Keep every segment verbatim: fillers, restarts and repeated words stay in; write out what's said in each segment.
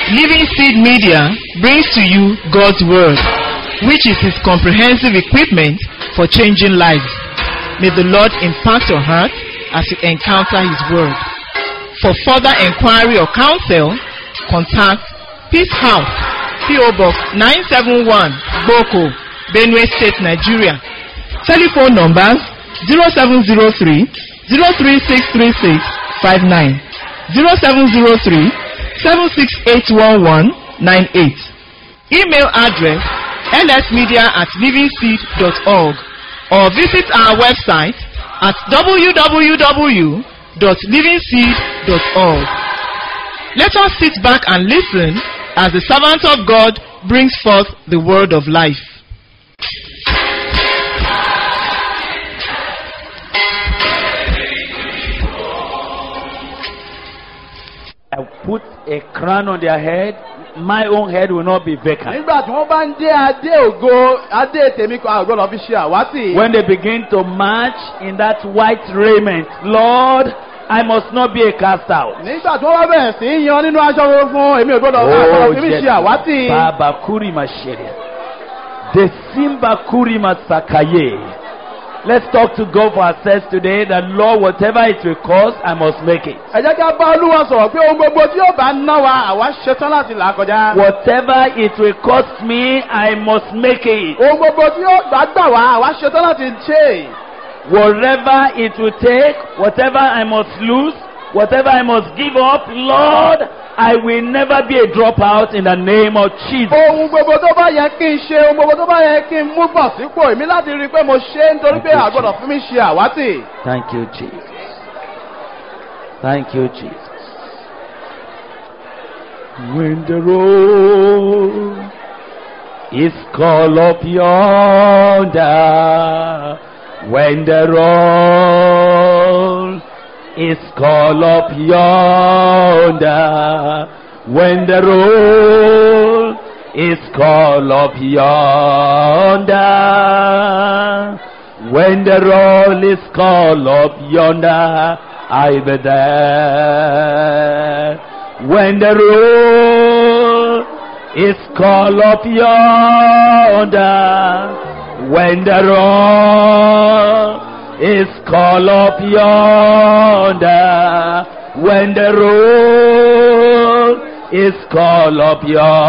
Living Seed Media brings to you God's Word, which is His comprehensive equipment for changing lives. May the Lord impact your heart as you encounter His Word. For further inquiry or counsel, contact Peace House, P O Box nine seven one, Boko, Benue State, Nigeria. Telephone numbers zero seven zero three, zero three six three six five nine, zero seven zero three, seven six eight one one nine eight. Email address l s media at living seed dot org or visit our website at w w w dot living seed dot org. Let us sit back and listen as the servant of God brings forth the word of life. I put a crown on their head, my own head will not be vacant. Nígbà tí wọ́n bá ń dé adé ògo, adé tèmi kan àgọ́dọ̀ fi ṣe àwátì. When they begin to march in that white raiment, Lord, I must not be a cast out. Nígbà tí wọ́n bá bẹ̀rẹ̀ sí í yan nínú aṣọ funfun, èmi ò gbọ́dọ̀ àgọ́dọ̀ fi mí ṣe àwátì. Baba Kuri Mashere. The Simba Kuri Masakaye. Let's talk to God for ourselves today that Lord, whatever it will cost, I must make it. Ẹ jẹ́ kí a bá Olúwa sọ̀rọ̀ pé ohun gbogbo tí yóò bá ná wa, àwa ṣetán láti là kọjá. Whatever it will cost me, I must make it. Ohun gbogbo tí yóò bá gbà wá, àwa ṣetán láti ṣe. Whatever it will take, whatever I must lose, whatever I must give up, Lord, I will never be a dropout in the name of Jesus. Ohun gbogbo tó bá yẹ kí n ṣe, ohun gbogbo tó bá yẹ kí n mú bọ̀ sípò, èmi láti rí i pé mo ṣe é nítorí pé àgbọ̀dọ̀ fún mi ṣe àwátì. Thank you, Jesus. Thank you, Jesus. When the road is called up yonder, when the road is called up yonder, when the roll is called up yonder, when the roll is called up yonder, I'll be there. When the roll is called up yonder, when the roll is called up yonder, when the road is called up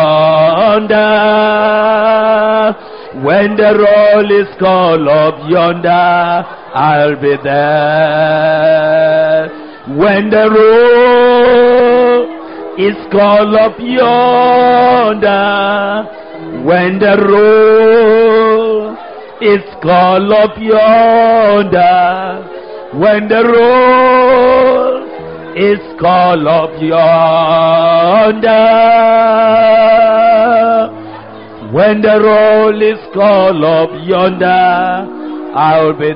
yonder, when the roll is called up yonder, I'll be there. When the road is called up yonder, when the road it's called up yonder, when the roll is called up yonder, when the roll is called up yonder, I'll be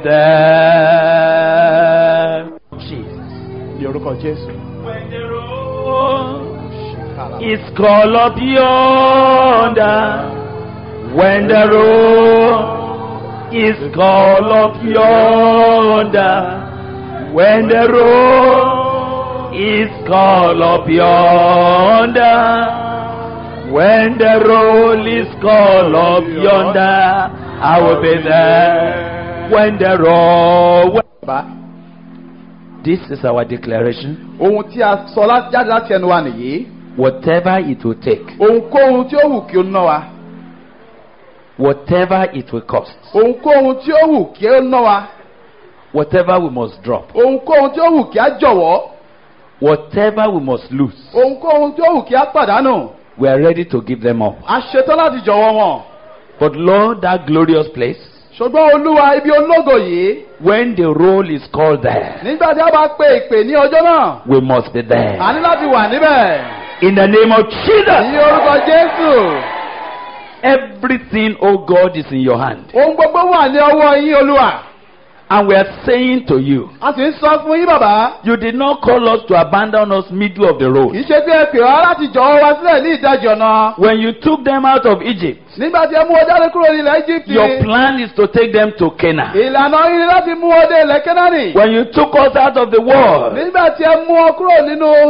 there. Jesus. When the roll is called up yonder, when the roll is called up yonder, when the road is called up yonder, when the roll is called up yonder, I will be there. When the roll. This is our declaration. Ohun tí a sọ jáde láti ẹnu wa nìyí. Whatever it will take. Ohunkóhun tí ó wù kí ó ná wa. Whatever it will cost. Ohunkóhun tí ó wù kí ó ná wa. Whatever we must drop. Ohunkóhun tí ó wù kí á jọ̀wọ́. Whatever we must lose. Ohunkóhun tí ó wù kí á pàdánù. We are ready to give them up. A ṣetán láti jọ̀wọ́ wọn. But Lord, that glorious place. Ṣùgbọ́n Olúwa ibi ológo yìí. When the roll is called there. Nígbà tí a bá pe ìpè ní ọjọ́ náà. We must be there. A ní láti wà níbẹ̀. In the name of Jesus. Ní orúkọ Jésù. Everything, oh God, is in your hand. Ohun gbogbo wà ní ọwọ́ yín Olúwa. And we are saying to you, a sì ń sọ fún yín bàbá. you did not call us to abandon us middle of the road. kì í ṣe pé ẹ pè wá láti jọ̀wọ́ wa sílẹ̀ ní ìdajì ọ̀nà. When you took them out of Egypt, nígbà tí ẹ mú wọn jáde kúrò ní ilẹ̀ Egypt. your plan is to take them to Canaan. ìlànà yín ni láti mú wọn dé ilẹ̀ Kénáánì. When you took us out of the world, nígbà tí ẹ mú wọn kúrò nínú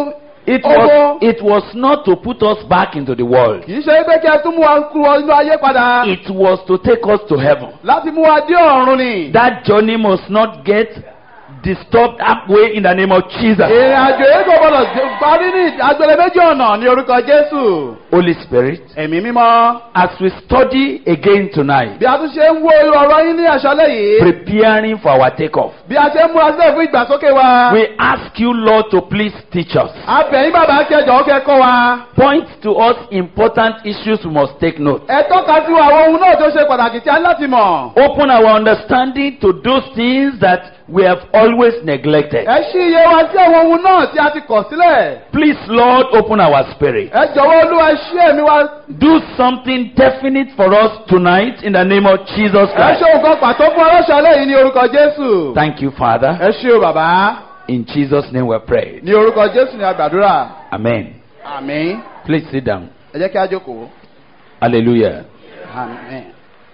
It Ogo. was, it was not to put us back into the world. Kì í ṣe pé kí ẹ tún mú wa kúrò inú ayé padà. It was to take us to heaven. Láti mú wa dé ọ̀run ni. That journey must not get disturbed halfway in the name of Jesus. Ìrìn àjò yìí kò gbọdọ̀ parí ní agbèrè méjì ọ̀nà ní orúkọ Jésù. Holy Spirit, Ẹ̀mí mímọ́. as we study again tonight, Bí a tún ṣe ń wo ọ̀rọ̀ yín ní àṣálẹ́ yìí. preparing for our takeoff, Bí a ṣe ń múra sílẹ̀ fún ìgbàsókè wa. we ask you, Lord, to please teach us. A bẹ̀ yín bàbá kẹjọ kẹ́kọ̀ọ́ wa. Point to us important issues we must take note. Ẹ tọ́ka sí àwọn ohun náà tó ṣe pàtàkì tí a ní láti mọ̀. Open our understanding to those things that we have always neglected. Ẹ ṣí iye wa sí àwọn ohun náà tí a ti kọ̀ sílẹ̀. Please, Lord, open our spirit. Ẹ jọ̀wọ́ Olúwa ṣí ẹ̀mí wa. Do something definite for us tonight in the name of Jesus Ẹ Christ. ṣe nǹkan pàtó fún ọlọ́ṣàlẹ̀ yìí ní orúkọ Jésù. Thank you, Father. Ẹ ṣé o bàbá. In Jesus' name we pray. Ní orúkọ Jésù ni a gbàdúrà. Amen. Àmín. Please sit down. Ẹ jẹ́ kí a jókòó. Hallelujah. Àmín.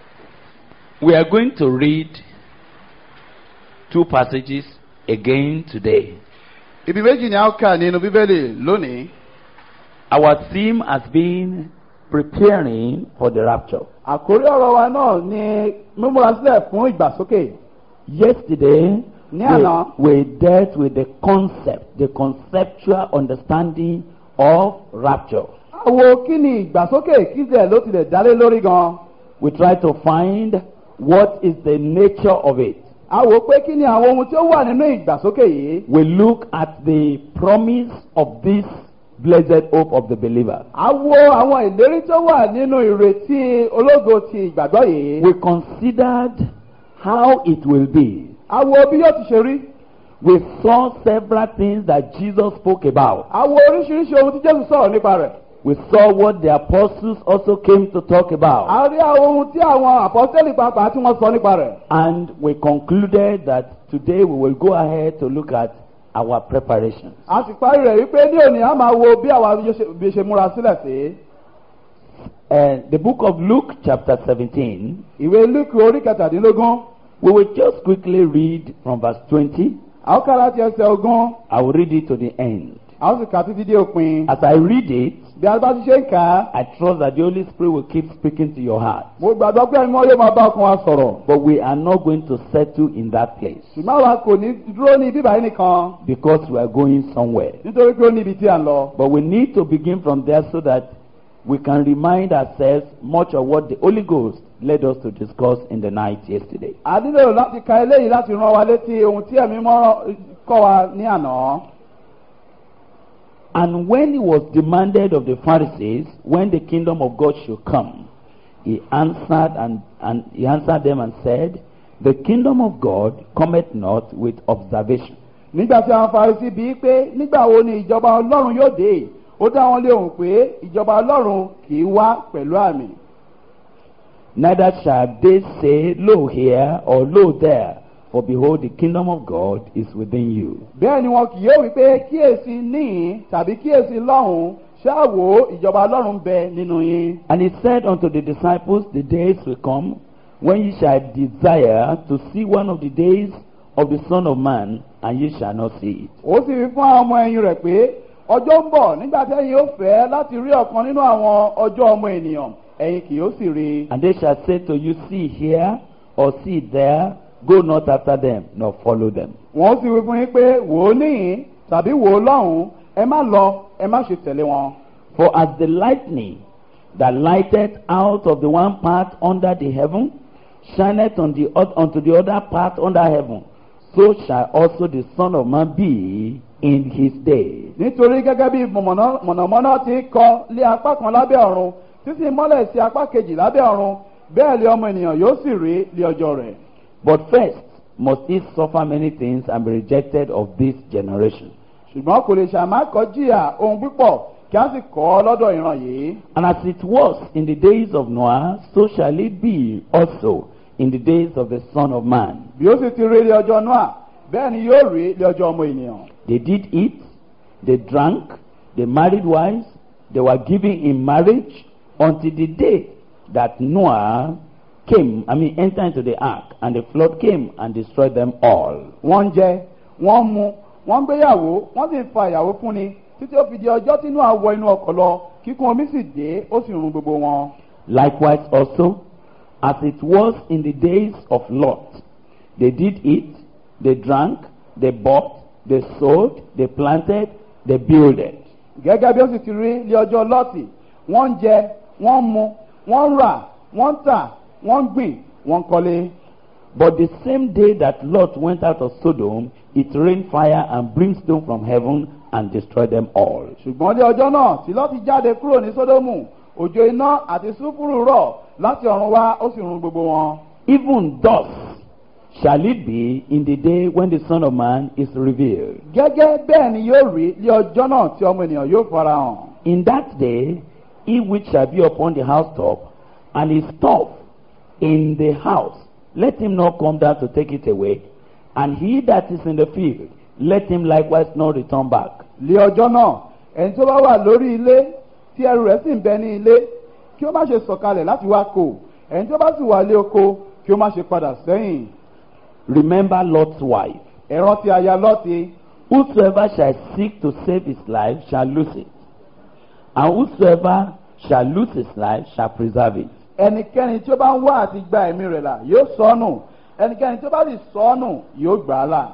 We are going to read two passages again today. Ibi méjì ni a ó kà nínú Bíbélì lónìí. Our theme has been preparing for the rapture. Àkórí ọ̀rọ̀ wa náà ni mímúra sílẹ̀ fún ìgbàsókè. Yesterday, Ní àná. we, we dealt with the concept, the conceptual understanding of rapture. Àwo kí ni ìgbàsókè kí ṣe ló tilẹ̀ dálé lórí gan. We try to find what is the nature of it. Àwo pé kí ni àwọn ohun tí ó wà nínú ìgbàsókè yìí. We look at the promise of this blessed hope of the believer. Àwo àwọn ìlérí tó wà nínú ìrètí ológo ti ìgbàgbọ́ yìí. We considered how it will be. Àwo bí yóò ti ṣe rí. We saw several things that Jesus spoke about. Àwo oríṣiríṣi ohun tí Jésù sọ̀rọ̀ nípa rẹ̀. We saw what the apostles also came to talk about. A rí àwọn ohun tí àwọn àpọ́sítélì pàápàá tí wọ́n sọ nípa rẹ̀. And we concluded that today we will go ahead to look at our preparations. A sì parí rẹ̀ wípé ní òní a máa wo bí àwa bí ṣe múra sílẹ̀ sí. Uh, the book of Luke chapter seventeen, Ìwé Lúùkù orí kẹtàdínlógún. we will just quickly read from verse twenty. A ó kà láti ẹsẹ̀ ogún. I will read it to the end. A ó sì kà títí dé òpin. As I read it, Bí a bá ti ṣe ń kà á. I trust that the Holy Spirit will keep speaking to your heart. Mo gbàgbọ́ pé ẹni mọ́ yóò máa bá ọkàn wa sọ̀rọ̀. But we are not going to settle in that place Ṣùgbọ́n àwa kò ní dúró ní bíbá yìí nìkan. because we are going somewhere. Nítorí pé ó ní ibi tí à ń lọ. But we need to begin from there so that we can remind ourselves much of what the Holy Ghost led us to discuss in the night yesterday. A nílò láti ka eléyìí láti rán wa létí ohun tí ẹ̀mí mọ́ kọ́ wa ní àná. And when it was demanded of the Pharisees when the kingdom of God should come, he answered and, and he answered them and said, the kingdom of God cometh not with observation. Nígbà tí àwọn Farisí bíi pé nígbà wo ni ìjọba Ọlọ́run yóò dé, ó dá wọn léhùn pé ìjọba Ọlọ́run kì í wá pẹ̀lú àmì. Neither shall they say, lo here or lo there, for behold, the kingdom of God is within you. Bẹ́ẹ̀ ni wọn kì yóò wí pé kíyèsí níhìn tàbí kíyèsí lọ́hùn ṣáà wò ìjọba Ọlọ́run bẹ nínú yín. And he said unto the disciples, the days will come when ye shall desire to see one of the days of the Son of Man, and ye shall not see it. Ó sì wí fún àwọn ọmọ ẹ̀yìn rẹ̀ pé ọjọ́ ń bọ̀ nígbà tí ẹ̀yin ó fẹ́ láti rí ọ̀kan nínú àwọn ọjọ́ ọmọ ènìyàn, ẹ̀yin kì yóò sì rí. And they shall say to you, see here or see there, go not after them, nor follow them. Wọ́n sì wí fún yín pé wò ó níhìn tàbí wò ó lọ́hùn, ẹ má lọ, ẹ má ṣe tẹ̀lé wọn. For as the lightning that lighteth out of the one part under the heaven shineth on the, unto the other part under heaven, so shall also the Son of Man be in his day. Nítorí gẹ́gẹ́ bí mọ̀nàmọ́ná ti kọ lé apá kan lábẹ́ ọ̀run títí mọ́lẹ̀ sí apá kejì lábẹ́ ọ̀run, bẹ́ẹ̀ lé ọmọ ènìyàn yóò sì rí lé ọjọ́ rẹ̀. But first must he suffer many things and be rejected of this generation. Ṣùgbọ́n kò lè ṣàmá kọjíà ohun púpọ̀ kí a sì kọ́ lọ́dọ̀ ìran yìí. And as it was in the days of Noah, so shall it be also in the days of the Son of Man. Bí ó sì ti rí lé ọjọ́ Nóà, bẹ́ẹ̀ ni yóò rí lé ọjọ́ ọmọ ènìyàn. They did eat, they drank, they married wives, they were given in marriage until the day that Noah came, I mean, entered into the ark, and the flood came and destroyed them all. Wọ́n ń jẹ, wọ́n ń mu, wọ́n ń gbéyàwó, wọ́n sì ń fa ìyàwó fúnni títí ó fi di ọjọ́ tí Nóà wọ inú ọkọ̀ lọ kíkún omi sì dé ó sì run gbogbo wọn. Likewise also, as it was in the days of Lot, they did eat, they drank, they bought, they sold, they planted, they builded. Gẹ́gẹ́ bí ó sì ti rí ní ọjọ́ Lọ́ọ̀tì, wọ́n ń jẹ, wọ́n ń mu, wọ́n ń rà, wọ́n ń tà, wọ́n ń gbìn, wọ́n ń kọ́lé. But the same day that Lot went out of Sodom, it rained fire and brimstone from heaven and destroyed them all. Ṣùgbọ́n ní ọjọ́ náà tí Lọ́ọ̀tì jáde kúrò ní Sódómù, òjò iná àti sùfúrù rọ̀ láti ọ̀run wá ó sì run gbogbo wọn. Even thus shall it be in the day when the Son of Man is revealed. Gẹ́gẹ́ bẹ́ẹ̀ ni yóò rí ní ọjọ́ náà tí ọmọ ènìyàn yóò farahàn. In that day, he which shall be upon the housetop, and his stuff in the house, let him not come down to take it away, and he that is in the field, let him likewise not return back. Ní ọjọ́ náà, ẹni tó bá wà lórí ilé tí ẹrù rẹ̀ sì ń bẹ ní ilé, kí ó má ṣe sọ̀kalẹ̀ láti wá kó. Ẹni tó bá sì wà lé oko, kí ó má ṣe padà sẹ́yìn. Remember Lot's wife. Ẹ rántí aya Lọ́ọ̀tì. Whosoever shall seek to save his life shall lose it, and whosoever shall lose his life shall preserve it. Ẹnikẹ́ni tí ó bá ń wá àti gba ẹ̀mí rẹ̀ là yóò sọnù. Ẹnikẹ́ni tí ó bá sì sọnù yóò gbà á là.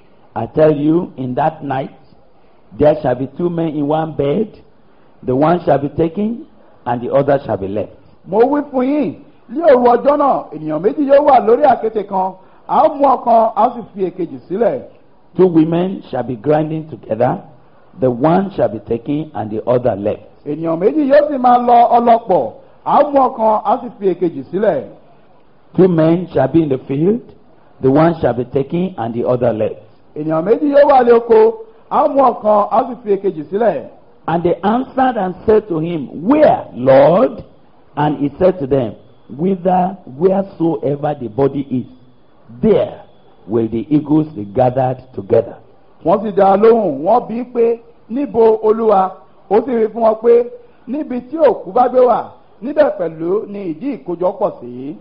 I tell you, in that night there shall be two men in one bed, the one shall be taken and the other shall be left. Mo wí fún yín, ní òru ọjọ́ náà ènìyàn méjì yóò wà lórí àkéte kan, a ó mú ọ̀kan a ó sì fi èkejì sílẹ̀. Two women shall be grinding together, the one shall be taken and the other left. Ènìyàn méjì yóò sì máa lọ ọlọ́pọ̀, a ó mú ọ̀kan a ó sì fi èkejì sílẹ̀. Two men shall be in the field, the one shall be taken and the other left. Ènìyàn méjì yóò wà lé oko, a ó mú ọ̀kan a ó sì fi èkejì sílẹ̀. And they answered and said to him, Where, Lord? And he said to them, Whither, wheresoever the body is, there will the eagles be gathered together. Wọ́n sì dá a lóhùn, wọ́n bí pé níbo Olúwa, ó sì rí fún wọn pé níbi tí òkú bá gbé wà, níbẹ̀ pẹ̀lú ni ìdí ìkójọpọ̀ sí.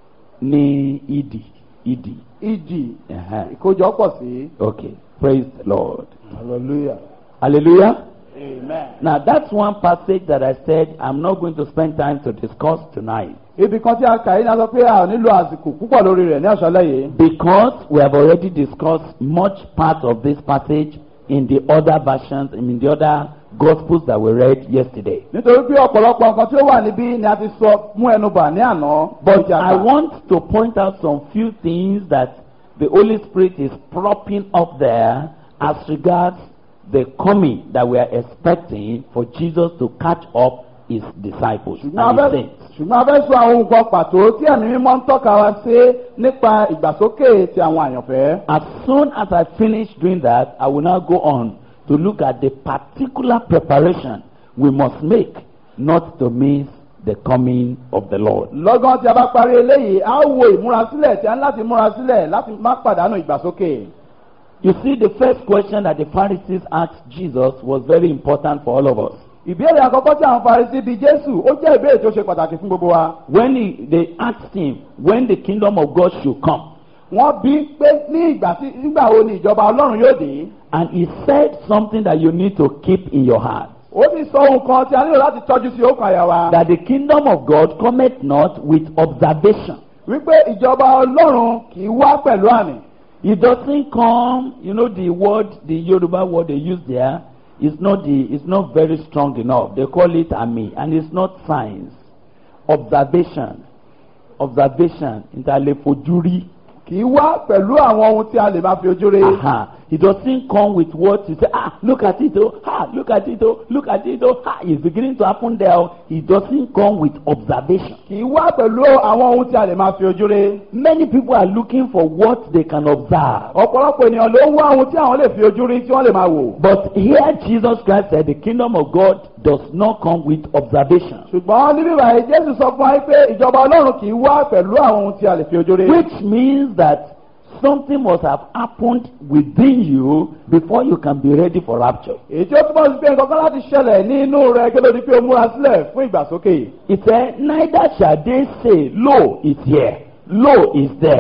Ní ìdí, ìdí. Ìdí Uh-huh. ìkójọpọ̀ sí. Okay, praise the Lord. Hallelujah. Hallelujah. Amen. Now that's one passage that I said I'm not going to spend time to discuss tonight. Ibi kan tí a kà yín náà sọ pé a ò nílò àsìkò púpọ̀ lórí rẹ̀ ní àṣálẹ́ yìí. Because we have already discussed much part of this passage in the other versions, in the other Gospels that we read yesterday. Nítorí pé ọ̀pọ̀lọpọ̀ nǹkan tí ó wà níbí ni a ti sọ mú ẹnu bà ní àná. But I want to point out some few things that the Holy Spirit is propping up there as regards the coming that we are expecting for Jesus to catch up his disciples and his saints. Ṣùgbọ́n a fẹ́ sọ àwọn nǹkan pàtó tí ẹ̀mí mímọ́ ń tọ́ka wa sí nípa ìgbàsókè ti àwọn àyànfẹ́. As soon as I finish doing that, I will now go on to look at the particular preparation we must make not to miss the coming of the Lord. Lọ́gán tí a bá parí eléyìí, a ó wo ìmúrasílẹ̀ tí a ń láti múra sílẹ̀ láti má pàdánù ìgbàsókè. You see, the first question that the Pharisees asked Jesus was very important for all of us. Ìbéèrè àkọ́kọ́ tí àwọn Farisí bi Jésù, ó jẹ́ ìbéèrè tó ṣe pàtàkì fún gbogbo wa. When he, they asked him when the kingdom of God should come, Wọ́n bí pé ní ìgbà tí nígbà wo ni ìjọba Ọlọ́run yóò dé. and he said something that you need to keep in your heart, Ó sì sọ ohun kan tí a nílò láti tọ́jú sí ọkàn àyà wa. that the kingdom of God cometh not with observation. Wípé ìjọba Ọlọ́run kì í wá pẹ̀lú àmì. It doesn't come, you know, the word, the Yoruba word they use there is not the, it's not very strong enough. They call it ami, and it's not science. Observation, observation, intelefojuri. Kì í wá pẹ̀lú àwọn ohun tí a lè máa fi ojú rí. Aha. It doesn't come with what you say, ah, look at it, oh, ah, look at it, oh, look at it, oh, ah, it's beginning to happen there. It doesn't come with observation. Kì í wá pẹ̀lú àwọn ohun tí a lè máa fi ojú rí. Many people are looking for what they can observe. Ọ̀pọ̀lọpọ̀ ènìyàn ló ń wá ohun tí àwọn lè fi ojú rí tí wọ́n lè máa wò. But here Jesus Christ said the kingdom of God does not come with observation. Ṣùgbọ́n níbí báyìí Jésù sọ fún wa pé ìjọba Ọlọ́run kì í wá pẹ̀lú àwọn ohun tí a lè fi ojú rí. Which means that something must have happened within you before you can be ready for rapture. Èyí tí ó túmọ̀ sí pé nǹkan kan láti ṣẹlẹ̀ ní inú rẹ̀ kí ló di pé o múra sílẹ̀ fún ìgbàsókè. It said, neither shall they say, lo, it's here, lo, is there.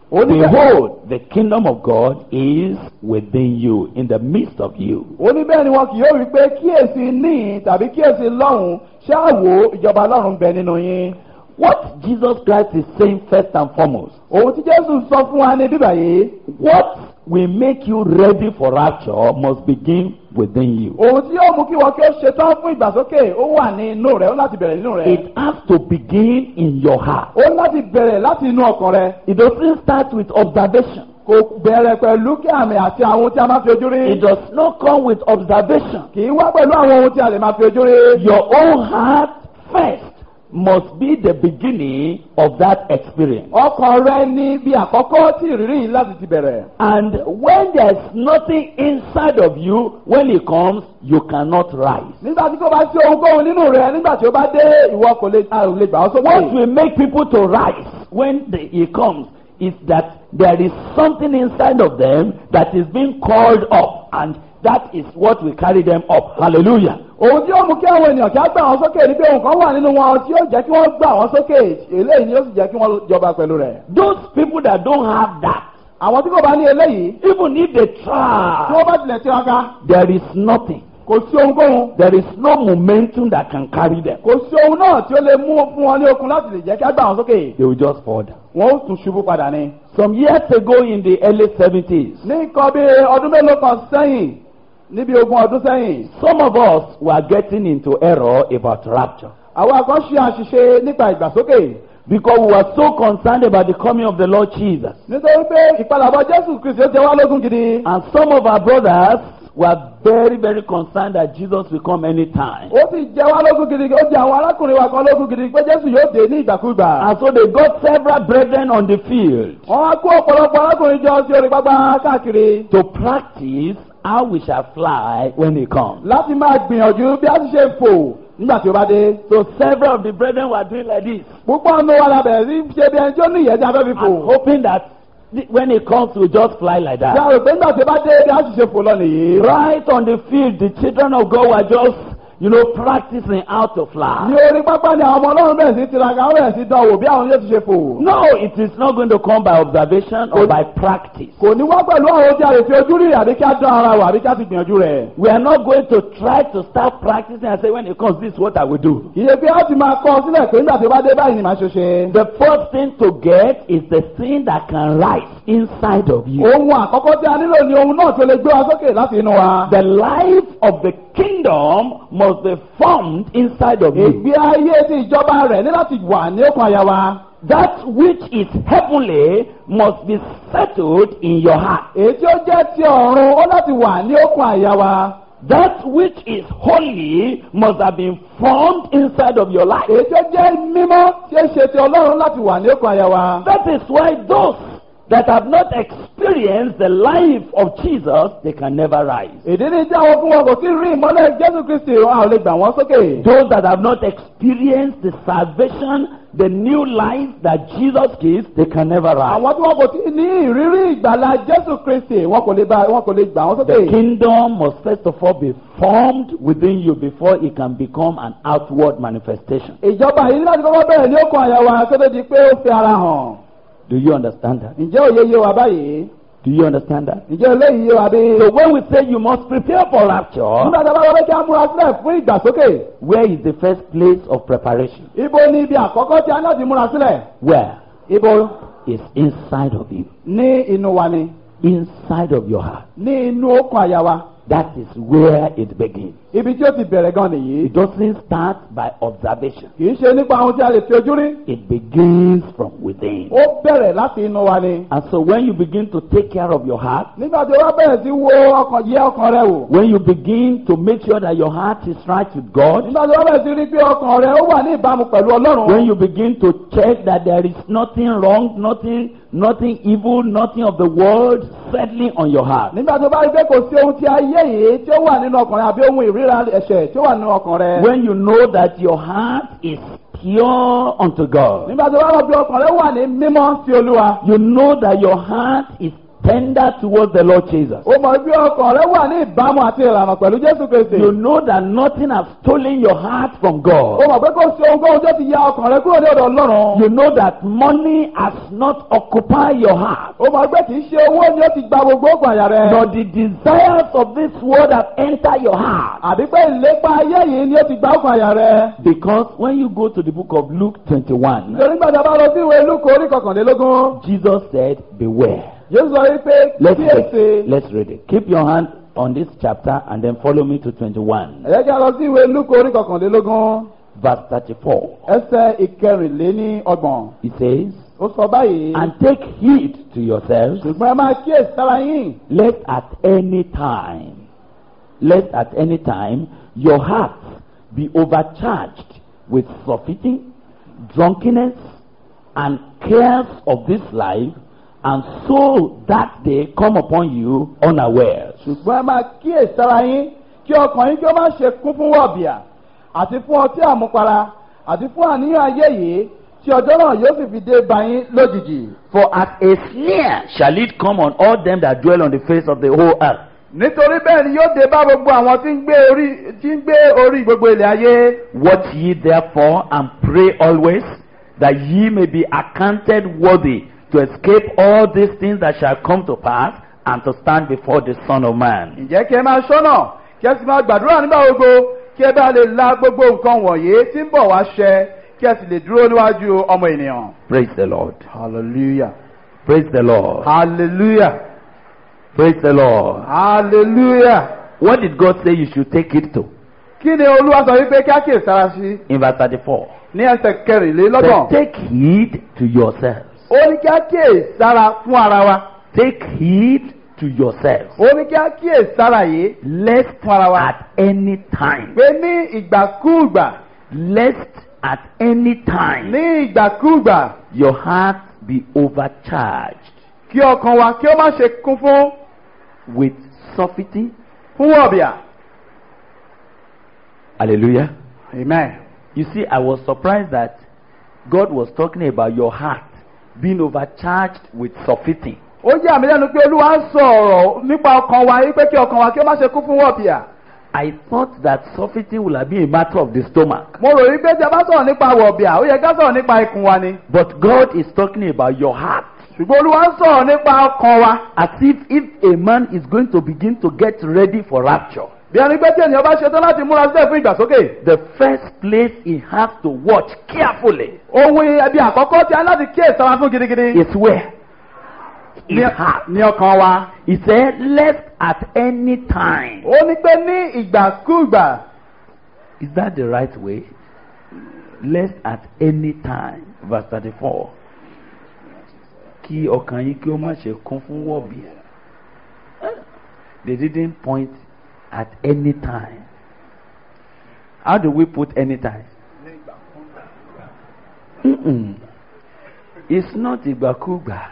Behold, the kingdom of God is within you, in the midst of you. ó ní bẹ́ẹ̀ ni wọn kì yóò wí pé kíyèsí níhìn tàbí kíyèsí lọ́hùn ṣáà wò ìjọba ọlọ́run bẹ nínú yín. What Jesus Christ is saying first and foremost, òun tí jésù sọ fún wa ní bíbà yìí. what will make you ready for rapture must begin within you. òun tí yóò mú kí wọn kí ó ṣetán fún ìgbàsókè ó wà ní inú rẹ ó láti bẹ̀rẹ̀ nínú rẹ. It has to begin in your heart. ó láti bẹ̀rẹ̀ láti inú ọkàn rẹ. It doesn't start with observation. kò bẹ̀rẹ̀ pẹ̀lú kí àmì àti àwọn ohun tí a máa fi ojú rí. It does not come with observation. kì í wá pẹ̀lú àwọn ohun tí a lè máa fi ojú rí. Your own heart first must be the beginning of that experience. ọkàn rẹ ní bí àkọ́kọ́ tí ìrírí yìí láti ti bẹ̀rẹ̀. And when there's nothing inside of you, when it comes, you cannot rise. nígbà tí kò bá sí ohunkóhun nínú rẹ nígbà tí ó bá dé ìwọ kò lè a ò lè gbà ọ́ What sókè. will make people to rise when the, it comes is that there is something inside of them that is being called up, and that is what will carry them up. Hallelujah. òun tí ó mú kí àwọn ènìyàn kí á gbà wọn sókè ni pé nǹkan wà nínú wọn tí ó jẹ́ kí wọ́n gbà wọn sókè eléyìí ni ó sì jẹ́ kí wọ́n jọba pẹ̀lú rẹ̀. Those people that don't have that, àwọn tí kò bá ní eléyìí even if they tí try, wọ́n bá tilẹ̀ tiraka there is nothing. kò sí ohunkóhun There is no momentum that can carry them. kò sí ohun náà tí ó lè mú fún wọn ní okun láti lè jẹ́ kí á gbà wọn sókè. They will just fall down. wọ́n ó tún ṣubú padà ni. Some years ago in the early seventies, ní nǹkan bí ọdún mélòó kan sẹ́yìn níbi ogún ọdún sẹ́yìn some of us were getting into error about rapture àwọn kan ṣe àṣìṣe nípa ìgbàsókè because we were so concerned about the coming of the Lord Jesus. nítorí pé ìpadàbọ̀ Jésù Kristi ó jẹ wá lógún gidi. And some of our brothers were very, very concerned that Jesus will come anytime. ó sì jẹ wá lógún gidi ó jẹ àwọn arákùnrin wa kan lógún gidi pé Jésù yóò dé ní ìgbàkúgbà. And so they got several brethren on the field wọ́n á kó ọ̀pọ̀lọpọ̀ arákùnrin jọ sí orí pápá káàkiri to practice how we shall fly when he comes. láti máa gbìyànjú bí a ti ṣe fò nígbà tí ó bá dé. So several of the brethren were doing like this, púpọ̀ nínú wa la bẹ̀rẹ̀ sí ṣe bí ẹni tí ó ní ìyẹn tí a fẹ́ fi fò. and hoping that th- when he comes, we'll just fly like bí a that. rò pé nígbà tí ó bá dé bí a ti ṣe fò lọ nìyí. Right on the field, the children of God were just, you know, practicing how to ní fly. orí pápá ni àwọn ọmọ Ọlọ́run bẹ̀rẹ̀ sí tiraka wọ́n bẹ̀rẹ̀ sí dánwò bí àwọn yóò ti ṣe fò. No, it is not going to come by observation or by practice. kò ní wá pẹ̀lú àwọn ohun tí a lè fi ojú rí àbí kí a dán ara wa àbí kí a ti gbìyànjú rẹ̀. We are not going to try to start practicing and say, when it comes, this is what I will do. iye pé a ti máa kọ sílẹ̀ pé nígbà tí ó bá dé báyìí ni màá ṣe ṣe. The first thing to get is the thing that can rise inside of you. ohun àkọ́kọ́ tí a nílò ni ohun náà tó lè gbé wa sókè láti inú wa. The life of the kingdom must be formed inside of you. ìgbé ayé tí ìjọba rẹ̀ ní láti wà ní ọkàn àyà wa. That which is heavenly must be settled in your heart. èyí tí ó jẹ́ ti ọ̀run ó láti wà ní ọkàn àyà wa. That which is holy must have been formed inside of your life. èyí tí ó jẹ́ mímọ́ tí ó ṣe ti Ọlọ́run láti wà ní ọkàn àyà wa. That is why those that have not experienced the life of Jesus, they can never rise. ìdí ni tí àwọn fún wọn kò sí rí ìmọ́lẹ̀ Jésù Kristi wọn ò lè gbà wọ́n sókè. Those that have not experienced the salvation, the new life that Jesus gives, they can never rise. àwọn tí wọn kò tí ní ìrírí ìgbàlà Jésù Kristi wọn kò lè bá wọn kò lè gbà wọ́n The sókè. kingdom must first of all be formed within you before it can become an outward manifestation. ìjọba yìí ní láti kọ́kọ́ bẹ̀rẹ̀ ní ọkàn àyà wa kó tó di pé ó fi ara hàn. Do you understand that? ǹjẹ́ òye yé wa báyìí? Do you understand that? ǹjẹ́ eléyìí yé wa bí? So when we say you must prepare for rapture, nígbà tí a bá wọlé kí a múra sílẹ̀ fún ìgbàsókè. where is the first place of preparation? ibo ni ibi àkọ́kọ́ tí a ní láti múra sílẹ̀? Where? ibo Is inside of you. ní inú wa ni. Inside of your heart. ní inú ọkàn àyà wa. That is where it begins. ibi tí ó ti bẹ̀rẹ̀ gan nìyí. It doesn't start by observation. kì í ṣe nípa ohun tí a lè fi ojú rí. It begins from within. ó bẹ̀rẹ̀ láti inú wa ni. And so when you begin to take care of your heart, nígbà tí o bá bẹ̀rẹ̀ sí wo ọkàn yẹ ọkàn rẹ wò. when you begin to make sure that your heart is right with God, nígbà tí o bá bẹ̀rẹ̀ sí rí pé ọkàn rẹ ó wà ní ìbámu pẹ̀lú Ọlọ́run. when you begin to check that there is nothing wrong, nothing, nothing evil, nothing of the world settling on your heart, nígbà tí o bá rí pé kò sí ohun tí ayé yìí tí ó wà nínú ọkàn rẹ àbí ohun ìríra ẹ̀ṣẹ̀ tí ó wà nínú ọkàn rẹ. when you know that your heart is pure unto God, nígbà tí o bá rọ pé ọkàn rẹ wà ní mímọ́ sí Olúwa. you know that your heart is tender towards the Lord Jesus. ó mọ̀ bí ọkàn rẹ wà ní ìbámu àti ìlànà pẹ̀lú Jésù Kristi. You know that nothing has stolen your heart from ó God. mọ̀ pé kò sí ohunkóhun tó ti ya ọkàn rẹ kúrò ní ọ̀dọ̀ Ọlọ́run. You know that money has not occupied your heart. ó mọ̀ pé kì í ṣe owó ni ó ti gba gbogbo ọkàn àyà rẹ. Nor the desires of this world have entered your heart. àbí pé ìlépa ayé yìí ni ó ti gba ọkàn àyà rẹ. Because when you go to the book of Luke twenty-one, nítorí gbàdá bá lọ sí ìwé Lúùkù orí kọkànlélógún. Jesus said, beware. Jésù sọ wípé Let's read, kíyèsí. let's read it. Keep your hand on this chapter and then follow me to twenty-one. ẹ jẹ́ kí a lọ sí ìwé Lúùkù orí kọkànlélógún. Verse thirty-four. ẹsẹ̀ ìkẹrìnléní ọgbọ̀n. It says, ó sọ báyìí. and take heed to yourselves, ṣùgbọ́n ẹ máa kíyèsí sára yín. lest at any time, lest at any time your hearts be overcharged with surfeiting, drunkenness, and cares of this life, and so that they come upon you unawares. ṣùgbọ́n ẹ máa kíyèsí sára yín kí ọkàn yín kí ó má ṣe kún fún wọ̀bìà àti fún ọtí àmupara àti fún àníyàn ayé yìí tí ọjọ́ náà yóò sì fi dé bá yín lójijì. For as a snare shall it come on all them that dwell on the face of the whole earth. nítorí bẹ́ẹ̀ ni yóò dé bá gbogbo àwọn tí ń gbé orí tí ń gbé orí gbogbo ilẹ̀ ayé. Watch ye therefore and pray always, that ye may be accounted worthy to escape all these things that shall come to pass, and to stand before the Son of Man. ǹjẹ́ kí ẹ máa ṣọ́nà kí ẹ sì máa gbàdúrà nígbà gbogbo kí ẹ bá lè la gbogbo nǹkan wọ̀nyí tí ń bọ̀ wá ṣẹ kí ẹ sì lè dúró níwájú ọmọ ènìyàn. Praise the Lord. hallelujah. Praise the Lord. hallelujah. Praise the Lord. hallelujah. What did God say you should take it to? kí ni Olúwa sọ wípé kí á kíyèsára sí? In verse thirty-four. ní ẹsẹ̀ kẹrìnlélọ́gbọ̀n. Say, take heed to yourselves. ó ní kí á kíyèsára fún ara wa. Take heed to yourselves. ó ní kí á kíyèsára yìí Lest fún ara wa. at any time. pé ní ìgbàkúùgbà. Lest at any time. ní ìgbàkúùgbà. Your heart be overcharged kí ọkàn wa kí ó má ṣe kún fún with surfeiting. fún wọ̀bìà. Hallelujah. amen. You see, I was surprised that God was talking about your heart being overcharged with surfeiting. ó jẹ́ àmì lẹ́nu pé Olúwa ń sọ ọ̀rọ̀ nípa ọkàn wa yìí pé kí ọkàn wa kí ó má ṣe kún fún wọ̀bìà. I thought that surfeiting would have been a matter of the stomach. mo rò wípé tí a bá sọ̀rọ̀ nípa wọ̀bìà ó yẹ ká sọ̀rọ̀ nípa ikùn wa ni. But God is talking about your heart. ṣùgbọ́n Olúwa ń sọ̀rọ̀ nípa ọkàn wa. As if if a man is going to begin to get ready for rapture, bí ẹni pé tí ènìyàn bá ṣetán láti múra sílẹ̀ fún ìgbàsókè. the first place he has to watch carefully ohun ẹbí àkọ́kọ́ tí a ní láti kíyèsára fún gidigidi. is where? His ní heart. ní ọkàn wa. He said, lest at any time. ó ní pé ní ìgbàkúùgbà. Is that the right way? Lest at any time. Verse thirty-four. Kí ọkàn yín kí ó má ṣe kún fún wọ̀bìà. They didn't point at any time. How do we put any time? Mm-mm. It's not ìgbàkúgbà.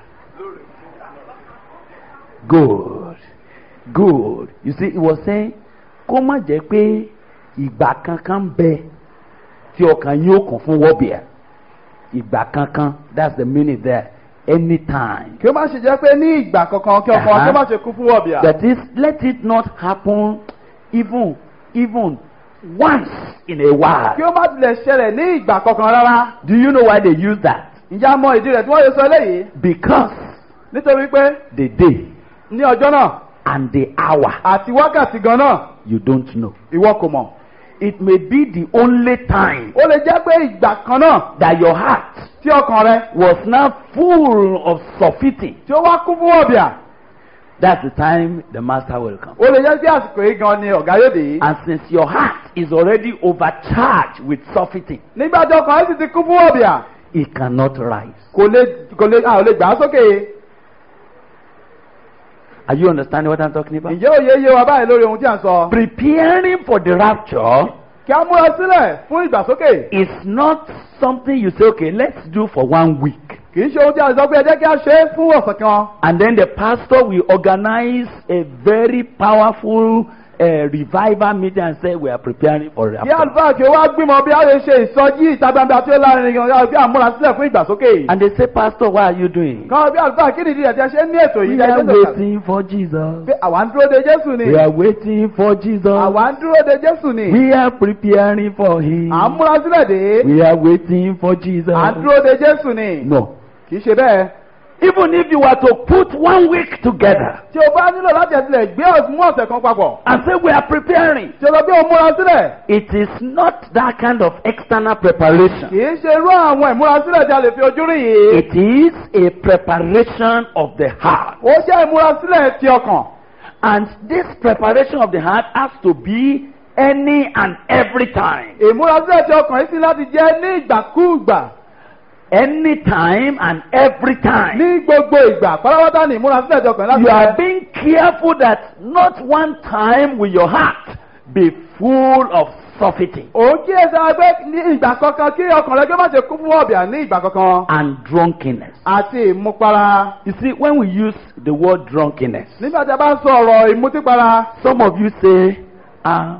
Good. Good. You see, he was saying, kó má jẹ́ pé ìgbà kankan bẹ tí ọkàn yóò kún fún wọ́bìà. Ìgbà kankan, that's the meaning there. Anytime. kí ó má ṣe jẹ́ pé ní ìgbà kankan kí ọkàn wa kí ó má ṣe kún fún wọ̀bìà. That is, let it not happen even, even once in a while. kí ó má tilẹ̀ ṣẹlẹ̀ ní ìgbà kankan rárá. Do you know why they use that? ǹjẹ́ a mọ ìdí rẹ̀ tí wọ́n yẹ sọ eléyìí? Because nítorí pé the day ní ọjọ́ náà and the hour àti wákàtí gan náà you don't know. ìwọ kò mọ̀. It may be the only time ó lè jẹ́ pé ìgbà kan náà that your heart tí ọkàn rẹ was now full of surfeiting. tí ó wá kún fún wọ̀bìà. That's the time the master will come. ó lè jẹ́ pé àsìkò yìí gan ni ọ̀gá yóò dé. And since your heart is already overcharged with surfeiting, nígbà tí ọkàn rẹ sì ti kún fún wọ̀bìà it cannot rise. kò lè kò lè a ò lè gbà á sókè. Are you understanding what I'm talking about? ǹjẹ́ òye yé wa báyìí lórí ohun tí à ń sọ? Preparing for the rapture kí a múra sílẹ̀ fún ìgbàsókè. is not something you say, okay, let's do for one week. kì í ṣe ohun tí a sọ pé ẹ jẹ́ kí a ṣe é fún ọ̀sẹ̀ kan. And then the pastor will organize a very powerful a revival meeting and say we are preparing for kí rapture. àlùfáà kí ó wá gbìmọ̀ bí a lè ṣe ìsọjí ìta gbangba tí ó láàrin gan bí àmúra sílẹ̀ fún ìgbàsókè. And they say, Pastor, what are you doing? kan bí àlùfáà kí nìdí ẹ̀ tí a ṣe ní ètò yìí We are waiting for Jesus. pé àwa ń dúró de Jésù ni We are waiting for Jesus. àwa ń dúró de Jésù ni We are preparing for him. à ń múra sílẹ̀ dé We are waiting for Jesus. à ń dúró de Jésù ni No. kì í ṣe bẹ́ẹ̀. Even if you were to put one week together tí o bá nílò láti ẹ̀sìlẹ̀ gbé ọ̀sùn mú ọ̀sẹ̀ kan papọ̀ and say we are preparing, tí o sọ pé o múra sílẹ̀ it is not that kind of external preparation. kì í ṣe irú àwọn ìmúrasílẹ̀ tí a lè fi ojú rí yìí. It is a preparation of the heart. ó jẹ́ ìmúrasílẹ̀ ti ọkàn. And this preparation of the heart has to be any and every time. ìmúrasílẹ̀ ti ọkàn yìí sì láti jẹ́ ní ìgbàkúùgbà. Any time and every time. ní gbogbo ìgbà pátápátá ní ìmúrasílẹ̀ ti ọkàn láti You are jẹ́. being careful that not one time will your heart be full of surfeiting òun kí ẹsẹ̀ agbẹ́ ní ìgbà kankan kí ọkàn rẹ̀ kí ó má ṣe kún fún ọ̀bìà ní ìgbà kankan. and drunkenness. àti ìmupara. You see, when we use the word drunkenness, nígbà tí a bá ń sọ ọ̀rọ̀ ìmutípara. some of you say, ah,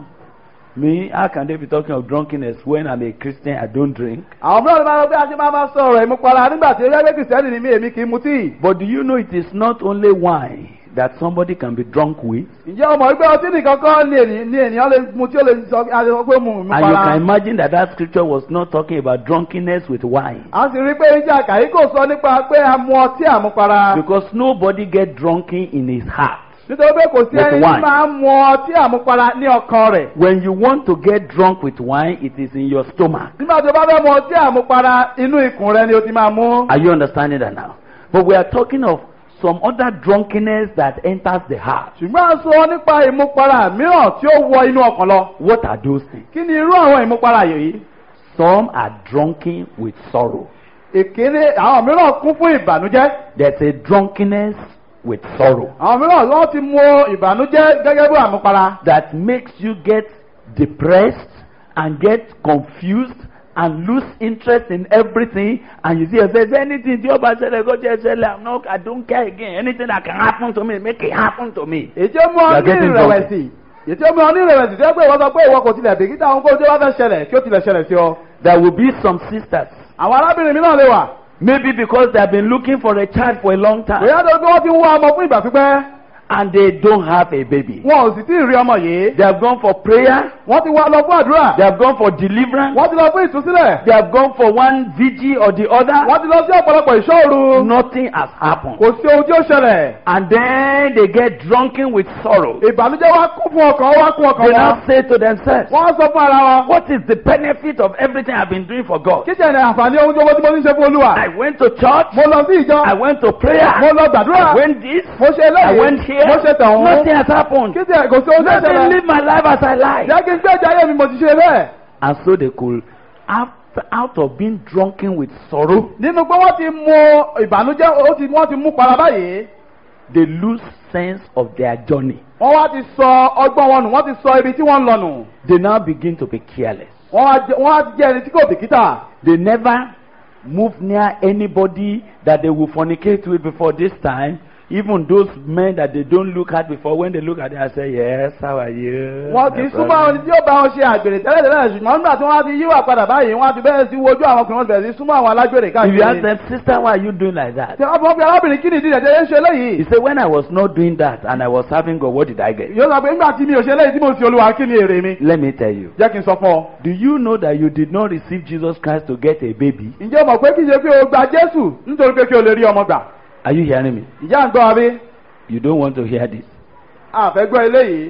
me, how can they be talking of drunkenness when I'm a Christian, I don't drink? àwọn mìíràn máa ń gbé àti máa máa sọ ọ̀rọ̀ ìmupara nígbà tí ẹgbẹ́ kìrìsìtẹ́nì ni mí èmi kì í mutí. But do you know it is not only wine that somebody can be drunk with? ǹjẹ́ o mọ̀ wípé ọtí nìkan kọ́ ni ènìyàn ni ènìyàn lè mu tí ó lè sọ àti pé mu And you can ìmupara. imagine that that scripture was not talking about drunkenness with wine. a sì rí i pé ìjà kàyí kò sọ nípa pé a mu ọtí àmupara. Because nobody get drunken in his heart. nítorí pé kò sí With ẹni wine. tí máa ń mu ọtí àmupara ní ọkàn rẹ̀. When you want to get drunk with wine, it is in your stomach. nígbà tí o bá fẹ́ mu ọtí àmupara inú ikùn rẹ ni o ti máa mú. Are you understanding that now? But we are talking of some other drunkenness that enters the heart. ṣùgbọ́n a sọ nípa ìmupara mìíràn tí ó wọ inú ọkàn lọ. What are those things? kí ni irú àwọn ìmupara yìí? Some are drunken with sorrow. ìkíní àwọn mìíràn kún fún ìbànújẹ́. There's a drunkenness with sorrow àwọn mìíràn wọ́n ti mu ìbànújẹ́ gẹ́gẹ́ bí àmupara. that makes you get depressed and get confused and lose interest in everything, and you see if there's anything tí ó bá ṣẹlẹ̀ kó jẹ́ ṣẹlẹ̀, I'm not, I don't care again. Anything that can happen to me, make it happen to me. ètí ó mú ọ You are ní getting ìrẹ̀wẹ̀sì ètí ó mú ọ ní ìrẹ̀wẹ̀sì tí ó pé ìwọ sọ pé ìwọ kò tilẹ̀ bìkítà ohun kó tí ó bá fẹ́ ṣẹlẹ̀ kí ó tilẹ̀ ṣẹlẹ̀ sí ọ. There will be some sisters, àwọn arábìnrin mi náà lè wà. maybe because they have been looking for a child for a long time bóyá tó bí wọ́n ti ń wá ọmọ fún ìgbà pípẹ́. and they don't have a baby. wọn ò sì tí ì rí ọmọ yìí. They have gone for prayer, wọ́n ti wá lọ fún àdúrà. they have gone for deliverance, wọ́n ti lọ fún ìtúsílẹ̀. they have gone for one vigil or the other. wọ́n ti lọ sí ọ̀pọ̀lọpọ̀ ìṣọ́òru. Nothing has happened. kò sí ohun tí ó ṣẹlẹ̀. And then they get drunken with sorrow. ìbànújẹ́ wá kún fún ọkàn wá kún ọkàn They wọn. now say to themselves, wọ́n á sọ fún ara wọn. what is the benefit of everything I've been doing for God? kí ṣe ní àǹfààní ohun tí mo ti ń ṣe fún olúwa. I went to church, mo lọ sí ìjọ. I went to prayer, mo lọ gbàdúrà. I went this, mo ṣe I eléyìí. went here, mo ṣe tọ̀hún. nothing has happened. kí ṣe kò sí ohun tí ó Let me ṣẹlẹ̀. live my life as I like. jẹ́ kí n gbé ìjà ayé mi mo ti ṣe bẹ́ẹ̀. And so they could, after, out of being drunken with sorrow, nínú pé wọ́n ti mu ìbànújẹ́ ó ti wọ́n ti mú para báyìí. they lose sense of their journey. wọ́n wá ti sọ ọgbọ́n wọn nù wọ́n ti sọ ibi tí wọ́n ń lọ nù. They now begin to be careless. wọ́n wá jẹ́- wọ́n wá jẹ́ ẹni tí kò bìkítà. They never move near anybody that they will fornicate with before this time. Even those men that they don't look at before, when they look at them, I say, yes, how are you? wọn kì í súnmọ́ àwọn tí yóò bá wọn ṣe àgbèrè tẹ́lẹ̀tẹ́lẹ̀ ṣùgbọ́n nígbà tí wọ́n á ti yíwà padà báyìí wọ́n á ti bẹ̀rẹ̀ sí wojú àwọn ọkùnrin wọn bẹ̀rẹ̀ sí súnmọ́ àwọn alágbèrè If you ask káàkiri. them, sister, why are you doing like that? tí wọ́n fọ́n bí arábìnrin kí ni ìdí ìdẹ̀jẹ̀ ń ṣe He léyìí. said, when I was not doing that and I was having God, what did I get? yóò sọ pé nígbà tí mi ò ṣe léyìí tí mo fi olúwa kí ni èrè mi. Let me tell you. jẹ́ kí n sọ fún ọ. Do you know that you did not receive Jesus Christ to get a baby? ǹjẹ́ o mọ̀ pé kí ṣe pé o gba Jésù nítorí pé kí o lè rí ọmọ gbà. Are you hearing me? ǹjẹ́ à ń gbọ́ wa bí? You don't want to hear this. a fẹ́ gbọ́ eléyìí.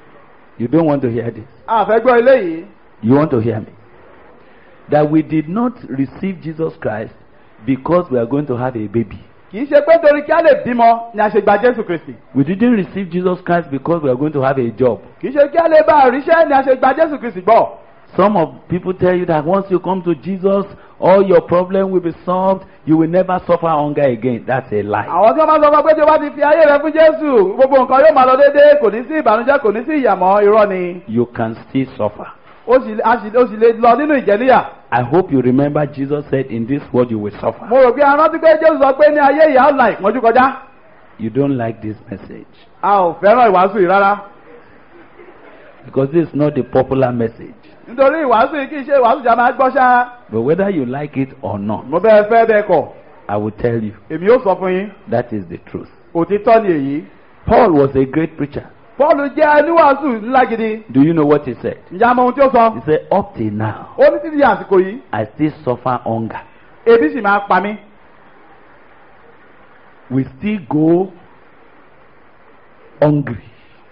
You don't want to hear this. a fẹ́ gbọ́ eléyìí. You want to hear me? That we did not receive Jesus Christ because we are going to have a baby. kì í ṣe pé torí kí a lè bímọ ni a ṣe gba Jésù Kristi. We didn't receive Jesus Christ because we are going to have a job. kì í ṣe kí a lè bá àríṣẹ́ ni a ṣe gba Jésù Kristi gbọ́. Some of people tell you that once you come to Jesus, all your problem will be solved. You will never suffer hunger again. That's a lie. àwọn tí wọ́n máa sọ fún ọ pé tí o bá ti fi ayé rẹ fún Jésù gbogbo nǹkan yóò máa lọ déédéé kò ní sí ìbànújẹ́ kò ní sí ìyàmọ́ irọ́ ni. You can still suffer. ó sì a sì ó sì lè lọ nínú ìjẹníyà. I hope you remember Jesus said, in this world you will suffer. mo rò pé a rántí pé Jésù sọ pé ní ayé ìyà ó la ìpọ́njú kọjá. You don't like this message. a ò fẹ́ràn ìwàásù yìí rárá. Because this is not the popular message. nítorí ìwàásù yìí kì í ṣe ìwàásù jà máa gbọ́ ṣá. But whether you like it or not, mo bẹ́ẹ̀ fẹ́ bẹ́ẹ̀ kọ̀. I will tell you, èmi yóò sọ fún yín. that is the truth. òtítọ́ ni èyí. Paul was a great preacher. Pọ́ọ̀lù jẹ́ oníwàásù ńlá gidi. Do you know what he said? ǹjẹ́ a mọ ohun tí ó sọ? He said, up till now, ó ní títí àsìkò yìí. I still suffer hunger. ebi sì máa pa mí. We still go hungry.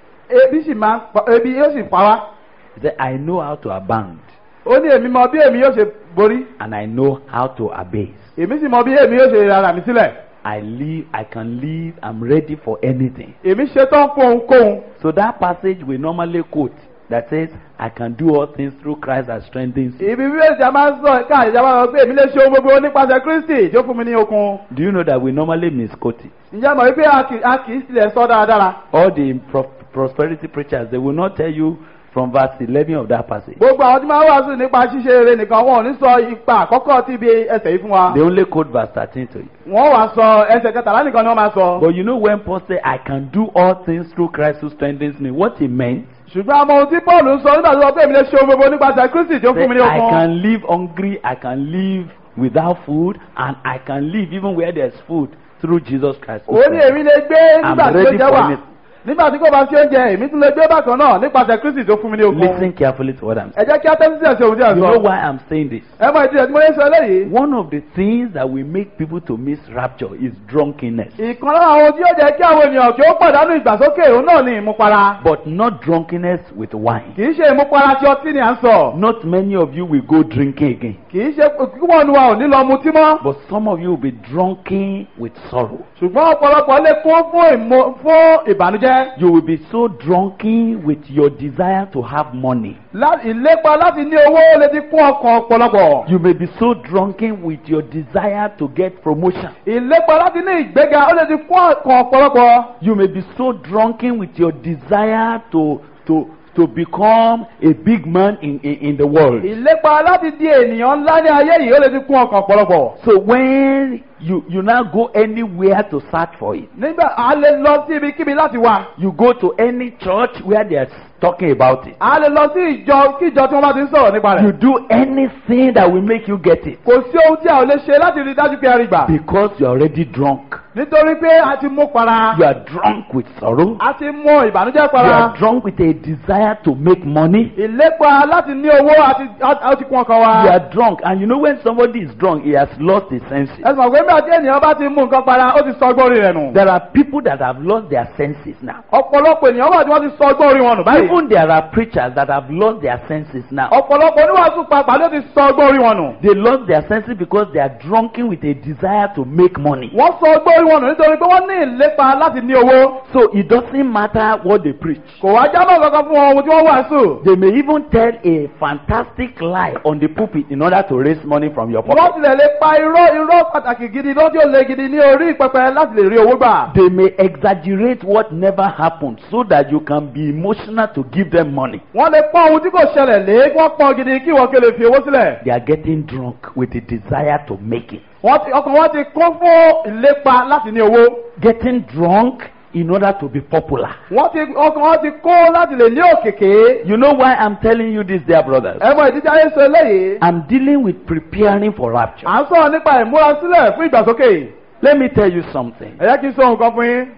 ebi sì máa pa ebi yóò sì pa wá. He said, I know how to abound. ó ní èmi mọ bí èmi yóò ṣe borí. And I know how to abase. èmi sì mọ bí èmi yóò ṣe rárá mi sílẹ̀. I live, I can live, I'm ready for anything. èmi ṣetán fún ohunkóhun. So that passage we normally quote that says, I can do all things through Christ that strengthens you. ibi bí èsì máa ń sọ ká ìjọba sọ pé èmi lè ṣe ohun gbogbo nípasẹ̀ Kristi tí ó fún mi ní okun. Do you know that we normally misquote it? ǹjẹ́ mọ̀ wípé a kì í sílẹ̀ sọ dáradára. All the pro prosperity preachers, they will not tell you from verse eleven of that passage. gbogbo àwọn tí máa ń wàásù nípa ṣíṣe eré nìkan wọn ò ní sọ ipa àkọ́kọ́ tí ibi ẹsẹ̀ yìí fún wa. They only quote verse thirteen to you. wọ́n wá sọ ẹsẹ̀ kẹtàlá nìkan ni wọ́n máa sọ. But you know when Paul said, I can do all things through Christ who strengthens me, what he meant? ṣùgbọ́n àmọ́ ohun tí Paul ń sọ nígbà tó sọ pé èmi lè ṣe ohun gbogbo nípasẹ̀ Kristi tí ó fún mi ní I okun. can live hungry, I can live without food, and I can live even where there's food through Jesus Christ. who ó ní strengthens èmi lè gbé I'm nígbà tí ó ready jẹ́ for wà. it. nígbà tí kò bá sí oúnjẹ èmi tún lè gbé bákan náà nípasẹ̀ Kristi tó fún mi ní okun. Listen carefully to what I'm ẹ saying. jẹ́ kí á tẹ́tí sí ẹ̀sẹ̀ ohun tí ẹ̀ You know sọ. why I'm saying this? ẹ mọ ìdí rẹ̀ tí mo lè sọ eléyìí. One of the things that will make people to miss rapture is drunkenness. ìkan lára àwọn tí yóò jẹ́ kí àwọn ènìyàn kí ó pàdánù ìgbàsókè òun náà ní ìmupara. But not drunkenness with wine. kì í ṣe ìmupara tí ọtí ni à ń sọ. Not many of you will go drinking again. kì í ṣe púpọ̀ nu wa ò ní lọ mutí mọ́. But some of you will be drunken with sorrow. ṣùgbọ́n ọ̀pọ̀lọpọ̀ lè kún fún ìmọ̀ fún ìbànújẹ́. You will be so drunken with your desire to have money. Lá- ìlépa láti ní owó lè ti kún ọkàn ọ̀pọ̀lọpọ̀. You may be so drunken with your desire to get promotion. ìlépa láti ní ìgbéga ó lè ti kún ọkàn ọ̀pọ̀lọpọ̀. You may be so drunken with your desire to to to become a big man in, in, in the world. ìlépa láti di ènìyàn ńlá ní ayé yìí ó lè ti kún ọkàn ọ̀pọ̀lọpọ̀. So when you, you now go anywhere to search for it, nígbà a lè lọ sí ibikíbi láti wá. you go to any church where they are talking about it. a lè lọ sí ìjọ kí ìjọ tí wọ́n bá ti ń sọ̀rọ̀ nípa You rẹ̀. do anything that will make you get it kò sí ohun tí a ò lè ṣe láti rí i dájú pé a rí gbà. because you are already drunk. nítorí pé a ti mú para. You are drunk with sorrow. a ti mú ìbànújẹ́ You para. are drunk with a desire to make money. ìlépa láti ní owó àti a ti kún ọkàn wa. You are drunk, and you know when somebody is drunk, he has lost his senses. ẹ sọ pé bí àti ènìyàn bá ti mú nǹkan para ó ti sọ ọgbọ́n orí rẹ̀ nù. There are people that have lost their senses now. ọ̀pọ̀lọpọ̀ ènìyàn wà tí wọ́n ti sọ ọgbọ́n orí wọn nù báyìí. Even there are preachers that have lost their senses now. ọ̀pọ̀lọpọ̀ oníwàásù pàápàá ló ti sọ ọgbọ́n orí wọn nù. They lost their senses because they are drunken with a desire to make money. wọ́n sọ ọgbọ́n orí wọn nù nítorí pé wọ́n ní ìlépa láti ní owó. So it doesn't matter what they preach. kò wá jábọ̀ kankan fún wọn ohun tí wọ́n wàásù. They may even tell a fantastic lie on the pulpit in order to raise money from your wọ́n pocket. tilẹ̀ lè pa irọ́ irọ́ pàtàkì gidi lọ́jọ́ lè gidi ní orí pẹpẹ láti lè rí owó gbà. They may exaggerate what never happened so that you can be emotional to give them money. wọ́n lè pọ́n ohun tí kò ṣẹlẹ̀ lé kí wọ́n pọ́n gidi kí wọ́n kí lè fi owó sílẹ̀. They are getting drunk with the desire to make it. wọ́n ti ọkàn wọn ti kún fún ìlépa láti ní owó. Getting drunk in order to be popular. wọ́n ti ọkàn wọn ti kún láti lè ní òkèké. You know why I'm telling you this, dear brothers? ẹ mọ ìdíje ayé sọ eléyìí. I'm dealing with preparing for rapture. à ń sọ̀rọ̀ nípa ìmúrasílẹ̀ fún ìgbàsókè. Let me tell you something. ẹ jẹ́ kí n sọ nǹkan fún yín.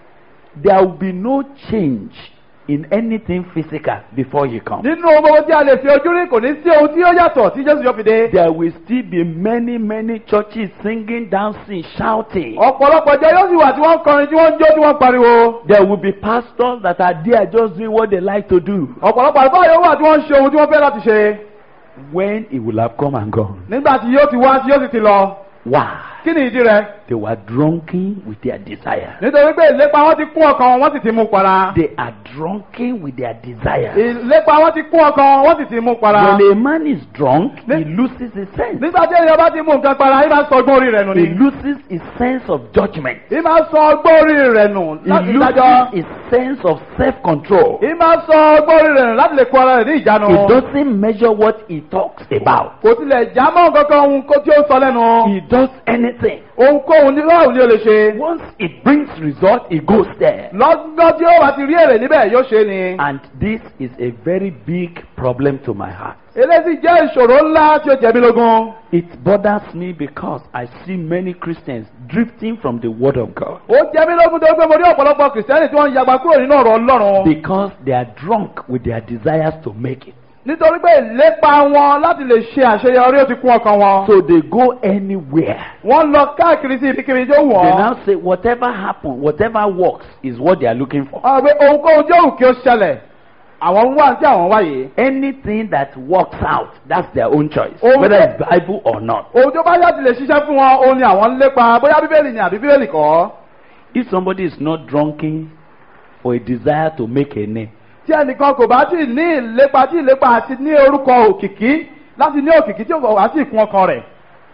There will be no change in anything physical before he comes. nínú ohun gbogbo tí a lè fi ojú rí kò ní sí ohun tí ó yàtọ̀ tí Jésù yóò fi dé. There will still be many, many churches singing, dancing, shouting. ọ̀pọ̀lọpọ̀ jẹ́ yóò sì wà tí wọ́n ń kọrin tí wọ́n ń jó tí wọ́n ń pariwo. There will be pastors that are there just doing what they like to do. ọ̀pọ̀lọpọ̀ àlùfáà yóò wà tí wọ́n ń ṣe ohun tí wọ́n fẹ́ láti ṣe. When he will have come and gone. nígbà tí yóò ti wá tí yóò sì ti lọ. Why? kí ni ìdí rẹ̀? They were drunken with their desire. nítorí pé ìlépa wọn ti kún ọkàn wọn wọ́n sì ti mú para. They are drunken with their desire. ìlépa wọn ti kún ọkàn wọ́n sì ti mú para. When a man is drunk, he Ne- loses his sense. nígbà tí ènìyàn bá ti mú nǹkan para yìí máa sọ ọgbọ́n orí rẹ̀ nù He ni. loses his sense of judgment. yìí máa sọ ọgbọ́n orí rẹ̀ nù He láti loses dájọ́. his sense of self-control. yìí máa sọ ọgbọ́n orí rẹ̀ nù láti lè kó ara rẹ̀ ní ìjánu. He doesn't measure what he talks about. kò tilẹ̀ jámọ́ kankan ohun kó tí ó sọ lẹ́nu. He does anything ohunkóhun ohunkóhun ní báwo ni o lè ṣe. Once it brings result, it goes there. lọ́gán tí ó bá ti rí èrè níbẹ̀ yóò ṣe ni. And this is a very big problem to my heart. eléyìí jẹ́ ìṣòro ńlá tí ó jẹ mí lógún. It bothers me because I see many Christians drifting from the Word of God. ó jẹ mí lógún tó gbé mo rí ọ̀pọ̀lọpọ̀ kìrìsìtẹ́nì tí wọ́n ń yagba kúrò nínú ọ̀rọ̀ Ọlọ́run. Because they are drunk with their desires to make it. nítorí pé ìlépa wọn láti lè ṣe àṣeyọrí ó ti kún ọkàn wọn. So they go anywhere. wọ́n lọ káàkiri sí ibikíbi tó wọ̀. They now say whatever happens, whatever works is what they are looking for. ọ̀rọ̀ pé ohunkóhun tí òun kí ó ṣẹlẹ̀ àwọn ń wá tí àwọn wáyé. Anything that works out, that's their own choice, Oh, whether yeah. it's Bible or not. ohun tó bá yá ti lè ṣiṣẹ́ fún wọn òun ni àwọn ń lépa bóyá bíbélì ni àbí bíbélì kọ́. If somebody is not drunken for a desire to make a name, tí ẹnìkan kò bá tí ì ní ìlépa tí ìlépa àti ní orúkọ òkìkí láti ní òkìkí tí kò wá sí ìkún ọkàn rẹ̀.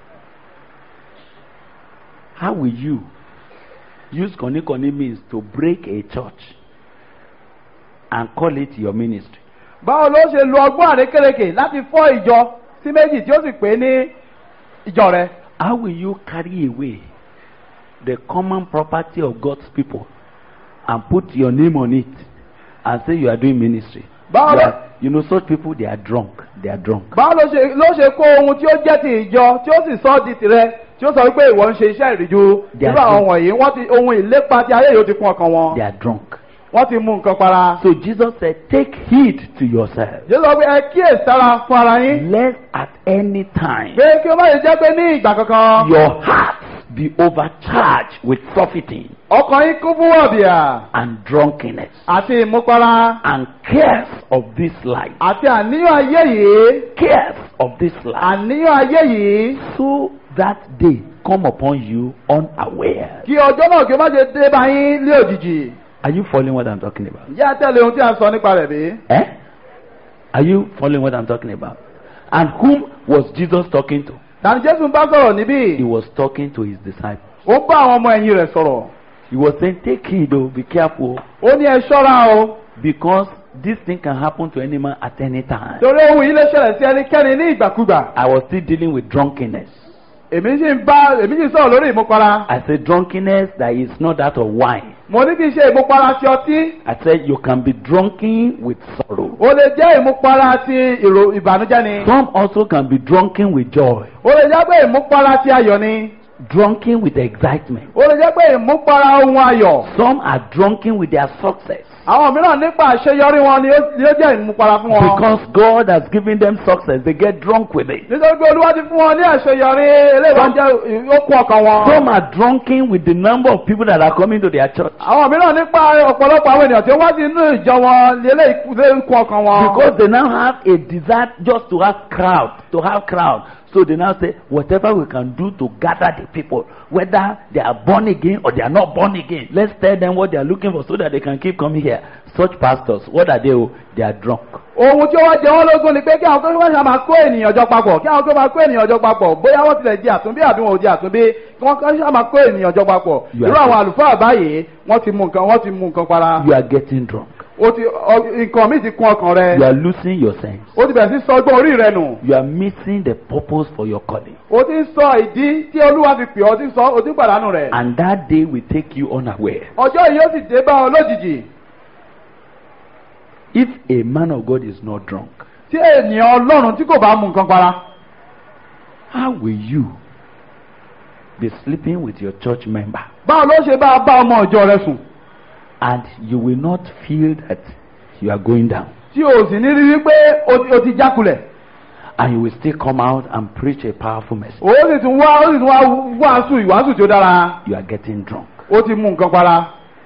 how will you use kọ́ni-kọ́ni means to break a church and call it your ministry? báwo ló ṣe lo ọgbọ́n àrékérekè láti fọ́ ìjọ sí méjì tí ó sì pè é ní ìjọ rẹ̀? How will you carry away the common property of God's people and put your name on it and say you are doing ministry? báwo You, ló are, you know, such people, they are drunk. They are drunk. báwo ló ṣe ló ṣe kó ohun tí ó jẹ́ ti ìjọ tí ó sì sọ ọ́ di tirẹ̀ tí ó sọ wípé ìwọ ń ṣe iṣẹ́ ìrìjú They are nínú àwọn drunk. wọ̀nyí wọ́n ti ohun ìlépa ti ayé yìí ó ti kún ọkàn wọn. They are drunk. wọ́n ti mú nǹkan para. So Jesus said, take heed to yourself, Jésù sọ pé ẹ kíyèsára fún ara yín. lest at any time pé kí ó má ṣe jẹ́ pé ní ìgbà kankan your heart be overcharged with surfeiting ọkàn yín kún fún wọ̀bìà and drunkenness àti ìmúpara and cares of this life. àti àníyàn ayé yìí Cares of this life. àníyàn ayé yìí So that day come upon you unaware. kí ọjọ́ náà kí ó má ṣe dé bá yín lé òjijì. Are you following what I'm talking about? ǹjẹ́ ẹ tẹ̀lé ohun tí a sọ nípa rẹ̀ bí? Eh? Are you following what I'm talking about? And whom was Jesus talking to? tani Jésù ń bá sọ̀rọ̀ níbí? He was talking to his disciples. ó bá àwọn ọmọ ẹ̀yìn rẹ̀ sọ̀rọ̀. He was saying, take heed, oh, be careful, ó ní ẹ ṣọ́ra o because this thing can happen to any man at any time. torí ohun yìí lè ṣẹlẹ̀ sí ẹnikẹ́ni ní ìgbàkúgbà. I was still dealing with drunkenness. èmi sì ń bá èmi sì ń sọ̀rọ̀ lórí ìmúpara. I said drunkenness that is not that of wine. mo ní kí n ṣe ìmúpara ti ọtí. I said you can be drunken with sorrow. ó lè jẹ́ ìmúpara ti ìrò ìbànújẹ́ ni. Some also can be drunken with joy, ó lè jẹ́ pé ìmúpara ti ayọ̀ ni. drunken with excitement. ó lè jẹ́ pé ìmúpara ohun ayọ̀. Some are drunken with their success àwọn mìíràn nípa àṣeyọrí wọn ni ó ni ó jẹ́ ìmúpara fún wọn. because God has given them success. They get drunk with it. nítorí pé Olúwa ti fún wọn ní àṣeyọrí eléyìí wọ́n jẹ́ ó kún ọkàn wọn. Some are drunken with the number of people that are coming to their church àwọn mìíràn nípa ọ̀pọ̀lọpọ̀ àwọn ènìyàn tí ó wá sí inú ìjọ wọn eléyìí kún ọkàn wọn. because they now have a desire just to have crowd, to have crowd. So they now say, whatever we can do to gather the people, whether they are born again or they are not born again, let's tell them what they are looking for so that they can keep coming here. Such pastors, what are they? Oh, they are drunk. ohun tí ó wá jẹ wọ́n lógún ni pé kí àwọn tó wá ṣe máa kó ènìyàn jọ papọ̀ kí àwọn tó máa kó ènìyàn jọ papọ̀ bóyá wọ́n tilẹ̀ di àtúnbí àbí wọn ò di àtúnbí kí wọ́n kọ́ ṣe máa kó ènìyàn jọ papọ̀. You are irú àwọn àlùfáà báyìí wọ́n ti mú nǹkan wọ́n ti mú nǹkan para. You are getting drunk. ó ti ọ- nǹkan míì ti kún ọkàn rẹ. You are losing your sense. ó ti bẹ̀rẹ̀ sí sọ ọgbọ́n orí rẹ nù. You are missing the purpose for your calling. ó ti ń sọ ìdí tí Olúwa fi pè ọ́ ó ti ń sọ ó ti ń pàdánù rẹ̀. And that day will take you unaware. ọjọ́ yìí ó sì dé bá ọ lójijì. If a man of God is not drunk, tí ènìyàn Ọlọ́run tí kò bá mú nǹkan para. how will you be sleeping with your church member báwo ló ṣe bá a bá ọmọ ìjọ rẹ sùn. and you will not feel that you are going down? tí o sì ní rí wípé o ti- o ti jákulẹ̀. And you will still come out and preach a powerful message. ó sì tún wá ó sì tún wá wàásù ìwàásù tí ó dára. You are getting drunk. ó ti mú nǹkan para.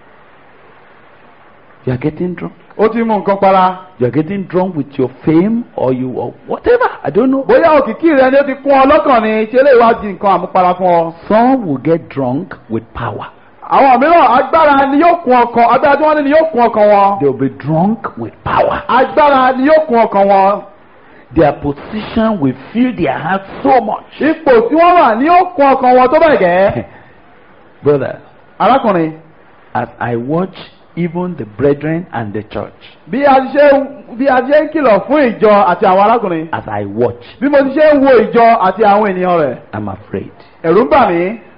You are getting drunk. ó ti mú nǹkan para. You are getting drunk with your fame or you or whatever. I don't know. bóyá òkìkí rẹ ni ó ti kún ọ lọ́kàn ni tí eléyìí wá di nǹkan àmupara fún ọ. Some will get drunk with power. àwọn mìíràn agbára ni yóò kún ọkàn agbára tí wọ́n ní ni yóò kún ọkàn wọn. They will be drunk with power. agbára ni yóò kún ọkàn wọn. Their position will fill their heart so much. ipò tí wọ́n wà ni yóò kún ọkàn wọn tó bẹ́ẹ̀ gẹ́. Brother, arákùnrin as I watch even the brethren and the church, bí a ti ṣe bí a ti ṣe ń kìlọ̀ fún ìjọ àti àwọn arákùnrin as I watch, bí mo ti ṣe ń wo ìjọ àti àwọn ènìyàn rẹ̀ I'm afraid. ẹ̀rù ń bà mí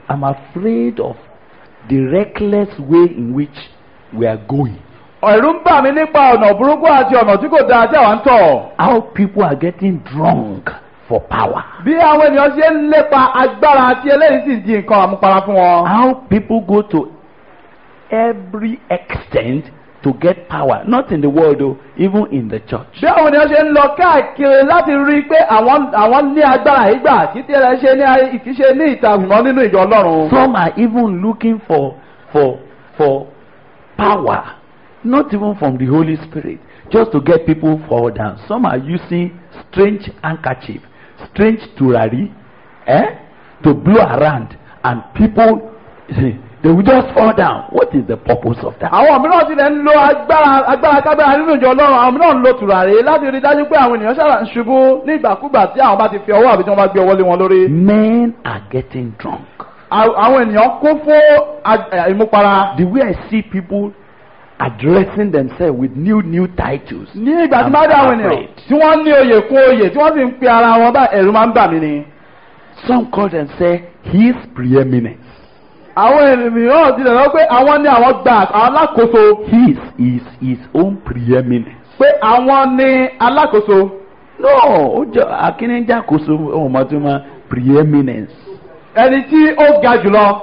I'm afraid of the reckless way in which we are going. ẹ̀rù ń bà mí nípa ọ̀nà burúkú àti ọ̀nà tí kò dáa tí àwa ń tọ̀. How people are getting drunk for power. bí àwọn ènìyàn ṣe ń lépa agbára àti eléyìí sì di nǹkan àmupara fún wọn. How people go to every extent to get power, not in the world though, even in the church. bí àwọn ènìyàn ṣe ń lọ káàkiri láti rí i pé àwọn àwọn ní agbára ìgbà kí tí ẹ ṣe ní kì í ṣe ní ìta ṣùgbọ́n nínú ìjọ Ọlọ́run. Some are even looking for for for power, not even from the Holy Spirit, just to get people fall down. Some are using strange handkerchief, strange turari, eh, to blow around, and people they will just fall down. What is the purpose of that? àwọn mìíràn ti lè ń lo agbára agbára kágbára nínú ìjọ Ọlọ́run. àwọn mìíràn ń lo tùràrí láti rí i dájú pé àwọn ènìyàn ṣáà ń ṣubú ní ìgbàkúgbà tí àwọn bá ti fi ọwọ́ àbí tí wọ́n bá gbé ọwọ́ lé wọn lórí. Men are getting drunk. àwọn ènìyàn kún fún ìmúpara. The way I see people addressing themselves with new new titles. ní ìgbà tí máa dé àwọn ènìyàn tí wọ́n ní oyè kún oyè tí wọ́n sì ń pe ara wọn bá ẹ̀rù máa ń bà mí ni. Some call them say his preeminence. àwọn ènìyàn ti lè lọ pé àwọn ní àwọn gba alákòóso. His is his own preeminence. pé àwọn ní alákòóso. No, ó jọ akínníjà kòso ọmọ tó máa preeminence. ẹni tí ó ga jùlọ.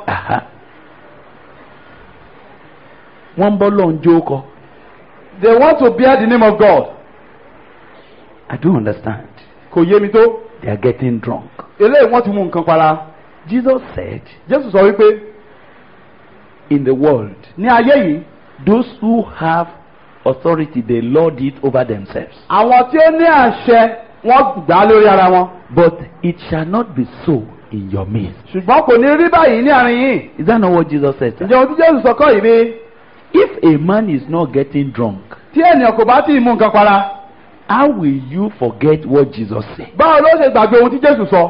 wọ́n bọ́ lọ́n jó kọ. they want to bear the name of God. I don't understand. kò yé mi tó. They are getting drunk. eléyìí wọ́n ti mú nǹkan para. Jesus said. Jésù sọ wípé. In the world. ní ayé yìí. Those who have authority they lord it over themselves. àwọn tí ó ní àṣẹ wọ́n gbà á lórí ara wọn. But it shall not be so in your midst. ṣùgbọ́n kò ní rí báyìí ní àárín yìí. Is that not what Jesus said? ǹjẹ́ ohun tí Jésù sọ kọ́ yìí ni. If a man is not getting drunk. tí ènìyàn kò bá tí ì mú nǹkan para. How will you forget what Jesus said? báwo ló ṣe gbàgbé ohun tí Jésù sọ.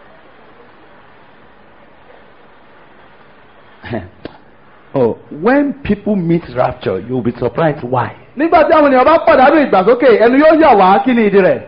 Oh, when people meet rapture, you will be surprised why. nígbà tí àwọn ènìyàn bá pàdánù ìgbàsókè ẹnu yóò yà wá kí ni ìdí rẹ̀.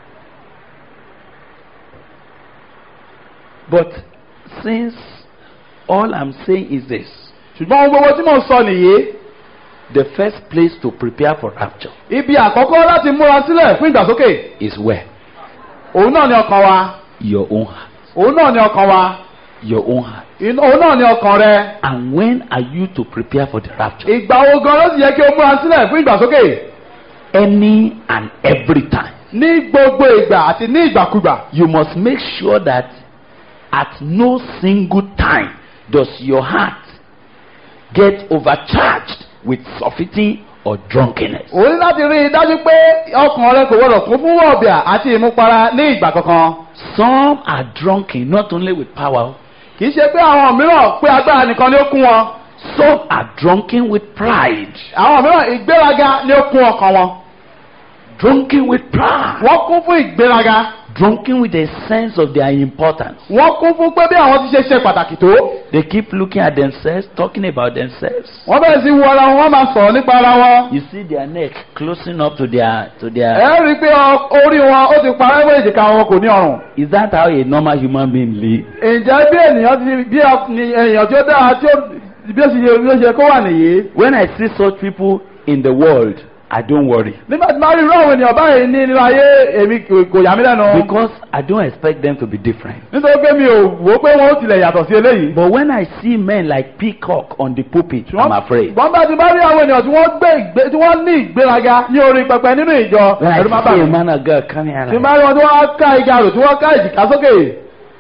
But since all I'm saying is this. ṣùgbọ́n ohun gbogbo tí mò ń sọ nìyí. The first place to prepare for rapture. ibi àkọ́kọ́ láti múra sílẹ̀ fún ìgbàsókè. Is where? òun náà ni ọkàn wa. Your own heart. òun náà ni ọkàn wa. Your own heart. òun náà ni ọkàn rẹ. And when are you to prepare for the rapture? ìgbà wo gan ló sì yẹ kí o múra sílẹ̀ fún ìgbàsókè. Any and every time. ní gbogbo ìgbà àti ní ìgbàkúgbà. You must make sure that at no single time does your heart get overcharged with surfeiting or drunkenness. o ní láti rí i dájú pé ọkàn rẹ kò gbọdọ̀ kún fún wọ̀bìà àti ìmúpara ní ìgbà kankan. Some are drunken not only with power. kì í ṣe pé àwọn mìíràn pé agbára nìkan ni ó kún wọn. Some are drunken with pride. àwọn mìíràn ìgbéraga ni ó kún ọkàn wọn. Drunken with pride. wọ́n kún fún ìgbéraga. Drunken with a sense of their importance. wọ́n kún fún pé bí àwọn ti ṣe ṣe pàtàkì tó. They keep looking at themselves, talking about themselves. wọ́n bẹ̀rẹ̀ sí wo ara wọn wọ́n máa sọ̀rọ̀ nípa ara wọn. You see their neck closing up to their to their. ẹ rí i pé orí wọn ó ti parẹ́ mọ́ èjìká wọn kò ní ọrùn. Is that how a normal human being live? ǹjẹ́ bí ènìyàn ti bí ènìyàn tí ó dára tí ó bí ó sì ṣe bí ó ṣe kó wà nìyí. When I see such people in the world, I don't worry. nígbà tí máa rí irú àwọn ènìyàn báyìí ní nínú ayé èmi kò yà mí lẹ́nu. Because I don't expect them to be different. nítorí pé mi ò wò ó pé wọn ó tilẹ̀ yàtọ̀ sí eléyìí. But when I see men like peacock on the pulpit, I'm afraid. wọ́n bá ti bá rí àwọn ènìyàn tí wọ́n gbé ìgbé tí wọ́n ní ìgbéraga ní orí pẹpẹ nínú ìjọ. When ẹ̀rù máa I bà see a mí. man or girl coming out tí like, máa rí wọn tí wọ́n ká igi àrò tí wọ́n ká ìjìká sókè.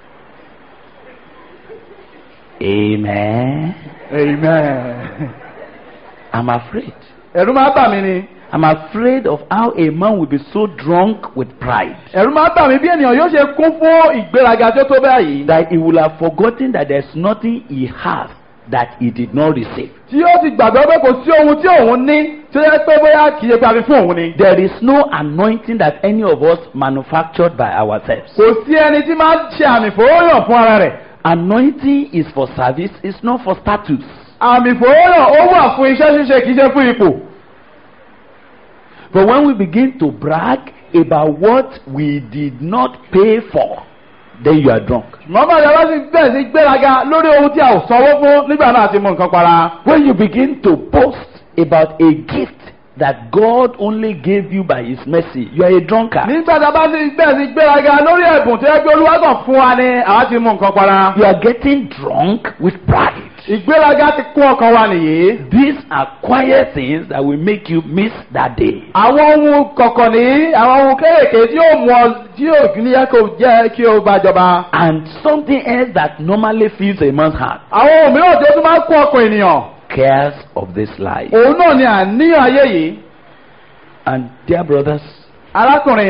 Amen. Amen. I'm afraid. ẹ̀rù máa bà mí ni. I'm afraid of how a man will be so drunk with pride ẹ̀rù máa bà mí bí ènìyàn yóò ṣe kún fún ìgbéraga tó tó báyìí. that he will have forgotten that there's nothing he has that he did not receive. tí ó ti gbàgbọ́ pé kò sí ohun tí òun ní tí ó yẹ pé bóyá kì í ṣe pé a fi fún òun ni. There is no anointing that any of us manufactured by ourselves. kò sí ẹni tí máa ń ṣe àmì fòóyàn fún ara rẹ̀. Anointing is for service, it's not for status. àmì fòóyàn ó wà fún iṣẹ́ ṣíṣe kì í ṣe fún ipò. But when we begin to brag about what we did not pay for, then you are drunk. mọ́mọ́ rẹ̀ wá sí bẹ́ẹ̀ sí gbéraga lórí ohun tí a ò sanwó fún nígbà náà ti mú nǹkan para. When you begin to boast about a gift that God only gave you by His mercy, you are a drunkard. nígbà tá a bá sí bẹ́ẹ̀ sí gbéraga lórí ẹ̀bùn tí ẹ gbé Olúwa kàn fún wa ni àwa ti mú nǹkan para. You are getting drunk with pride. ìgbéraga ti kún ọkàn wa nìyí. These are quiet things that will make you miss that day. àwọn ohun kọ̀ọ̀kan nìyí àwọn ohun kéékèèké tí yóò mú ọ tí yóò ní yẹ kó jẹ́ kí o bá jọba. And something else that normally fills a man's heart. àwọn ohun mìíràn tí ó tún máa ń kún ọkàn ènìyàn. Cares of this life. òun náà ni àníyàn ayé yìí. And dear brothers, arákùnrin.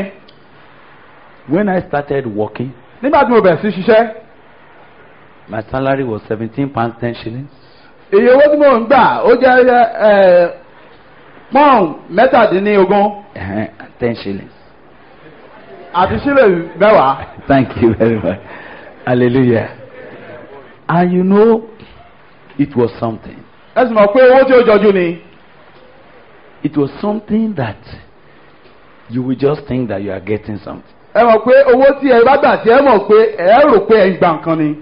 when I started working, nígbà tí mo bẹ̀rẹ̀ sí ṣiṣẹ́. my salary was seventeen pounds ten shillings. iye owó tí mo ń gbà ó jẹ́ ẹ pọ́ùn mẹ́tàdínlógún. Uh-huh, ten shillings. àti sílẹ̀ mẹ́wàá. Thank you very much. Hallelujah. And you know, it was something. ẹ sì mọ̀ pé owó tí ó jọjú ni. It was something that you will just think that you are getting something. ẹ mọ̀ pé owó tí ẹ bá gbà tí ẹ mọ̀ pé ẹ rò pé ẹ ń gbà nǹkan ni.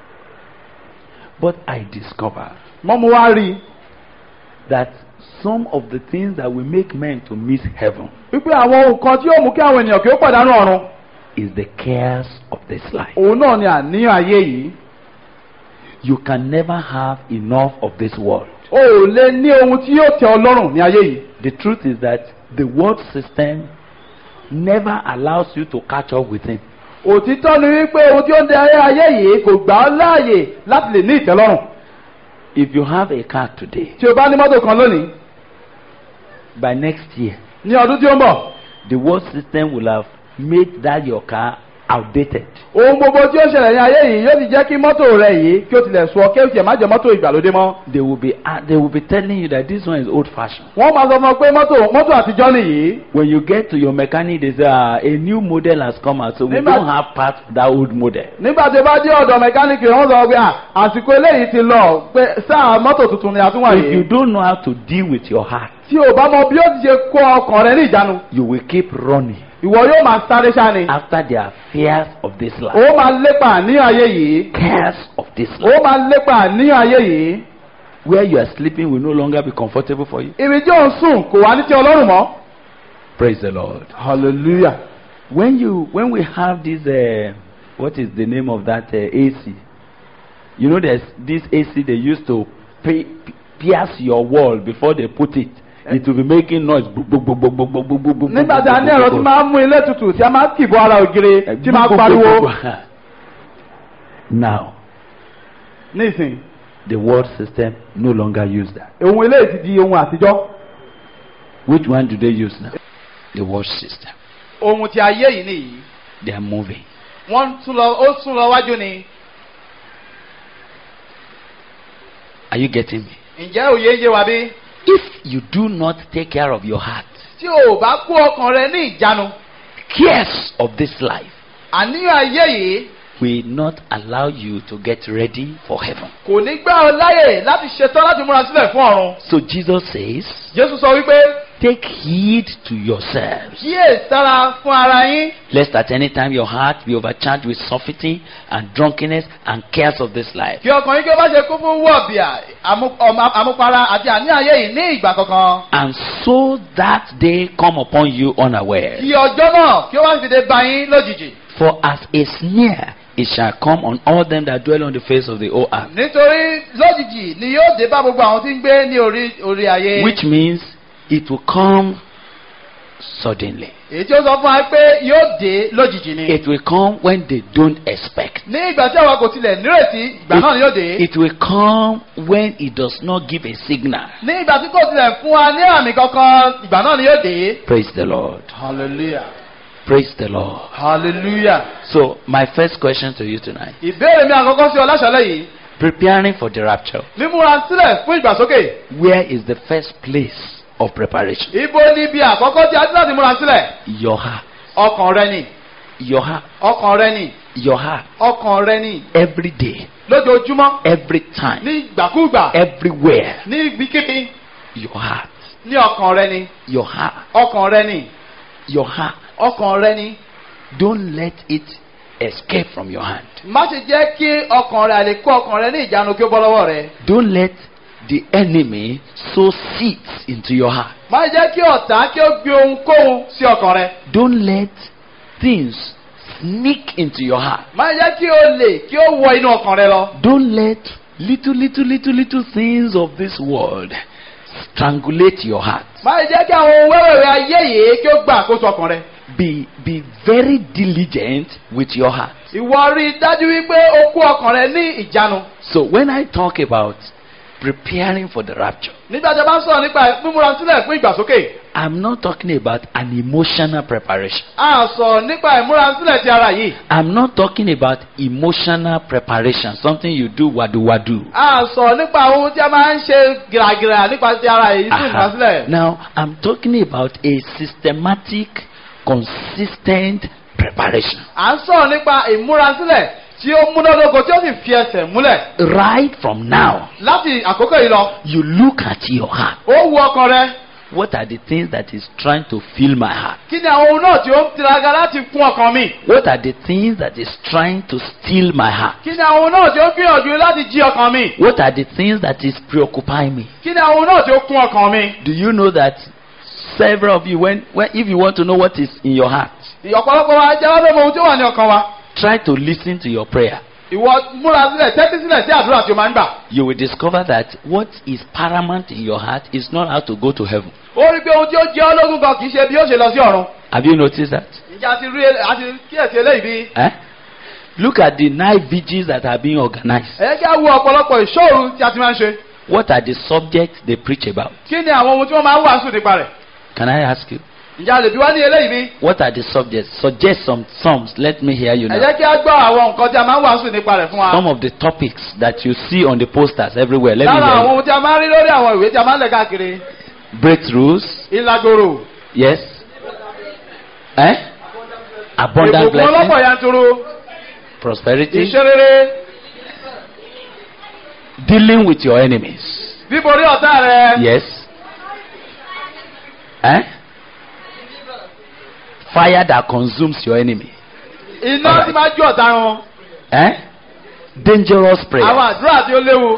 But I discovered mọ́ mo wá rí i. that some of the things that will make men to miss heaven wípé àwọn nǹkan tí yóò mú kí àwọn ènìyàn kí ó pàdánù ọ̀run. is the cares of this life. òun náà ni àníyàn ayé yìí. You can never have enough of this world. o ò lè ní ohun tí yóò tẹ́ ọ lọ́rùn ní ayé yìí. The truth is that the world system never allows you to catch up with him. òtítọ́ ni wípé ohun tí ó ń de ayé ayé yìí kò gbà ọ́ láàyè láti lè ní ìtẹ́lọ́rùn. If you have a car today, tí o bá ní mọ́tò kan lónìí. by next year, ní ọdún tí ó ń bọ̀. the world system will have made that your car outdated. ohun gbogbo tí ó ṣẹlẹ̀ ní ayé yìí yóò ti jẹ́ kí mọ́tò rẹ yìí kí ó tilẹ̀ sọ kí ó tiẹ̀ má jẹ́ mọ́tò ìgbàlódé mọ́. They will be uh, they will be telling you that this one is old fashioned. wọ́n máa sọ fún ọ pé mọ́tò mọ́tò àtijọ́ nìyí. When you get to your mechanic, they say uh, a new model has come out, so we Nígbà- don't have parts of that old model. nígbà tí o bá dé ọ̀dọ̀ mẹkáníìkì wọ́n sọ pé à, àsìkò eléyìí ti lọ pé sáà mọ́tò tuntun ni a tún wà If you yìí. don't know how to deal with your heart, tí o bá mọ bí ó ti ṣe kó ọkàn rẹ ní ìjánu you will keep running ìwọ yóò máa sáré ṣáni. after the affairs of this life. ó máa lépa àníyàn ayé yìí. Cares of this ó life. máa lépa àníyàn ayé yìí. Where you are sleeping will no longer be comfortable for you. ibi tí ò ń sùn kò wá ní tí ọlọ́run mọ́. Praise the Lord. hallelujah. When you when we have this uh, what is the name of that uh, A C? You know, there's this A C they used to pay, pierce your wall before they put it. It will be making noise. nígbà tí a ní ẹ̀rọ tí máa ń mú ilé tutù tí a máa ń kìbọ̀ ara ògiri tí máa ń pariwo. Now, nísìn the world system no longer use that. ohun eléyìí ti di ohun àtijọ́. Which one do they use now? The world system. ohun tí ayé yìí nìyí. They are moving. wọ́n tún lọ ó tún lọ wájú ni. Are you getting me? ǹjẹ́ òye ń yé wa bí? If you do not take care of your heart, tí o bá kó ọkàn rẹ ní ìjánu. cares of this life àníyàn ayé yìí will not allow you to get ready for heaven. kò ní gbà ọ láyè láti ṣetán láti múra sílẹ̀ fún ọ̀run. So Jesus says, jésù sọ wípé take heed to yourselves, kíyè sára fún ara yín. lest at any time your heart be overcharged with surfeiting and drunkenness and cares of this life. kí ọkàn yín kí ó bá ṣe kún fún wọ̀bìà àmú- ọmọ- àmupara àti àníyàn ayé yìí ní ìgbà kankan. And so that day come upon you unaware. kí ọjọ́ náà kí ó wá fi dé bá yín lójijì. For as a snare it shall come on all them that dwell on the face of the whole earth. nítorí lójijì ni yóò dé bá gbogbo àwọn tí ń gbé ní orí orí ayé. Which means it will come suddenly. èyí tí ó sọ fún wa pé yóò dé lójijì ni. It will come when they don't expect. ní ìgbà tí àwa kò tilẹ̀ nírètí ìgbà náà ni yóò dé. It will come when it does not give a signal. ní ìgbà tí kò tilẹ̀ fún wa ní àmì kankan ìgbà náà ni yóò dé. Praise the Lord. hallelujah. Praise the Lord. hallelujah. So, my first question to you tonight. ìbéèrè mi àkọ́kọ́ sí ọ láṣálẹ́ yìí. Preparing for the rapture. mímúra sílẹ̀ fún ìgbàsókè. Where is the first place of preparation? ibo ni ibi àkọ́kọ́ tí a ti láti múra sílẹ̀. Your heart. ọkàn rẹ ni. Your heart. ọkàn rẹ ni. Your heart. ọkàn rẹ ni. Every day. lójoojúmọ́. Every time. ní ìgbàkúùgbà. Everywhere. ní ibikíbi. Your heart. ní ọkàn rẹ ni. Your heart. ọkàn rẹ ni. Your heart. ọkàn rẹ ni. Don't let it escape from your hand. má ṣe jẹ́ kí ọkàn rẹ àlè kó ọkàn rẹ ní ìjánu kí ó bọ́ lọ́wọ́ rẹ. Don't let the enemy sow seeds into your heart. má ṣe jẹ́ kí ọ̀tá kí ó gbé ohunkóhun sí ọkàn rẹ. Don't let things sneak into your heart. má ṣe jẹ́ kí ó lè kí ó wọ inú ọkàn rẹ lọ. Don't let little, little, little, little things of this world strangulate your heart. má ṣe jẹ́ kí àwọn ohun wẹ́wẹ́wẹ́ ayé yìí kí ó gbà àkóso ọkàn rẹ. Be, be very diligent with your heart. ìwọ rí i dájú wípé o kó ọkàn rẹ ní ìjánu. So when I talk about preparing for the rapture, nígbà tí a bá ń sọ̀rọ̀ nípa mímúra sílẹ̀ fún ìgbàsókè. I'm not talking about an emotional preparation. a sọ̀rọ̀ nípa ìmúra sílẹ̀ ti ara yìí. I'm not talking about emotional preparation, something you do wadu wadu. a sọ̀rọ̀ nípa ohun tí a máa ń ṣe gìràgìrà nípa ti ara yìí sí ìmúra sílẹ̀. Now I'm talking about a systematic, consistent preparation. à ń sọ̀rọ̀ nípa ìmúra sílẹ̀ tí ó múnádóko tí ó sì fi ẹsẹ̀ múlẹ̀. Right from now, láti àkókò yìí lọ. you look at your heart. ó wu ọkàn rẹ. What are the things that is trying to fill my heart? kí ni àwọn ohun náà tí ó ń tiraka láti kún ọkàn mi. What are the things that is trying to steal my heart? kí ni àwọn ohun náà tí ó ń gbìyànjú láti jí ọkàn mi. What are the things that is preoccupying me? kí ni àwọn ohun náà tí ó kún ọkàn mi. Do you know that several of you, when, when if you want to know what is in your heart, ìyọ̀pọ̀lọpọ̀ wa jẹ́ wá fẹ́ mọ ohun tí ó wà ní ọkàn wa. try to listen to your prayer. ìwọ múra sílẹ̀ tẹ́tí sílẹ̀ sí àdúrà tí o máa ń gbà. You will discover that what is paramount in your heart is not how to go to heaven. ó rí pé ohun tí ó jẹ́ ológun kan kì í ṣe bí ó ṣe lọ sí ọ̀run. Have you noticed that? ìjà ti rí àti kíyèsí eléyìí bí. Eh? Look at the night vigils that are being organized. ẹ jẹ́ wo ọ̀pọ̀lọpọ̀ ìṣòro tí a ti máa ń ṣe. What are the subjects they preach about? kí ni àwọn ohun tí wọ́n máa ń wàásù nípa rẹ̀. Can I ask you? ìjà lè bí wá ní eléyìí bí. What are the subjects? Suggest some some. Let me hear you ẹ now. jẹ́ kí a gbọ́ àwọn nǹkan tí a máa ń wàásù nípa rẹ̀ fún wa. Some of the topics that you see on the posters everywhere. Let me lára hear àwọn you. ohun tí a máa ń rí lórí àwọn ìwé tí a máa ń lẹ̀ káàkiri. Breakthroughs. ìlàgòrò. Yes. Eh? Abundant ìbùkún ọlọ́pọ̀ blessings. yanturu. Prosperity. ìṣerere. Dealing with your enemies. bíborí ọ̀tá rẹ. Yes. Eh? Fire that consumes your enemy. iná tí máa jó ọ̀tá wọn. Eh? Dangerous àwọn prayer. àdúrà tí ó léwu.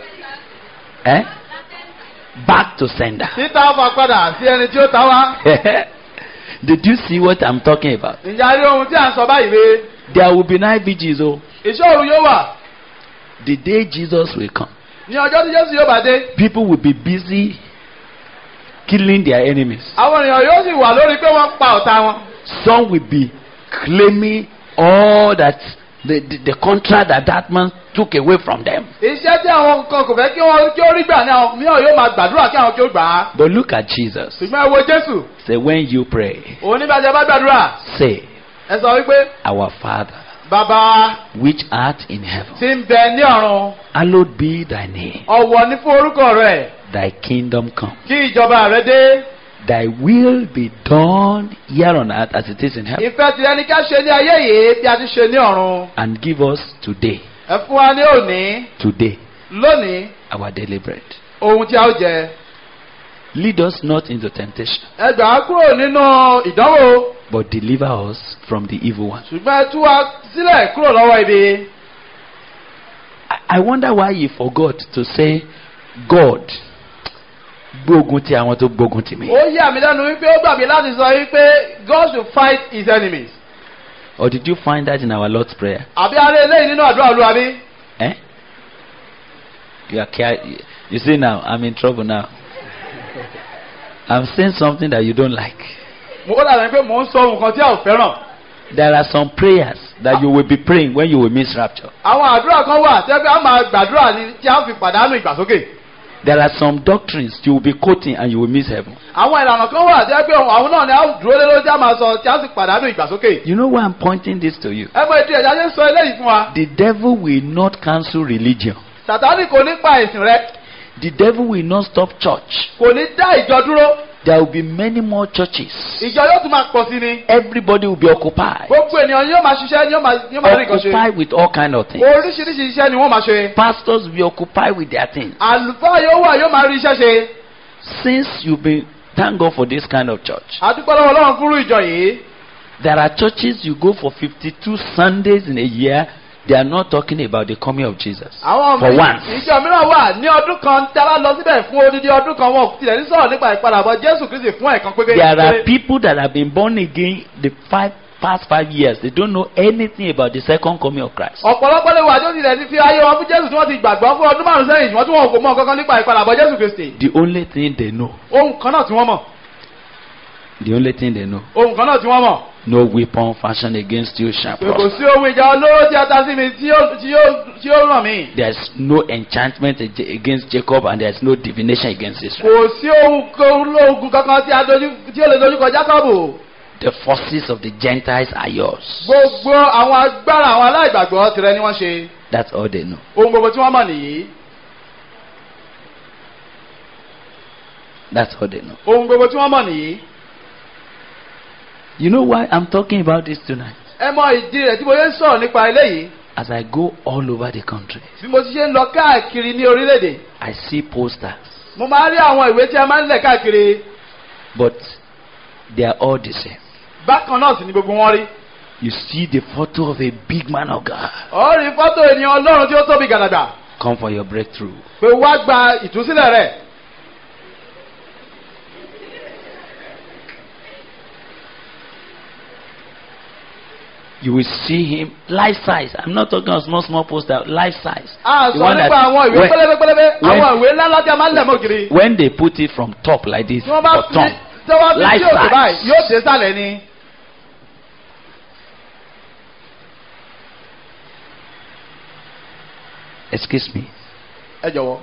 Eh? Back to sender. títà ọba padà sí ẹni tí ó ta wá. Did you see what I'm talking about? ìjà rí ohun tí à ń sọ báyìí wé. There will be night vigils. Oh, ìṣòro yóò wà. the day Jesus will come, ní ọjọ́ tí Jésù yóò bá dé. people will be busy killing their enemies. àwọn èèyàn yóò sì wà lórí pé wọ́n pa ọ̀tá wọn. Some will be claiming all that the, the, the contract that that man took away from them. iṣẹ́ tí àwọn kan kò fẹ́ kí wọ́n kí ó rí gbà ní àwọn mìíràn yóò máa gbàdúrà kí àwọn kí ó gbà á. But look at Jesus. ṣùgbọ́n ẹ wo Jésù. Say, when you pray, òun nígbà tí ẹ bá gbàdúrà. say, ẹ sọ wípé Our Father, bàbá which art in heaven, tí ń bẹ ní ọ̀run. hallowed be thy name. ọ̀wọ̀ ní fún orúkọ rẹ̀. Thy kingdom come. kí ìjọba rẹ̀ dé. Thy will be done here on earth as it is in heaven. ìfẹ́ tìrẹ ni ká ṣe ní ayé yìí bí a ti ṣe ní ọ̀run. And give us today, ẹ fún wa ní òní. today, lónìí our daily bread. ohun tí a ó jẹ. Lead us not into temptation, ẹ gbà á kúrò nínú ìdánwò. but deliver us from the evil one. ṣùgbọ́n ẹ tú wa sílẹ̀ kúrò lọ́wọ́ ibi. I, I wonder why he forgot to say, God, gbógun ti àwọn tó gbógun ti mi. ó yà mí lẹ́nu wípé ó gbàgbé láti sọ wípé God should fight his enemies. Or did you find that in our Lord's Prayer? àbí a rí eléyìí nínú àdúrà Olúwa bí. Eh? You are care- You see now, I'm in trouble now. I'm saying something that you don't like. mo kọ́ dàbí pé mò ń sọ nǹkan tí a ò fẹ́ràn. There are some prayers that you will be praying when you will miss rapture. àwọn àdúrà kan wà tẹ́ pé a máa gbàdúrà ni tí a fi pàdánù ìgbàsókè. There are some doctrines you will be quoting and you will miss heaven. àwọn ìlànà kan wà tẹ́ pé àwọn náà ni a ó dúró lé lórí tí a máa sọ tí a sì pàdánù ìgbàsókè. You know why I'm pointing this to you? ẹ mọ ètò ẹ̀já ṣe ń sọ eléyìí fún wa. The devil will not cancel religion. Sàtánì kò ní pa ẹ̀sìn rẹ. The devil will not stop church. kò ní dá ìjọ dúró. There will be many more churches. ìjọ yóò tún máa pọ̀ sí ni. Everybody will be occupied. gbogbo ènìyàn yóò máa ṣiṣẹ́ yóò máa yóò máa rí nǹkan ṣe. Occupied with all kind of things. oríṣiríṣi iṣẹ́ ni wọ́n máa ṣe. Pastors will be occupied with their things. àlùfáà yóò wà yóò máa rí iṣẹ́ ṣe. Since you've been, thank God for this kind of church. àdúpẹ́ lọ́wọ́ Ọlọ́run fúnrú ìjọ yìí. There are churches you go for fifty-two Sundays in a year. They are not talking about the coming of Jesus. àwọn For ọmọ once. ìjọ mìíràn wà ní ọdún kan tí a bá lọ síbẹ̀ fún odidi ọdún kan wọn tilẹ̀ ní sọ̀rọ̀ nípa ìpadàbọ̀ Jésù Kristi fún ẹ̀kan pépé. There are people that have been born again the five past five years. They don't know anything about the second coming of Christ. ọ̀pọ̀lọpọ̀ lè wà tó tilẹ̀ ti fi ayé wọn fún Jésù tí wọ́n ti gbàgbọ́ fún ọdún márùn-ún sẹ́yìn ṣùgbọ́n tí wọn kò mọ̀ kankan nípa ìpadàbọ̀ Jésù Kristi. The only thing they know. ohun kan náà tí wọ́n mọ̀. The only thing they know. ohun kan náà tí wọ́n mọ̀. No weapon fashioned against you shall pé kò prosper. sí ohun ìjà olóró tí a ta sí mi tí yóò tí yóò tí yóò ràn mí. There is no enchantment ag- against Jacob, and there is no divination against Israel. kò sí ohun olóògùn kankan tí a dojú tí ó lè dojúkọ Jákọ́bù. The forces of the Gentiles are yours. gbogbo àwọn agbára àwọn aláìgbàgbọ́ tirẹ̀ ni wọ́n ṣe. That's all they know. ohun gbogbo tí wọ́n mọ̀ nìyí. That's all they know. ohun gbogbo tí wọ́n mọ̀ nìyí. You know why I'm talking about this tonight? ẹ mọ ìdí rẹ̀ tí mo yẹ ń sọ̀rọ̀ nípa eléyìí. As I go all over the country, bí mo ti ṣe ń lọ káàkiri ní orílẹ̀-èdè. I see posters, mo máa rí àwọn ìwé tí a máa ń lẹ̀ káàkiri. but they are all the same. bákan náà sì ni gbogbo wọn rí. You see the photo of a big man of God. ó rí fọ́tò ènìyàn Ọlọ́run tí ó tóbi gàdàgbà. Come for your breakthrough. pé wá gba ìtúsílẹ̀ rẹ̀. You will see him life size. I'm not talking of small, small poster, life size. a The sọ one that- nípa àwọn ìwé when- pẹlẹbẹpẹlẹbẹ when- àwọn ìwé ńláńlá tí a máa ń lẹ̀ mọ́ kiri. When they put it from top like this, tí wọ́n bá bottom, fi tí wọ́n bá fi life tí òkè size. báyìí yóò dé sálẹ̀ ni. Excuse me. ẹ jọ̀wọ́.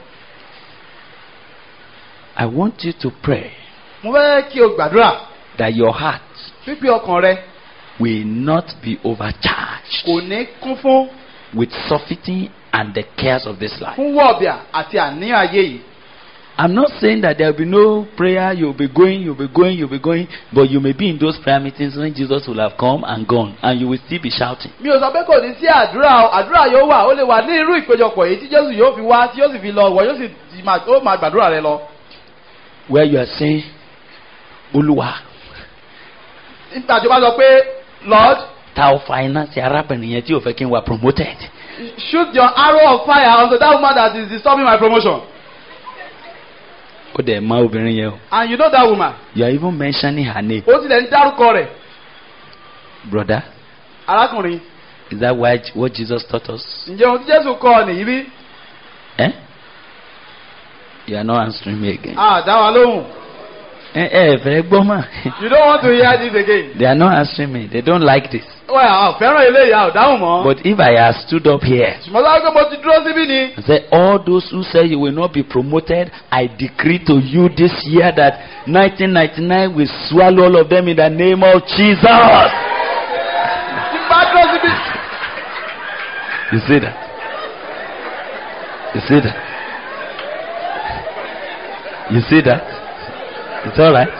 I want you to pray mo fẹ́ kí o gbàdúrà that your heart pípé ọkàn rẹ will not be overcharged kò ní kún fún with surfeiting and the cares of this life. fún wọ̀bìà àti àníyàn ayé yìí. I'm not saying that there will be no prayer, you'll be going, you'll be going, you'll be going, but you may be in those prayer meetings when Jesus will have come and gone, and you will still be shouting. mi ò sọ pé kò ní sí àdúrà o àdúrà yóò wà ó lè wà ní irú ìpéjọpọ̀ èyí tí Jésù yóò fi wá tí yóò sì fi lọ wọ̀ yóò sì ti máa ó máa gbàdúrà rẹ lọ. Where you are saying, Olúwa, nígbà tí o bá sọ pé Lord ta o finance arábìnrin yẹn tí o fẹ́ kí n wà promoted. shoot your arrow of fire onto that woman that is disturbing my promotion. Ó dẹ̀ mọ obìnrin yẹn o. and you know that woman. You are even mentioning her name. ó tilẹ̀ ń dárúkọ rẹ̀. Brother, arákùnrin. is that why what Jesus taught us? ǹjẹ́ ohun tí Jésù kọ́ ọ nìyí bí? Eh? You are not answering me again. ah dá wa lóhùn. Eh, eh, fẹ́ gbọ́ mà. you don't want to hear this again. They are not answering me. They don't like this. well a fẹ́ràn eléyìí a ò dáhùn mọ́. But if I had stood up here ṣùgbọ́n sáà pé mo ti dúró síbí ni. and said, all those who say you will not be promoted, I decree to you this year that nineteen ninety-nine will swallow all of them in the name of Jesus. tí n bá dúró síbí. You see that? You see that? You see that? It's all right.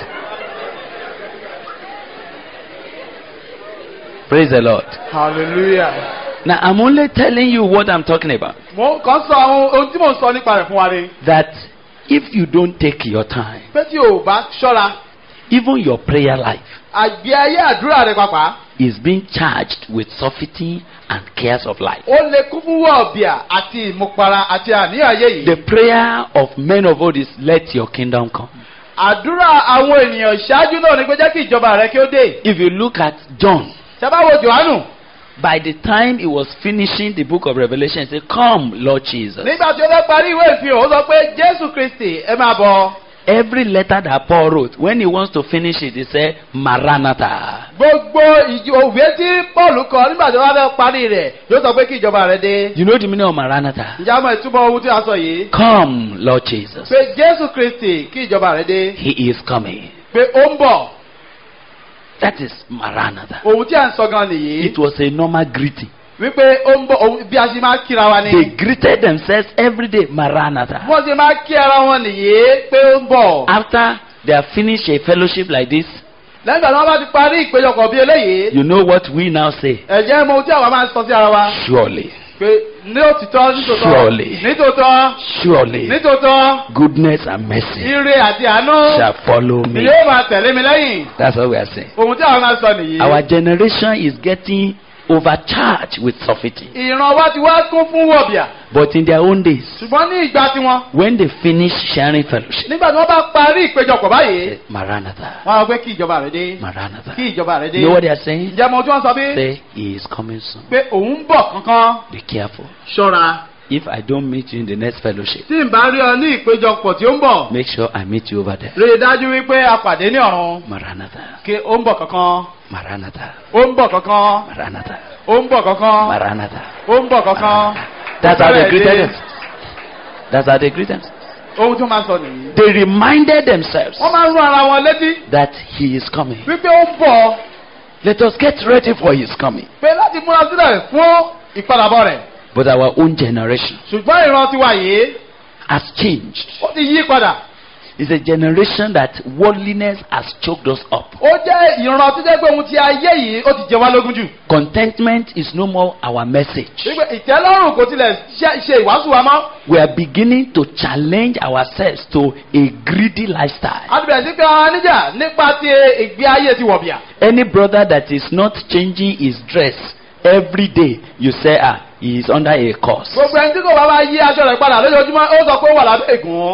Praise the Lord. hallelujah. Now I'm only telling you what I'm talking about. mo kàn sọ àwọn ohun tí mò ń sọ nípa rẹ̀ fún wa rẹ̀. That if you don't take your time, pé tí o bá ṣọ́ra even your prayer life àgbé ayé àdúrà rẹ̀ pàpà. is being charged with surfeiting and cares of life. ó lè kún fún wọ̀ọ̀bìà àti ìmupara àti àníyàn ayé yìí. The prayer of men of old is, let your kingdom come. àdúrà àwọn ènìyàn ìṣáájú náà ni pé jẹ́ kí ìjọba rẹ̀ kí ó dé. If you look at John, ṣé bá wo Jòhánù. by the time he was finishing the book of Revelation, he said, come, Lord Jesus. nígbà tí ó fẹ́ parí ìwé ìfihàn ó sọ pé Jésù Kristi ẹ máa bọ̀. Every letter that Paul wrote, when he wants to finish it, he said, Maranatha. gbogbo ìjì òwe tí Paul kọ nígbà tí ó fẹ́ parí rẹ̀ yóò sọ pé kí ìjọba rẹ̀ dé. You know the meaning of Maranatha? ǹjẹ́ a mọ̀ ìtumọ̀ ohun tí a sọ yìí. Come, Lord Jesus. pé Jésù Kristi kí ìjọba rẹ̀ dé. He is coming. pé ó ń bọ̀. That is Maranatha. ohun tí à ń sọ gan nìyí. It was a normal greeting. wípé ó ń bọ̀ ohun bí a ṣe máa kíra wa ni. They greeted themselves every day, Maranatha. wọ́n ṣe máa kí ara wọn nìyí pé ó ń bọ̀. After they have finished a fellowship like this, lẹ́yìn ìgbà tí wọ́n bá ti parí ìpéjọpọ̀ bí eléyìí. you know what we now say? ẹ̀jẹ̀ mọ ohun tí àwa máa ń sọ sí ara wa. Surely, pé ní òtítọ́ nítòótọ́ Surely. nítòótọ́ Surely nítòótọ́ goodness and mercy ire àti àánú shall follow ni me. yóò máa tẹ̀lé mi lẹ́yìn. That's what we are saying. ohun tí àwọn máa sọ nìyí. Our generation is getting overcharged with surfeiting. ìran wa ti wá kún fún wọ̀bìà. But in their own days, ṣùgbọ́n ní ìgbà tiwọn. when they finish sharing fellowship, nígbà tí wọ́n bá parí ìpéjọpọ̀ báyìí. Maranatha, wọ́n á gbé kí ìjọba rẹ̀ dé. Maranatha. kí ìjọba rẹ̀ dé. You know what they are saying? ǹjẹ́ mo tí wọ́n sọ bí? Say, he is coming soon. pé òun ń bọ̀ kankan. Be careful. ṣọ́ra. If I don't meet you in the next fellowship, tí n bá rí ọ ní ìpéjọpọ̀ tí ó ń bọ̀. make sure I meet you over there. rí i dájú wípé a pàdé ní ọ̀run. Maranatha, kí ó ń bọ̀ kankan. Maranatha, ó ń bọ̀ kankan. Maranatha, ó ń bọ̀ kankan. Maranatha. ó ń bọ̀ kankan. That's how they Bẹ́ẹ̀ greeted dé. us. That's how they greeted us. ohun tí wọ́n máa sọ nìyí. They reminded themselves wọ́n máa ń rán ara wọn létí. that he is coming. wípé ó ń bọ̀. Let us get ready for his coming. pé láti múra sílẹ̀ fún ìpadàbọ̀ rẹ̀. But our own generation ṣùgbọ́n ìran tiwa yìí has changed. ó ti yí padà. It's a generation that worldliness has choked us up. ó jẹ́ ìran tó jẹ́ pé ohun ti ayé yìí ó ti jẹ wá lógún jù. Contentment is no more our message. wípé ìtẹ́lọ́rùn kò tilẹ̀ ṣe ṣe ìwàásù wa mọ́. We are beginning to challenge ourselves to a greedy lifestyle. a ti bẹ̀rẹ̀ sí pé ara níjà nípa ti ìgbé ayé ti wọ̀bìà. Any brother that is not changing his dress every day, you say, ah, he is under a curse. gbogbo ẹni tí kò bá máa yí aṣọ rẹ̀ padà lójoojúmọ́ ó sọ pé ó wà lábẹ́ ègún.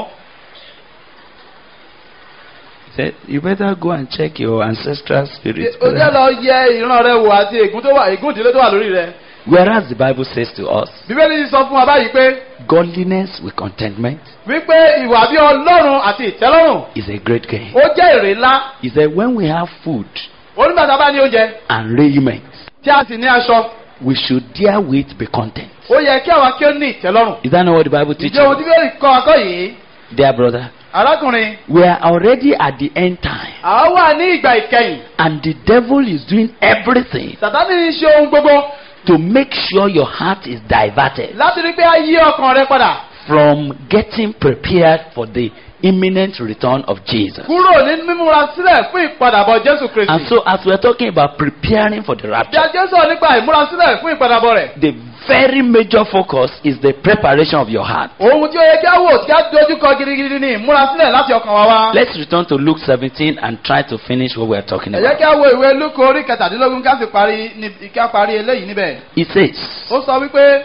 Say, you better go and check your ancestral spirit. ó jẹ́ lọ yẹ ìran rẹ wò àti ègún tó wà ègún ìdílé tó wà lórí rẹ. Whereas the Bible says to us, bíbélì ti sọ fún wa báyìí pé godliness with contentment wípé ìwà bí ọlọ́run àti ìtẹ́lọ́rùn is a great gain. ó jẹ́ èrè ńlá. He said, when we have food onígbà tá a bá ní oúnjẹ and raiment, tí a sì ní aṣọ we should therewith be content. ó yẹ kí àwa kí ó ní ìtẹ́lọ́rùn. Is that not what the Bible teaches? ìjẹ́ ohun tí bíbélì kọ́ akọ́ yìí. Dear brother, arákùnrin we are already at the end time, àwa wà ní ìgbà ìkẹyìn. and the devil is doing everything sàtánì ń ṣe ohun gbogbo to make sure your heart is diverted láti rí pé a yí ọkàn rẹ padà from getting prepared for the imminent return of Jesus. kúrò ní mímúra sílẹ̀ fún ìpadàbọ̀ jésù kristi. And so, as we are talking about preparing for the bí rapture, a jẹ́ sọ̀rọ̀ nípa ìmúra sílẹ̀ fún ìpadàbọ̀ rẹ̀. the very major focus is the preparation of your heart. ohun tí ó yẹ kí a wò kí a dojú kọ gidigidi ní ìmúra sílẹ̀ láti ọkàn wa wá. Let's return to Luke seventeen and try to finish what we are talking ẹ jẹ́ about. kí a wo ìwé lúkọ orí kẹtàdínlógún ká sì parí ní kí a parí eléyìí níbẹ̀. It says, ó sọ wípé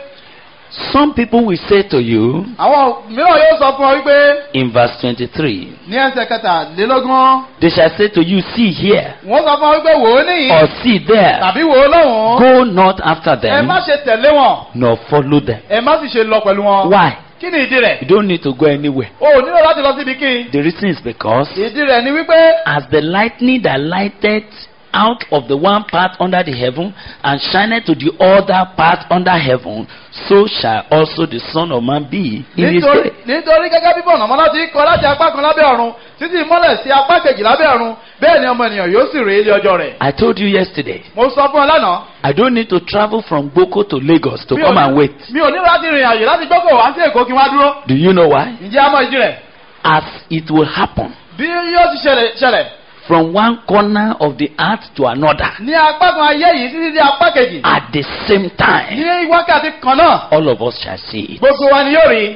some people will say to you, àwọn mìíràn yóò sọ fún ọ wípé in verse twenty-three, ní ẹsẹ̀ kẹtàlélógún they shall say to you, see here, wọ́n sọ fún ọ wípé wò ó níyìn or see there, tàbí wò ó lọ́hùn-ún. go not after ẹ them, má ṣe tẹ̀lé wọn nor follow them. ẹ má sì ṣe lọ pẹ̀lú wọn. Why? kí ni ìdí rẹ̀? You don't need to go anywhere. o ò nílò láti lọ síbi kí. The reason is because ìdí rẹ̀ ni wípé as the lightning that lighted out of the one part under the heaven and shined to the other part under heaven, so shall also the Son of Man be in his nítorí day. nítorí gẹ́gẹ́ bí bọ̀nà mọ́lá ti kọ láti apá kan lábẹ́ ọ̀run títí mọ́lẹ̀ sí apá kejì lábẹ́ ọ̀run bẹ́ẹ̀ ni ọmọ ènìyàn yóò sì rèé ilé ọjọ́ rẹ̀. I told you yesterday, mo sọ fún ọ lánàá. I don't need to travel from Boko to Lagos to mi ò come ní- and wait. mi ò nílò láti rìn àjò láti gbọ́kọ̀ wá sí èkó kí n wá dúró. Do you know why? ǹjẹ́ a mọ ìdí rẹ̀? As it will happen bí yóò ti ṣẹlẹ̀ ṣẹlẹ̀ from one corner of the earth to another ní apá kan ayé yìí títí dé apá kejì at the same time, ní wákàtí kan náà all of us shall see it. gbogbo wa ni yóò rí.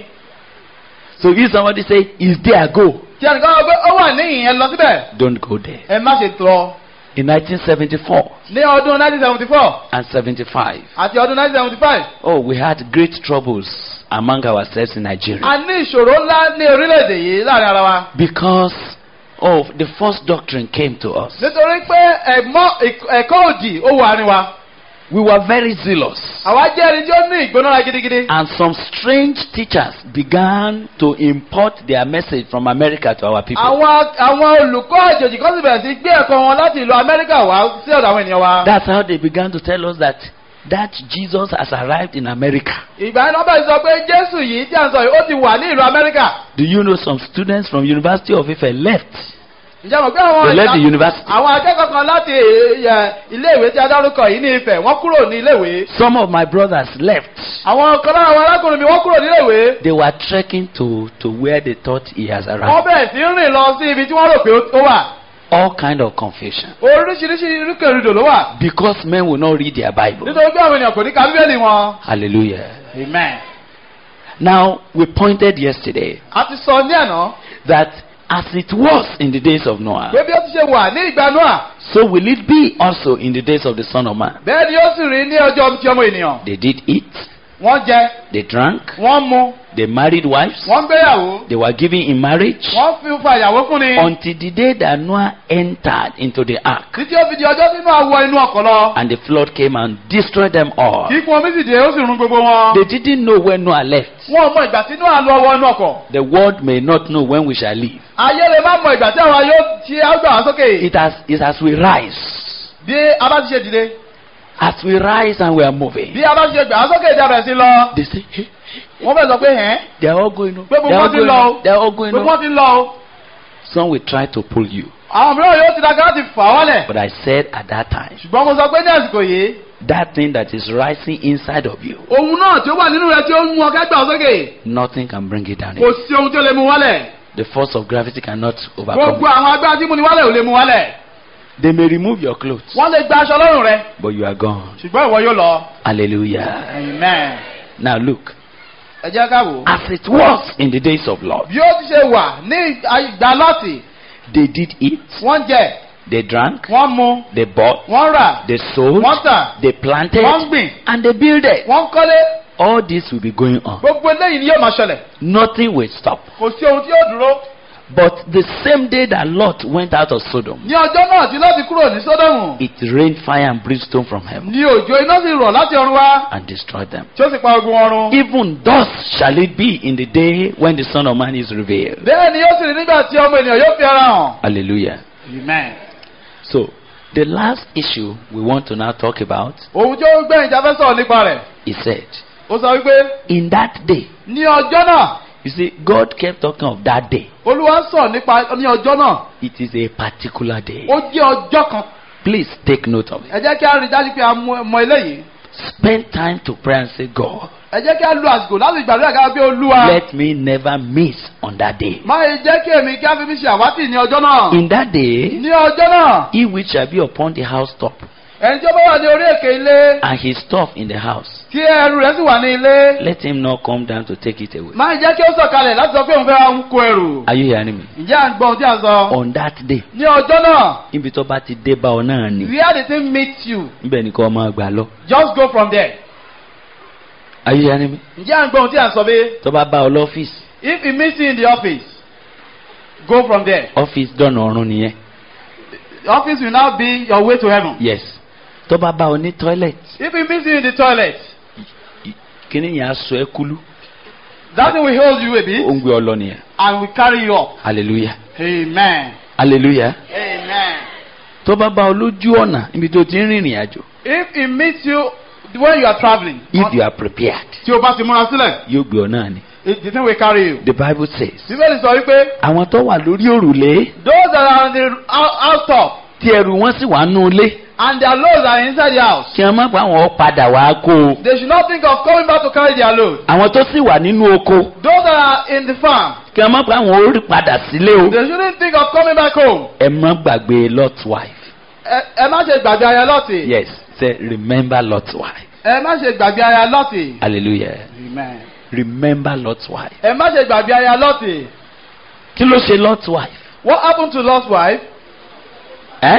So if somebody say, is there, go. tí ẹnìkan wọ́n pé ó wà níyìn ẹ lọ síbẹ̀ Don't go there. ẹ má ṣe tọ́. In nineteen seventy-four ní ọdún nineteen seventy four and seventy-five, àti ọdún nineteen seventy five oh, we had great troubles among ourselves in Nigeria a ní ìṣòro ńlá ní orílẹ̀-èdè yìí láàrin ara wa. because of the false doctrine came to us. nítorí pé ẹ̀mọ́ ẹ̀kọ́ òdì ó wà ní wa. We were very zealous, àwa jẹ́ ẹni tí ó ní ìgbónára gidigidi. and some strange teachers began to import their message from America to our people. àwọn àwọn olùkọ́ àjòjì kan sì bẹ̀rẹ̀ sí gbé ẹ̀kọ́ wọn láti ìlú amẹ́ríkà wá sí ọ̀dọ̀ àwọn ènìyàn wa. That's how they began to tell us that that Jesus has arrived in America. ìgbà yẹn nọ́mbà sọ pé jésù yìí tí a ń sọ yìí ó ti wà ní ìlú amẹ́ríkà. Do you know some students from University of Ife left? ǹjẹ́ mo gbé àwọn They left the ìta- university. àwọn akẹ́kọ̀ọ́ kan láti ẹ, iléèwé tí a dárúkọ yìí ní Ifẹ̀ wọ́n kúrò ní iléèwé. Some of my brothers left. àwọn kan lára àwọn arákùnrin mi wọ́n kúrò ní iléèwé. They were trekking to, to where they thought he has wọ́n arrived. bẹ̀rẹ̀ sí rìn lọ sí ibi tí wọ́n rò pé ó wà. all kind of confusion. oríṣiríṣi irúkèrúdò ló wà. Because men will not read their Bible. nítorí pé àwọn ènìyàn kò ní ka bíbélì wọn. Hallelujah. amen. Now, we pointed yesterday a ti sọ ní àná. that as it was in the days of Noah, pé bí ó ti ṣe wà ní ìgbà Nóà. so will it be also in the days of the Son of Man. bẹ́ẹ̀ ni ó sì rí ní ọjọ́ tí ọmọ ènìyàn. They did eat, wọ́n jẹ. they drank, wọ́n mu. they married wives, wọ́n gbéyàwó. they were given in marriage wọ́n fi fa ìyàwó fún ni. until the day that Noah entered into the ark títí ó fi di ọjọ́ tí Nóà wọ inú ọkọ̀ lọ. and the flood came and destroyed them all. kí fún omi sì dé ó sì run gbogbo wọn. They didn't know when Noah left. wọn ò mọ ìgbà tí Nóà lọ wọ inú ọkọ̀. The world may not know when we shall leave. ayé lè má mọ ìgbà tí àwa yóò ṣe àgbà wá sókè. It has, it's as we rise. bí a bá ti ṣe dìde. As we rise and we are moving, bí a bá ti ṣe gbà wá sókè ìjà bẹ̀rẹ̀ sí lọ. they say, hey, wọ́n fẹ́ sọ pé hẹ́n. they are all going on. pé They gbogbo are wọn all ti going lọ on. o. They are all going gbogbo on. wọn ti lọ o. Some will try to pull you. àwọn mìíràn yóò ti dàgbà láti fà wọ́n lẹ̀. But I said at that time, ṣùgbọ́n mo sọ pé ní àsìkò yìí. that thing that is rising inside of you, ohun náà tí ó wà nínú rẹ tí ó ń mú ọ kẹ́gbà sókè. nothing can bring it down. kò sí ohun tí ó lè mú wálẹ̀. The force of gravity cannot overcome gbogbo it. àwọn agbára tí mú ni wálẹ̀ ò lè mú wálẹ̀. They may remove your clothes, wọ́n lè gba aṣọ lọ́rùn rẹ. but you are gone. ṣùgbọ́n ìwọ yóò lọ. Hallelujah. amen. Now look, ẹ jẹ́ ká wò ó. as it was in the days of Lot, bí ó ti ṣe wà ní ìgbà Lọ́ọ̀tì. they did eat, wọ́n jẹ. they drank, wọ́n mu. they bought, wọ́n rà. they sold, wọ́n tà. they planted, wọ́n gbìn. and they builded. wọ́n kọ́lé. All this will be going on. gbogbo eléyìí ni yóò máa ṣẹlẹ̀. Nothing will stop. kò sí ohun tí yóò dúró. But the same day that Lot went out of Sodom, ní ọjọ́ náà tí Lọ́ọ̀tì kúrò ní Sódómù. it rained fire and brimstone from heaven ní òjò iná sì rọ̀ láti ọ̀run wá. and destroyed them. tí ó sì pa ogun ọ̀run. Even thus shall it be in the day when the Son of Man is revealed. bẹ́ẹ̀ ni yóò sì rí nígbà tí ọmọ ènìyàn yóò fi ara hàn. Hallelujah. amen. So, the last issue we want to now talk about, ohun tí ó gbẹ̀yìn tí a fẹ́ sọ̀rọ̀ nípa rẹ̀. he said, ó sọ wípé in that day, ní ọjọ́ náà. you see, God kept talking of that day. Olúwa sọ̀rọ̀ nípa ní ọjọ́ náà. It is a particular day. ó jẹ́ ọjọ́ kan. Please take note of it. ẹ jẹ́ kí a rí dájú pé a mọ mọ eléyìí. Spend time to pray and say, God, ẹ jẹ́ kí a lo àsìkò láti gbàdúrà ká bí Olúwa. let me never miss on that day. má yẹ jẹ́ kí èmi kí a fi mi ṣe àwátì ní ọjọ́ náà. In that day, ní ọjọ́ náà. he which shall be upon the housetop, ẹni tí ó bá wà ní orí èké ilé. and his stuff in the house, tí ẹrù rẹ̀ sì wà ní ilé. let him not come down to take it away. má jẹ́ kí ó sọ̀kalẹ̀ láti sọ pé òun fẹ́ ń kó ẹrù. Are you hearing me? ǹjẹ́ à ń gbọ́ ohun tí a sọ. On that day, ní ọjọ́ náà. níbi tó bá ti dé bá ọ náà ni, where the thing meets you. níbẹ̀ ni kò máa gbà lọ. just go from there. Are you hearing me? ǹjẹ́ à ń gbọ́ ohun tí a sọ bí. Tó bá bá ọ lọ́fíìsì, if he meets you in the office go from there. ọ́fíìsì dọ̀nà ọ̀run nìyẹn. the office will now be your way to heaven. Yes. Tó bá bá ọ ní toilet, if he meets you in the toilet. kíní yẹn á sọ ẹ́ kúlú. that thing will hold you a bit. Ó ń gbé ọ lọ nìyẹn. and will carry you up. Hallelujah. amen. Hallelujah. amen. Tó bá bá ọ lójú ọ̀nà níbi tó ti ń rìnrìn àjò, if he meets you when you are travelling. if you are prepared, tí o bá ti múra sílẹ̀. yóò gbé ọ náà ni. it- the thing will carry you. The Bible says, bíbélì sọ wípé. àwọn tó wà lórí òrùlé those that are on the out- outtop. tí ẹrù wọn sì wà nù ilé, and their loads are inside the house. kí wọn má pa àwọn padà wá kó o. they should not think of coming back to carry their load. Àwọn tó sì wà nínú oko, those that are in the farm. kí wọn má pa àwọn orí padà sílé o. they shouldn't think of coming back home. Ẹ má gbàgbé Lot's wife. ẹ ẹ má ṣe gbàgbé aya Lọ́ọ̀tì. Yes, say remember Lot's wife. ẹ má ṣe gbàgbé aya Lọ́ọ̀tì. Hallelujah. amen. Remember Lot's wife. ẹ má ṣe gbàgbé aya Lọ́ọ̀tì. Kí ló ṣe Lot's wife? what happened to Lot's wife? Ẹ́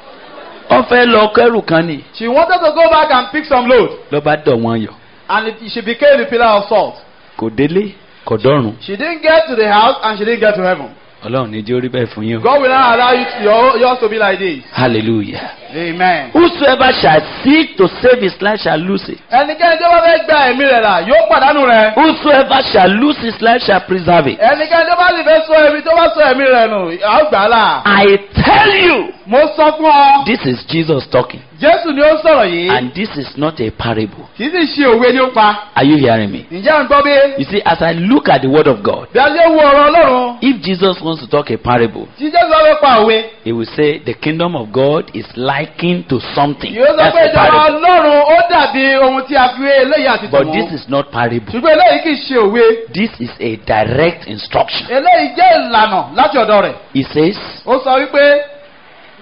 ó fẹ́ lọ kẹ́rù kan ni, she wanted to go back and pick some load. ló bá dọ̀ wọ́n yọ. and it, she became the pillar of salt. Kò délé, kò dọ́run. she didn't get to the house and she didn't get to heaven. Ọlọ́run ní jẹ́ orí bẹ́ẹ̀ fún yín o. God will not allow you to, your, yours to be like this. Hallelujah. amen. Whosoever shall seek to save his life shall lose it. ẹnikẹ́ni tó bá fẹ́ gba ẹ̀mí rẹ̀ là yóò pàdánù rẹ̀. Whosoever shall lose his life shall preserve it. ẹnikẹ́ni tó bá sì fẹ́ sọ ẹ̀mí tó bá sọ ẹ̀mí rẹ̀ nù a ó gbà á là. I tell you, mo sọ fún ọ. this is Jesus talking. Jésù ni ó sọ̀rọ̀ yìí. And this is not a parable. kì í sì ṣe òwe ni ó pa. Are you hearing me? ǹjẹ́ à ń gbọ́ bí? You see, as I look at the word of God, bí a ṣe wo ọ̀rọ̀ Ọlọ́run. if Jesus wants to talk a parable, tí Jésù bá fẹ́ pa òwe. he will say the kingdom of God is likened to something. yóò sọ That's pé a ìjọba parable. Ọlọ́run ó dàbí ohun tí a fi wé eléyìí àti But tòun. this is not parable. ṣùgbọ́n eléyìí kì í ṣe òwe. This is a direct instruction. eléyìí jẹ́ ìlànà láti ọ̀dọ̀ rẹ̀. He says, ó sọ wípé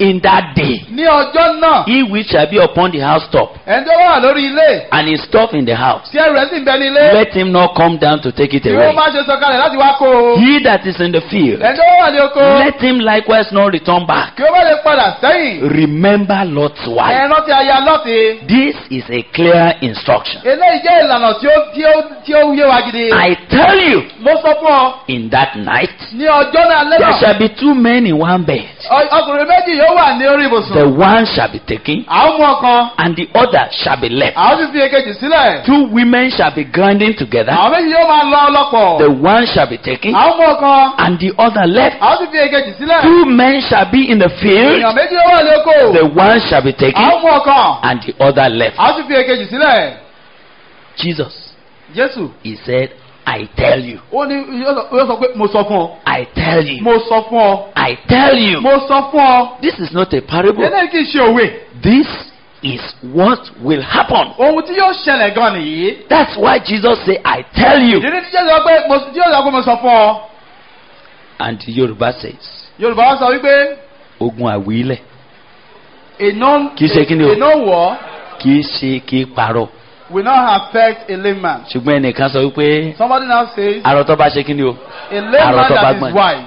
in that day, ní ọjọ́ náà. he which shall be upon the housetop, ẹni tó wà lórí ilé. and his stuff in the house, tí ẹrù rẹ̀ sì ń bẹ ní ilé. let him not come down to take it kí ó away. má ṣe sọ̀kalẹ̀ láti wá kó o. He that is in the field, ẹni tó wà ní oko. let him likewise not return back. kí ó má lè padà sẹ́yìn. Remember Lot's wife. ẹ rántí aya Lọ́ọ̀tì. This is a clear instruction. eléyìí jẹ́ ìlànà tí ó tí ó tí ó yé wa gidi. I tell you, mo sọ fún ọ. in that night, ní ọjọ́ náà there lẹ́nà. shall be two men in one bed. ọ- ọkùnrin méjì yóò wà ní orí The ibùsùn. one shall be taken, àwọn mú ọkàn. and the other shall be left. àwọn sì fi èkejì sílẹ̀. Two women shall be grinding together. àwọn méjì yóò máa lọ ọlọ́pọ̀. The one shall be taken, àwọn mú ọkàn. and the other left. àwọn sì fi èkejì sílẹ̀. Two men shall be in the field. èèyàn méjì yóò wà ní oko. The one shall be taken, àwọn mú ọkàn. and the other left. àwọn sì fi èkejì sílẹ̀. Jesus, Jésù. he said, I tell you, ó ní yóò sọ- yóò sọ pé mo sọ fún ọ. I tell you, mo sọ fún ọ. I tell you. mo sọ fún ọ. This is not a parable. eléyìí kì í ṣe òwe. This is what will happen. ohun tí yóò ṣẹlẹ̀ gan nìyí. That's why Jesus said, I tell you. ìdí tí Jésù sọ pé mo tí yóò sọ pé mo sọ fún ọ. And Yoruba says, Yorùbá wá sọ wípé ogun àwílẹ̀ iná Kì í ṣe kí ni o? iná wọ̀ kì í ṣe kì í parọ́. will not affect a layman. Ṣùgbọ́n ẹnìkan sọ wípé Somebody now says arọ tó bá ṣe kí ni o? a layman Àrò tó bá that is gbọ́n. wise.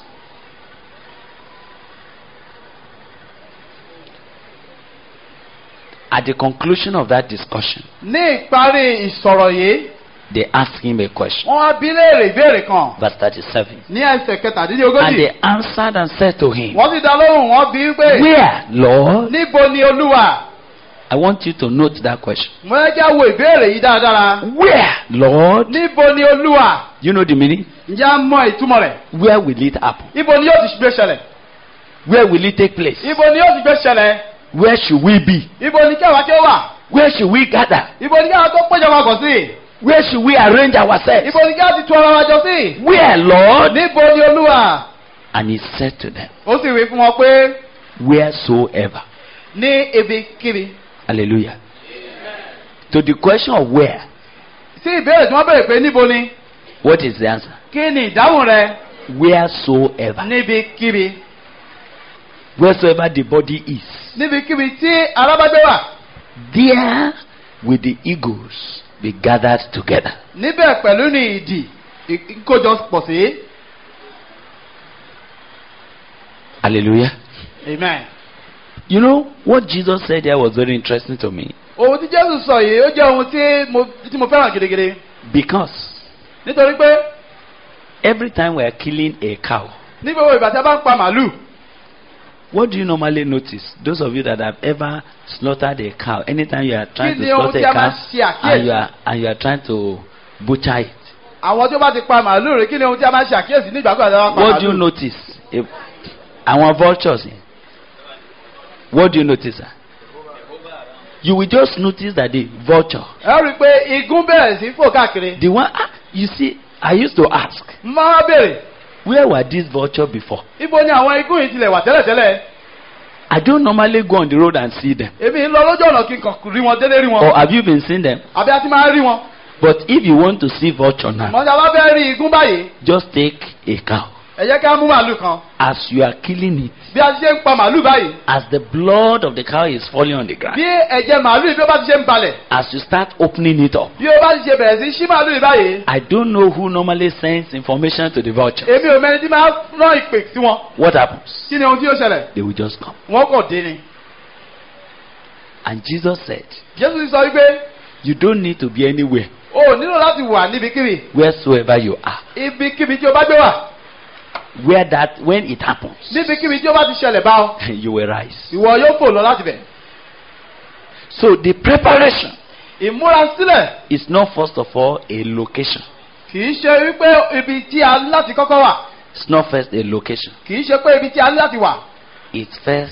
At the conclusion of that discussion, ní ìparí ìsọ̀rọ̀ yìí they asked him a question. wọ́n á bí léèrè ìbéèrè kan Verse thirty-seven. ní ẹsẹ̀ And kẹtàdínlógójì. they answered and said to him, wọ́n sì dá lóhùn wọ́n bí pé Where, Lord? níbo ni Olúwa? I want you to note that question. mo yẹ kí a wo ìbéèrè yìí dáradára. Where, Lord? níbo ni Olúwa? You know the meaning? ǹjẹ́ a mọ ìtumọ̀ rẹ̀? Where will it happen? ibo ni yóò ti gbé ṣẹlẹ̀? Where will it take place? ibo ni yóò ti gbé ṣẹlẹ̀? Where should we be? ibo ni kẹwàá kí ó wà? Where should we gather? ibo ni kẹwàá tó péjọ wa kọ̀ sí? Where should we arrange ourselves? ibo ni kẹwàá ti tu ara wa jọ sí? Where, Lord? níbo ni Olúwa? And he said to them, ó sì wí fún wọn pé Wheresoever. ní ibikíbi. Hallelujah. To the question of where, sí ìbéèrè tí wọ́n béèrè pé níbo ni? what is the answer? kí ni ìdáhùn rẹ̀? Wheresoever. níbikíbi. Wheresoever the body is, níbikíbi tí alábàgbé wà. there will the eagles be gathered together. níbẹ̀ pẹ̀lú ní ìdì ìkójọpọ̀ sí. Hallelujah. amen. You know, what Jesus said there was very interesting to me. ohun tí Jésù sọ yìí ó jẹ́ ohun tí mo tí mo fẹ́ràn gidigidi. Because nítorí pé every time we are killing a cow, ní gbogbo ìgbà tí a bá ń pa màálù. what do you normally notice? Those of you that have ever slaughtered a cow, anytime you are trying Kí to ni ohun slaughter tí a a máa cow ṣe àkíyèsí? and you are and you are trying to butcher it, àwọn tí ó bá ti pa màálù rẹ̀ kí ni ohun tí a máa ṣe àkíyèsí nígbà tí a bá pa what do you màálù. notice? If, àwọn vultures, eh? What do you notice? Sir? You will just notice that the vulture, ẹ rí i pé igún bẹ̀rẹ̀ sí fò káàkiri. the one, ah, you see, I used to ask, máa béèrè where were these vultures before? ibo ni àwọn igún yìí tilẹ̀ wà tẹ́lẹ̀tẹ́lẹ̀. I don't normally go on the road and see them. èmi ń lọ lójú ọ̀nà kí n kàn rí wọn délé rí Or wọn. have you been seeing them? àbí a ti máa rí wọn. But if you want to see vulture now, mọ̀jà bá fẹ́ rí igún báyìí. just take a cow. ẹ jẹ́ ká mú màálù kan. As you are killing it, bí a ti ṣe ń pa màálù báyìí. as the blood of the cow is falling on the bí ground, ẹ̀jẹ̀ màálù yìí bí ó bá ti ṣe ń balẹ̀. as you start opening it up, bí ó bá ti ṣe bẹ̀rẹ̀ sí ṣí màálù yìí báyìí. I don't know who normally sends information to the vulture. èmi ò mẹ́ni tí máa rán ìpè sí wọn. What happens? kí ni ohun tí yóò ṣẹlẹ̀? They will just come. wọ́n kàn dé ni. And Jesus said, Jésù sọ wípé you don't need to be anywhere, o ò nílò láti wà níbikíbi. wheresoever you are. ibikíbi tí o bá gbé wà. Where that, when it happens, níbikíbi tí o bá ti ṣẹlẹ̀ bá ọ. you will rise. ìwọ yóò fò lọ láti bẹ̀. So the preparation ìmúrasílẹ̀ is not first of all a location. kì í ṣe wípé ibi tí a ní láti kọ́kọ́ wà. It's not first a location. kì í ṣe pé ibi tí a ní láti wà. It's first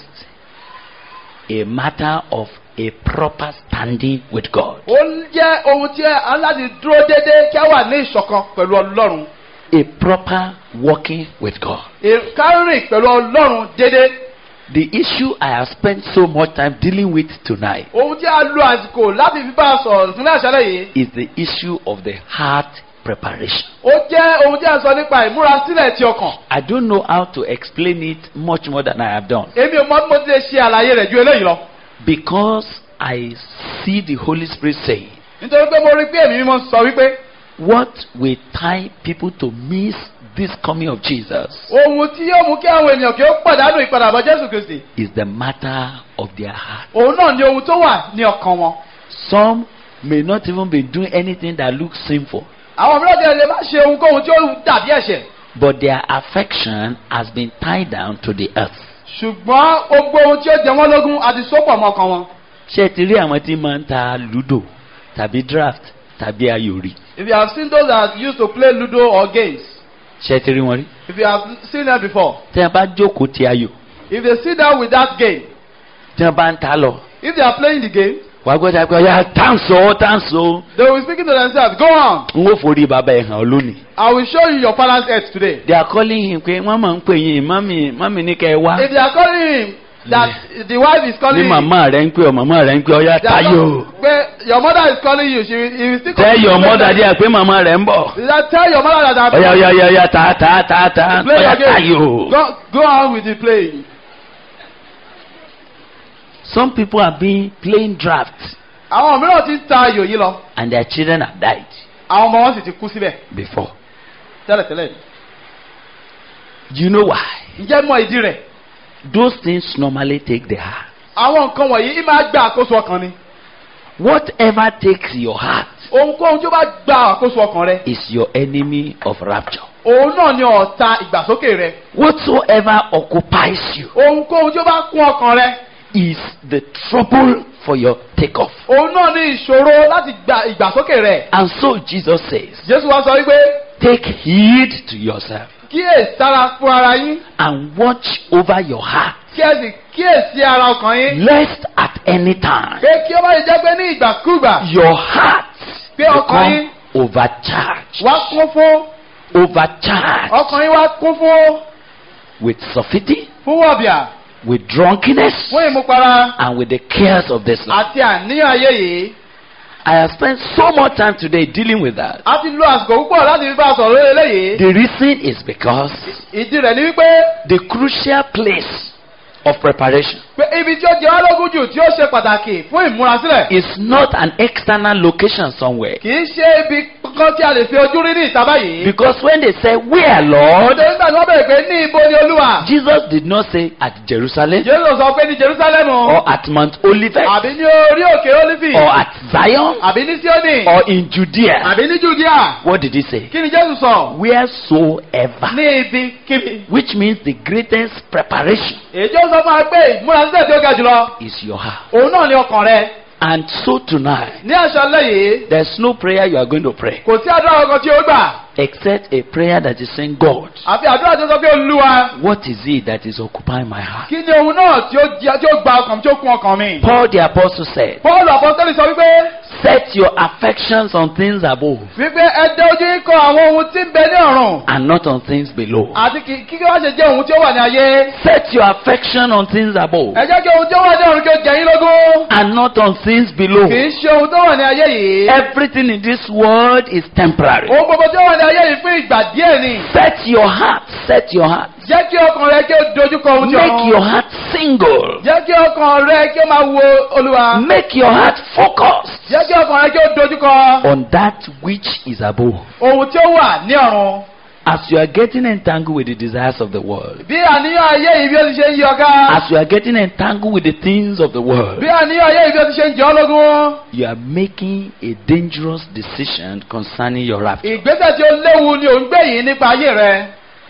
a matter of a proper standing with God. ó ń jẹ́ ohun tí a ní láti dúró déédéé kí a wà ní ìṣọ̀kan pẹ̀lú Ọlọ́run. A proper walking with God. ìkárìn pẹ̀lú Ọlọ́run déédéé. The issue I have spent so much time dealing with tonight ohun tí a lo àsìkò láti fi bá a sọ̀rọ̀ nílẹ̀ àṣálẹ̀ yìí. is the issue of the heart preparation. ó jẹ́ ohun tí a sọ nípa ìmúrasílẹ̀ ti ọkàn. I don't know how to explain it much more than I have done. èmi ò mọ bí mo ti lè ṣe àlàyé rẹ̀ ju eléyìí lọ. Because I see the Holy Spirit saying, nítorí pé mo rí pé ẹ̀mí mímọ́ sọ wípé. what will tie people to miss this coming of Jesus ohun tí yóò mú kí àwọn ènìyàn kí ó pàdánù ìpadàbọ̀ Jésù Kristi. is the matter of their heart. òun náà ni ohun tó wà ní ọkàn wọn. Some may not even be doing anything that looks sinful, àwọn mìíràn tí lè má ṣe ohunkóhun tí ó dàbí ẹ̀ṣẹ̀. but their affection has been tied down to the earth. ṣùgbọ́n gbogbo ohun tí ó jẹ wọ́n lógún àti sopọ̀ mọ́ ọkàn wọn. Ṣé ti rí àwọn tí máa ń ta ludo tàbí draft tàbí ayò rí? If you have seen those that used to play ludo or games, Ṣé ti rí wọn rí? if you have seen them before, Tí wọ́n bá jókòó ti ayò, if they sit down with that game, tí wọ́n bá ń ta lọ, if they are playing the game, wàá gbọ́dọ̀ pé ọ̀yà tánṣó tánṣó. they will be speaking to themselves, go on, N ó forí bàbá ẹ̀ hàn ọ́ lónìí. I will show you your father's earth today. They are calling him pé wọ́n máa ń pè yín mami mami ní kẹ́ ẹ wá. If they are calling him, that the wife is calling Ní him, màmá rẹ̀ ń pè ọ́ màmá rẹ̀ ń pè ọ́ ọ̀yà they are táyò. not- pé your mother is calling you, she will, he will still call Tell you. your mother díẹ̀ pé màmá rẹ̀ ń bọ̀. That tell your mother that I'm Ọ̀yà ọ̀yà ọ̀yà ọ̀yà tá tá tá tá play ọ̀yà your game. táyò. Go, go on with the playing. Some people have been playing draft Àwọn mìíràn ti ń ta ayò yìí lọ. and their children have died Àwọn ọmọ wọn sì ti kú síbẹ̀ before. tẹ́lẹ̀tẹ́lẹ̀. Do you know why? Ǹjẹ́ mọ ìdí rẹ̀? Those things normally take the heart. Àwọn nǹkan wọ̀nyí í máa gba àkóso ọkàn ni. Whatever takes your heart Ohunkóhun tí ó bá gba àkóso ọkàn rẹ, is your enemy of rapture. òun náà ni ọ̀tá ìgbàsókè rẹ. Whatsoever occupies you Ohunkóhun tí ó bá kún ọkàn rẹ, is the trouble for your takeoff. òun náà ni ìṣòro láti gba ìgbàsókè rẹ. And so Jesus says, Jésù wá sọ wípé take heed to yourself kíyèsára fún ara yín, and watch over your heart, kí ẹ sì kíyèsí ara ọkàn yín. lest at any time Pé kí ó má ṣe jẹ́ pé ní ìgbàkúgbà your heart pé ọkàn yín become overcharged. wá kún fún Overcharged ọkàn yín wá kún fún with surfeiting, fún wọ̀bìà, with drunkenness, fún ìmúpara and with the cares of this life. àti àníyàn ayé yìí. I have spent so much time today dealing with that. A ti lo àsìkò púpọ̀ láti fi bá a sọ̀rọ̀ lórí eléyìí. The reason is because Ìdí rẹ̀ ni wípé the crucial place of preparation pé ibi tí ó jẹ́ wá lógún jù tí ó ṣe pàtàkì fún ìmúrasílẹ̀ is not an external location somewhere. kì í ṣe ibi kan tí a lè fi ojú rí ní ìta báyìí. Because when they say, where, Lord? Nítorí nígbà tí wọ́n bẹ̀rẹ̀ pé ní ibo ni Olúwa. Jesus did not say at Jerusalem Jésù sọ pé ní Jerusalem or at Mount Olivet àbí ní orí òkè Olifi or at Zion àbí ní Síónì or in Judea. àbí ní Judea. What did he say? Kí ni Jésù sọ? Wheresoever. Ní ibi kíbi. Which means the greatest preparation Èyí tí ó sọ fún wa pé ìmúrasílẹ̀ tí ó ga jùlọ is your heart. òun náà ni ọkàn rẹ. And so tonight, Ní àṣálẹ́ yìí there's no prayer you are going to pray kò sí àdúrà kankan tí ó gbà except a prayer that is saying, God, àfi àdúrà tí ó sọ pé Olúwa. what is it that is occupying my heart? Kí ni ohun náà tí ó di- tí ó gba ọkàn mi tí ó kún ọkàn mi? Paul the apostle said, Paul apostoli sọ wípé set your affections on things above wípé ẹ dẹ ojú yín kọ àwọn ohun tí ń bẹ ní ọ̀run and not on things below. àti kí kí wá ṣe jẹ́ ohun tí ó wà ní ayé. Set your affection on things above Ẹ jẹ́ kí ohun tí ó wà ní ọ̀run kí ó jẹ yín lógún. and not on things below. Kì í ṣe ohun tó wà ní ayé yìí. Everything in this world is temporary. Ohun gbogbo tí ó wà ní ayé yìí fún ìgbà díẹ̀ ni. Set your heart, set your heart. Jẹ́ kí ọkàn rẹ kí ó dojú kọ ohun tí Make ọ̀run. your heart single. Jẹ́ kí ọkàn rẹ kí ó máa wo Olúwa. Make your heart focused Jẹ́ kí ọkàn rẹ kí ó dojú kọ on that which is above. ohun tí ó wà ní ọ̀run. As you are getting entangled with the desires of the world, Bí àníyàn ayé yìí bí ó ti ṣe ń yí ọ ká. as you are getting entangled with the things of the world, Bí àníyàn ayé yìí bí ó ti ṣe ń jẹ ọ́ lógún. you are making a dangerous decision concerning your rapture. Ìgbésẹ̀ tí ó léwu ni ò ń gbé yìí nípa ayé rẹ.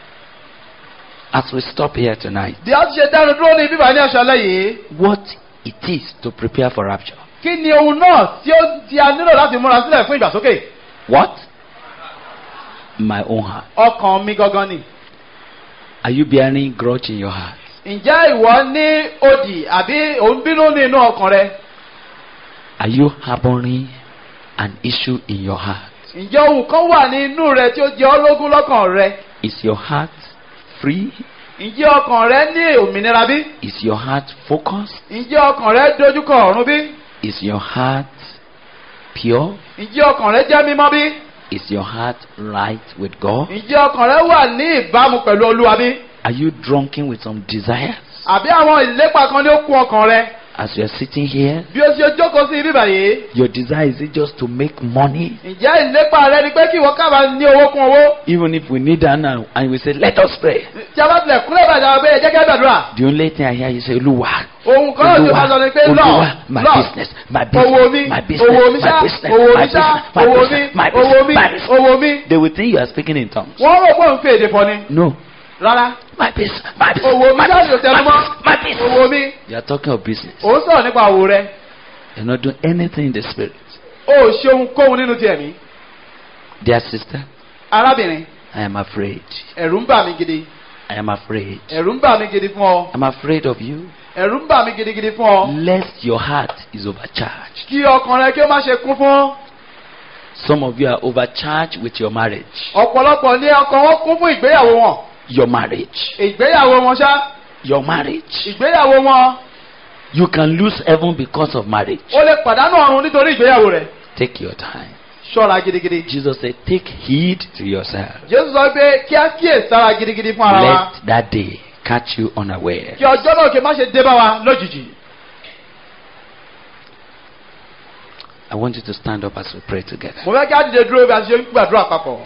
As we stop here tonight, Bí a ti ṣe dánu dúró ní bíbá ní àṣálẹ́ yìí. what it is to prepare for rapture? Kí ni ohun náà tí ó tí a nílò láti múra sílẹ̀ fún ìgbàsókè? What? My own heart. Ọkàn mi gangan ni. Are you bearing grudge in your heart? Ǹjẹ́ ìwọ ní òdì àbí ò ń bínú ní inú ọkàn rẹ? Are you harboring an issue in your heart? Ǹjẹ́ ohun kan wà ní inú rẹ tí ó jẹ ọ́ lógún lọ́kàn rẹ? Is your heart free? Ǹjẹ́ ọkàn rẹ ní òmìnira bí? Is your heart focused? Ǹjẹ́ ọkàn rẹ dojúkọ ọ̀run bí? Is your heart pure? Ǹjẹ́ ọkàn rẹ jẹ́ mímọ́ bí? Is your heart right with God? ǹjẹ́ ọkàn rẹ wà ní ìbámu pẹ̀lú Olúwa bí? Are you drunken with some desires? àbí àwọn ìlépa kan ní ó kún ọkàn rẹ? As you are sitting here, bí o ṣe jókòó sí ibi báyìí. your desire is it just to make money? ǹjẹ́ ìlépa rẹ ni pé kí ìwọ kábàá ní owó kún owó? Even if we need that now, and we say, let us pray. tí a bá tilẹ̀ kúnlẹ̀ bàjẹ́ àwọn abẹ́yẹ jẹ́ kí a gbàdúrà. The only thing I hear you say, Olúwa, ohun kan náà tí o máa sọ ni pé lọ Olúwa, my lọ business, my owó mi business, my business, owó mi my ṣá business, owó my mi ṣá business, my owó mi business, my owó mi business, my business. owó mi. They will think you are speaking in tongues. wọ́n rò pé òun fi èdè fọ́ ni. No. rárá. My business, my business, owó mi my ṣáà yóò business, tẹnu my mọ́. business, my business. owó mi. You are talking of business. òun sọ̀rọ̀ nípa òwò rẹ. You're not doing anything in the spirit. o ò ṣe ohunkóhun nínú ti ẹ̀mí. Dear sister, arábìnrin. I am afraid. ẹ̀rù ń bà mí gidi. I am afraid. ẹ̀rù ń bà mí gidi fún ọ. I'm afraid of you. ẹ̀rù ń bà mí gidigidi fún ọ. Lest your heart is overcharged. kí ọkàn rẹ kí ó má ṣe kún fún. Some of you are overcharged with your marriage. ọ̀pọ̀lọpọ̀ ní ọkàn wọn kún fún ìgbéyàwó wọn. Your marriage. ìgbéyàwó wọn ṣá. Your marriage. ìgbéyàwó wọn. You can lose heaven because of marriage. o lè pàdánù ọ̀run nítorí ìgbéyàwó rẹ. Take your time. ṣọ́ra gidigidi. Jesus said, take heed to yourself. Jésù sọ pé kí á kíyè sára gidigidi fún ara wa. Let that day catch you unaware. kí ọjọ́ náà kí má ṣe dé bá wa lójijì. I want you to stand up as we pray together. mo fẹ́ kí á dìde dúró bí a ṣe ń gbàdúrà papọ̀.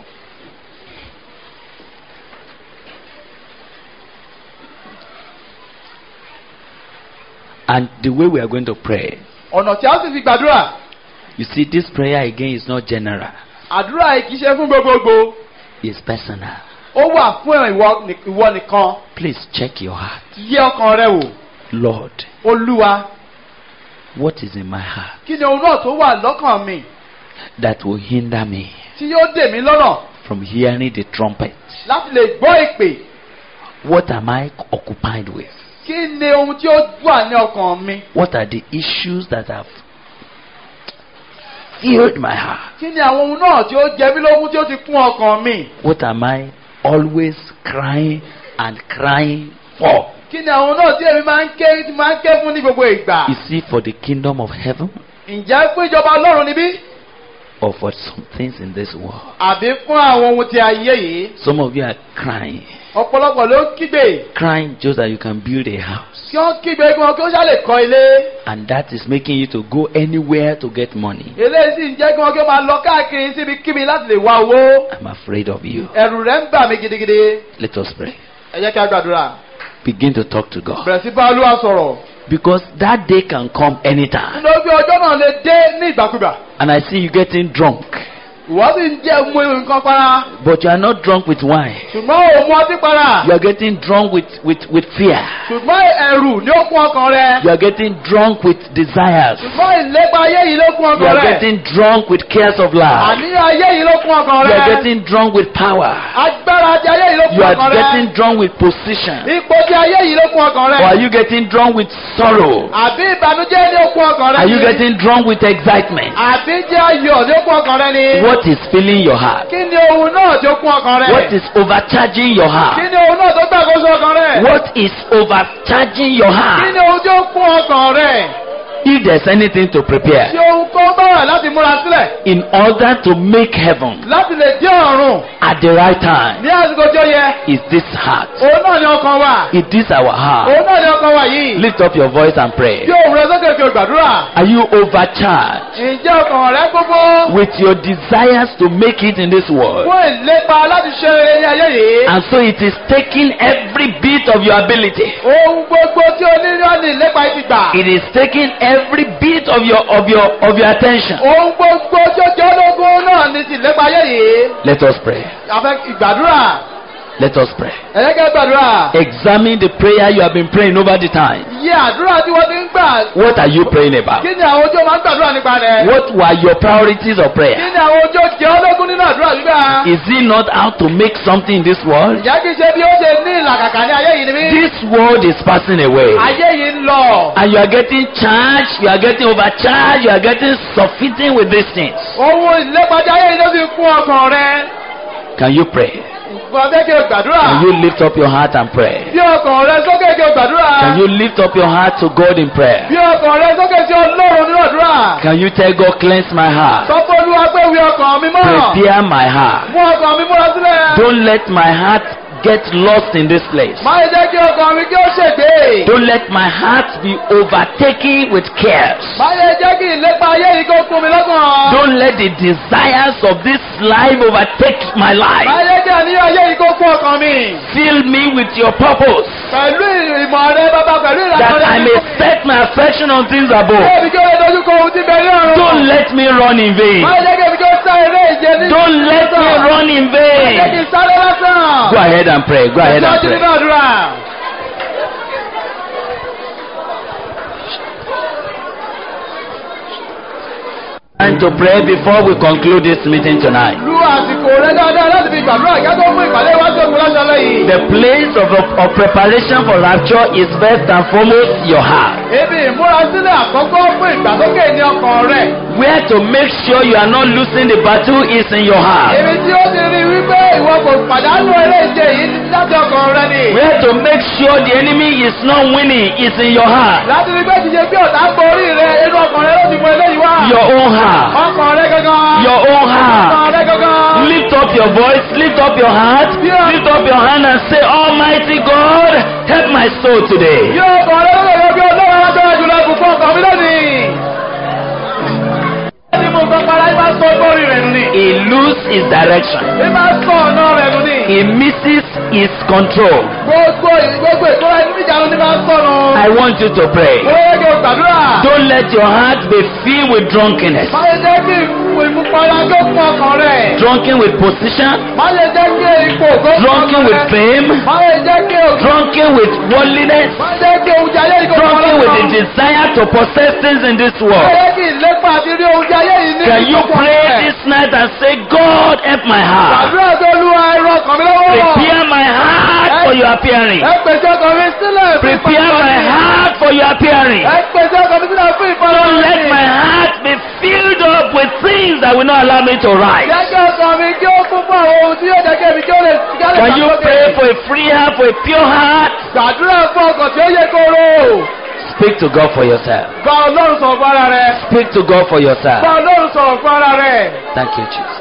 And the way we are going to pray, ọ̀nà tí a sì fi gbàdúrà. you see, this prayer again is not general. àdúrà yìí kì í ṣe fún gbogbogbò. It's personal. ó wà fún ìwọ ní- ìwọ nìkan. Please check your heart. yẹ ọkàn rẹ wò. Lord, Olúwa, what is in my heart kí ni ohun náà tó wà lọ́kàn mi that will hinder me tí yóò dè mí lọ́nà from hearing the trumpet? láti lè gbọ́ ìpè? What am I occupied with? kí ni ohun tí ó wà ní ọkàn mi? What are the issues that have filled my heart? kí ni àwọn ohun náà tí ó jẹ mí lógún tí ó ti kún ọkàn mi? What am I always crying and crying for? kí ni àwọn náà tí èmi máa ń ké tí máa ń ké fún ní gbogbo ìgbà? Is it for the kingdom of heaven ǹjẹ́ fún ìjọba Ọlọ́run níbí? or for some things in this world? àbí fún àwọn ohun tí ayé yìí? Some of you are crying, ọ̀pọ̀lọpọ̀ ló ń kígbe crying just that you can build a house. kí wọ́n kígbe kí wọ́n kí wọ́n ṣá lè kọ́ ilé. And that is making you to go anywhere to get money. eléyìí sì ń jẹ́ kí wọ́n kí wọ́n máa lọ káàkiri síbi kíbi láti lè wá owó. I'm afraid of you. ẹ̀rù rẹ̀ ń bà mí gidigidi. Let us pray. ẹ jẹ́ kí a gbàdúrà. Begin to talk to God. bẹ̀rẹ̀ sí bá Olúwa sọ̀rọ̀. Because that day can come anytime. nítorí pé ọjọ́ náà lè dé ní ìgbàkúgbà. And I see you getting drunk. ìwọ sì ń jẹ́ mú nǹkan para. But you are not drunk with wine. ṣùgbọ́n ò mú ọtí para. You are getting drunk with, with, with fear. ṣùgbọ́n ẹ̀rù ni ó kún ọkàn rẹ. You are getting drunk with desires. ṣùgbọ́n ìlépa ayé yìí ló kún You ọkàn are rẹ. getting drunk with cares of life. àníyàn ayé yìí ló kún ọkàn You are rẹ. getting drunk with power. agbára ti ayé yìí ló You kún are ọkàn rẹ. getting drunk with position. ipò ti ayé yìí ló kún ọkàn Or are rẹ. you getting drunk with sorrow? àbí ìbànújẹ́ ni ó kún ọkàn rẹ. Are you ni? getting drunk with excitement? àbí jẹ́ ayọ̀ ni ó kún ọkàn rẹ ni. What is filling your heart? kí ni ohun náà tí ó kún ọkàn rẹ? What is overcharging your kí heart? ni ohun náà tó gbàgbọ́sọ ọkàn rẹ? What is overcharging your kí heart? ni ohun tí ó kún ọkàn rẹ? If there's anything to tí prepare ohun kan bá wà láti múra sílẹ̀ in order to make heaven láti lè dé ọ̀run at the right time, ní àsìkò tí ó yẹ, is this heart. òun náà ni ọkàn wa. It is our heart. òun náà ni ọkàn wa yìí. Lift up your voice and pray. bí òun rẹ sókè kí o gbàdúrà. Are you overcharged ǹjẹ́ ọkàn rẹ gbogbo with your desires to make it in this world? fún ìlépa láti ṣe rere ní ayé yìí? And so it is taking every bit of your ability. ohun gbogbo tí o ní ní ìlépa yìí ti gbà. It is taking every bit of your of your of your attention. ohun gbogbo tí ó jẹ́ ológun náà ní ti ìlépa ayé yìí. Let us pray. àfẹ́ ìgbàdúrà. Let us pray. ẹ jẹ́ kí a gbàdúrà. Examine the prayer you have been praying over the time. yẹ àdúrà tí wọ́n ti ń gbà. What are you praying about? kí ni àwọn ojú máa ń gbàdúrà nípa rẹ̀? What were your priorities of kí prayer? ni àwọn ojú jẹ́ ológun nínú àdúrà gbígbà? Is it not how to make something in this world? ìyá kì í ṣe bí ó ṣe ní ìlàkàkà ní ayé yìí ni mí. This world is passing away. ayé yìí ń lọ. And you are getting charged, you are getting overcharged, you are getting sufficient with these things. ohun ìlépa tí ayé yìí ló fi kún ọkàn rẹ. Can you pray? Wọ́n fẹ́ kí o gbàdúrà. Can you lift up your heart and pray? Bí ọkàn rẹ sókè kí o gbàdúrà. Can you lift up your heart to God in prayer? Bí ọkàn rẹ sókè sí Ọlọ́run nínú àdúrà. Can you tell God, cleanse my heart? Sọ fún Olúwa pé wí ọkàn mi mọ́. Prepare my heart. Mú ọkàn mi múra sílẹ̀. Don't let my heart get lost in this place. Má ṣe jẹ́ kí ọkàn mi kí ó ṣègbé. Don't let my heart be overtaken with cares. Má ṣe jẹ́ kí ìlépa ayé yìí kó kún mi lọ́kàn. Don't let the desires of this life overtake my Má life. ṣe jẹ́ àníyàn ayé yìí kó kún ọkàn mi. Fill me with your purpose, Pẹ̀lú ìmọ̀ rẹ bàbá pẹ̀lú ìlànà that rẹ. I may set my affection on things above. Ẹbí kí ó lè dojú kọ ohun tí bẹ ní ọ̀run. Don't let me run in vain. Má ṣe jẹ́ kí èmi kí ó sá eré ìje ní. Don't let me run in Má ṣe kí vain. n sáré lásán. Go ahead and pray. Go ahead and Ìjọ́jú nínú pray. àdúrà. Time to pray before we conclude this meeting tonight. Lu àsìkò rẹ dáadáa láti fi gbàdúrà kí á tó mú ìpàdé wá sí òkú láṣálẹ́ yìí. The place of, of, of preparation for rapture is first and foremost your heart. Ibi ìmúrasílẹ̀ àkọ́kọ́ fún ìgbàsókè ní ọkàn rẹ̀. Where to make sure you are not losing the battle is in your heart. Ibi tí ó ti rí wípé ìwọ kò pàdánù eré ìje yìí láti ọkàn rẹ ni. Where to make sure the enemy is not winning is in your heart. Láti rí pé jíjẹ bí ọ̀tá borí rẹ inú ọkàn rẹ ló ti mú eléyìí wá. Your own heart. Ọkàn rẹ gangan. Your own heart. Ọkàn rẹ gangan. Lift up your voice, lift up your heart, lift up your hand and say, Almighty God, help my soul today. Yóò kàn rẹ lọ́wọ́ bí ọlọ́run alágbára jùlọ ìbùkún ọkàn mi lónìí. Ẹni mo kàn para ibà sọ gbórí rẹ̀ nù ni. He loses his direction. Ibà sọ ọ̀nà rẹ̀ nù ni. He misses his control. Gbogbo gbogbo ìtura ẹni níjà ló ní bá sọ̀nù. I want you to pray. Mo yẹ kí o gbàdúrà. Don't let your heart be filled with drunkenness. Má ṣe jẹ́ kí ìmúpara tó kún ọkàn rẹ̀. Drunken with position, Má ṣe jẹ́ kí ipò tó kún drunken ọkàn with rẹ̀. fame, Má ṣe jẹ́ kí o. drunken with worldliness, Má ṣe jẹ́ kí oúnjẹ ayé yìí kó kún drunken with the ọkàn. desire to possess things in this Má world. ṣe kí ìlépa àti rí oúnjẹ ayé yìí ní Can you ìkọ̀kọ̀ pray rẹ̀. this night and say, God, help my heart. Àdúrà tó lúwa ẹ̀rọ ọkàn mi lọ́wọ́. Prepare my heart for your appearing. Ẹ pèsè ọkàn mi sílẹ̀ fún Prepare my heart for your appearing. Ẹ pèsè ọkàn mi sílẹ̀ fún ìfọ̀rọ̀ Don't let my heart be filled up with things that will not allow me to rise. Jẹ́ kí ọkàn mi kí ó kún fún àwọn ohun tí yóò jẹ́ kí èmi kí ó lè gálẹ̀ Can you sàkókè. pray for a free heart, for a pure heart? Gbàdúrà fún ọkàn tí ó yẹ kóró. Speak to God for yourself. Bá Ọlọ́run sọ̀rọ̀ fún ara rẹ̀. Speak to God for Bá yourself. Ọlọ́run sọ̀rọ̀ fún ara rẹ̀. Thank you, Jesus.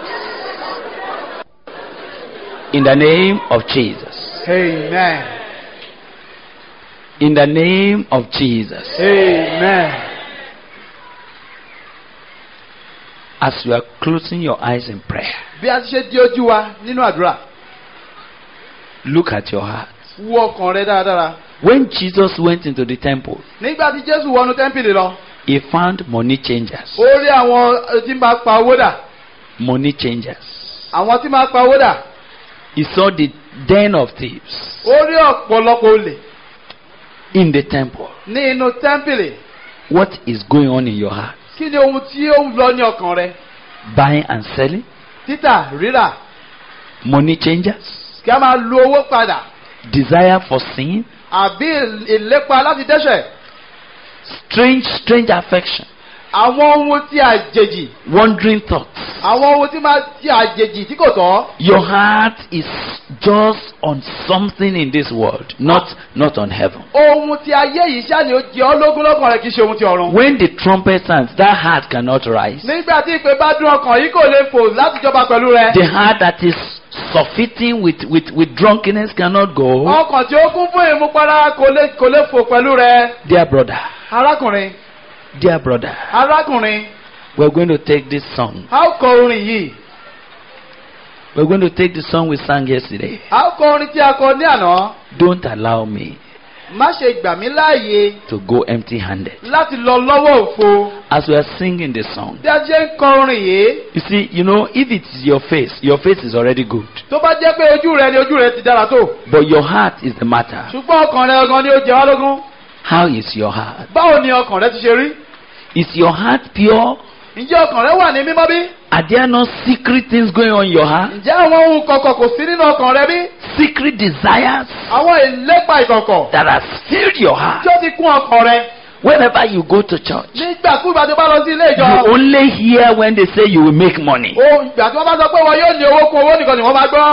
In the name of Jesus. Amen. In the name of Jesus. Amen. As you are closing your eyes in prayer, Bí a ti ṣe di ojú wa nínú àdúrà, look at your heart. wo ọkàn rẹ dáradára. When Jesus went into the temple, Nígbà tí Jésù wọnú tẹ́ḿpìlì lọ, he found money changers. ó rí àwọn tí máa pa owó dà. Money changers. Àwọn tí máa pa owó dà. He saw the den of thieves Ó rí ọ̀pọ̀lọpọ̀ olè in the temple. ní inú tẹ́ḿpìlì. What is going on in your heart? Kí ni ohun tí ó ń lọ ní ọkàn rẹ? Buying and selling? Títà, rírà, Money changers? kí a máa lo owó padà. Desire for sin? Àbí ìlépa láti dẹ́ṣẹ̀. Strange, strange affection. Àwọn ohun tí àjèjì. Wandering thoughts. Àwọn ohun tí máa ti àjèjì tí kò tọ́. Your heart is just on something in this world, not, not on heaven. Ohun tí ayé yìí ṣáà ni ó jẹ́ ológun lọ́kàn rẹ̀ kì í ṣe ohun ti ọ̀run. When the trumpet sounds, that heart cannot rise. Nígbà tí ìpè bá dún ọkàn yìí kò lè fò láti jọba pẹ̀lú rẹ̀. The heart that is surfeiting with, with, with drunkenness cannot go. Ọkàn tí ó kún fún ìmúpara kò lè kò lè fò pẹ̀lú rẹ̀. Dear brother, Arákùnrin, dear brother, arákùnrin, we're going to take this song. a ó kọ orin yìí. We're going to take the song we sang yesterday. A ó kọ orin tí a kọ ní àná. Don't allow me Má ṣe gbà mí láàyè to go empty handed. láti lọ lọ́wọ́ òfo. As we are singing the song, Bí a ṣe ń kọ orin yìí, you see, you know, if it's your face, your face is already good. tó bá jẹ́ pé ojú rẹ ni ojú rẹ ti dára tó. But your heart is the matter. Ṣùgbọ́n ọkàn rẹ ọgàn ni ó jẹ wá lógún. How is your heart? Báwo ni ọkàn rẹ ti ṣe rí? Is your heart pure? Ǹjẹ́ ọkàn rẹ wà ní mímọ́ bí? Are there no secret things going on in your heart? Ǹjẹ́ àwọn ohun kọ̀kọ̀ kò sí nínú ọkàn rẹ bí? Secret desires Àwọn ìlépa ìkọ̀kọ̀ that has filled your heart. tí ó ti kún ọkàn rẹ. Whenever you go to church, Nígbàkúgbà tó bá lọ sí ilé you ìjọ. only hear when they say you will make money. Ohun ìgbà tí wọ́n bá sọ pé wọn yóò ní owó kún owó nìkan ni wọ́n bá gbọ́.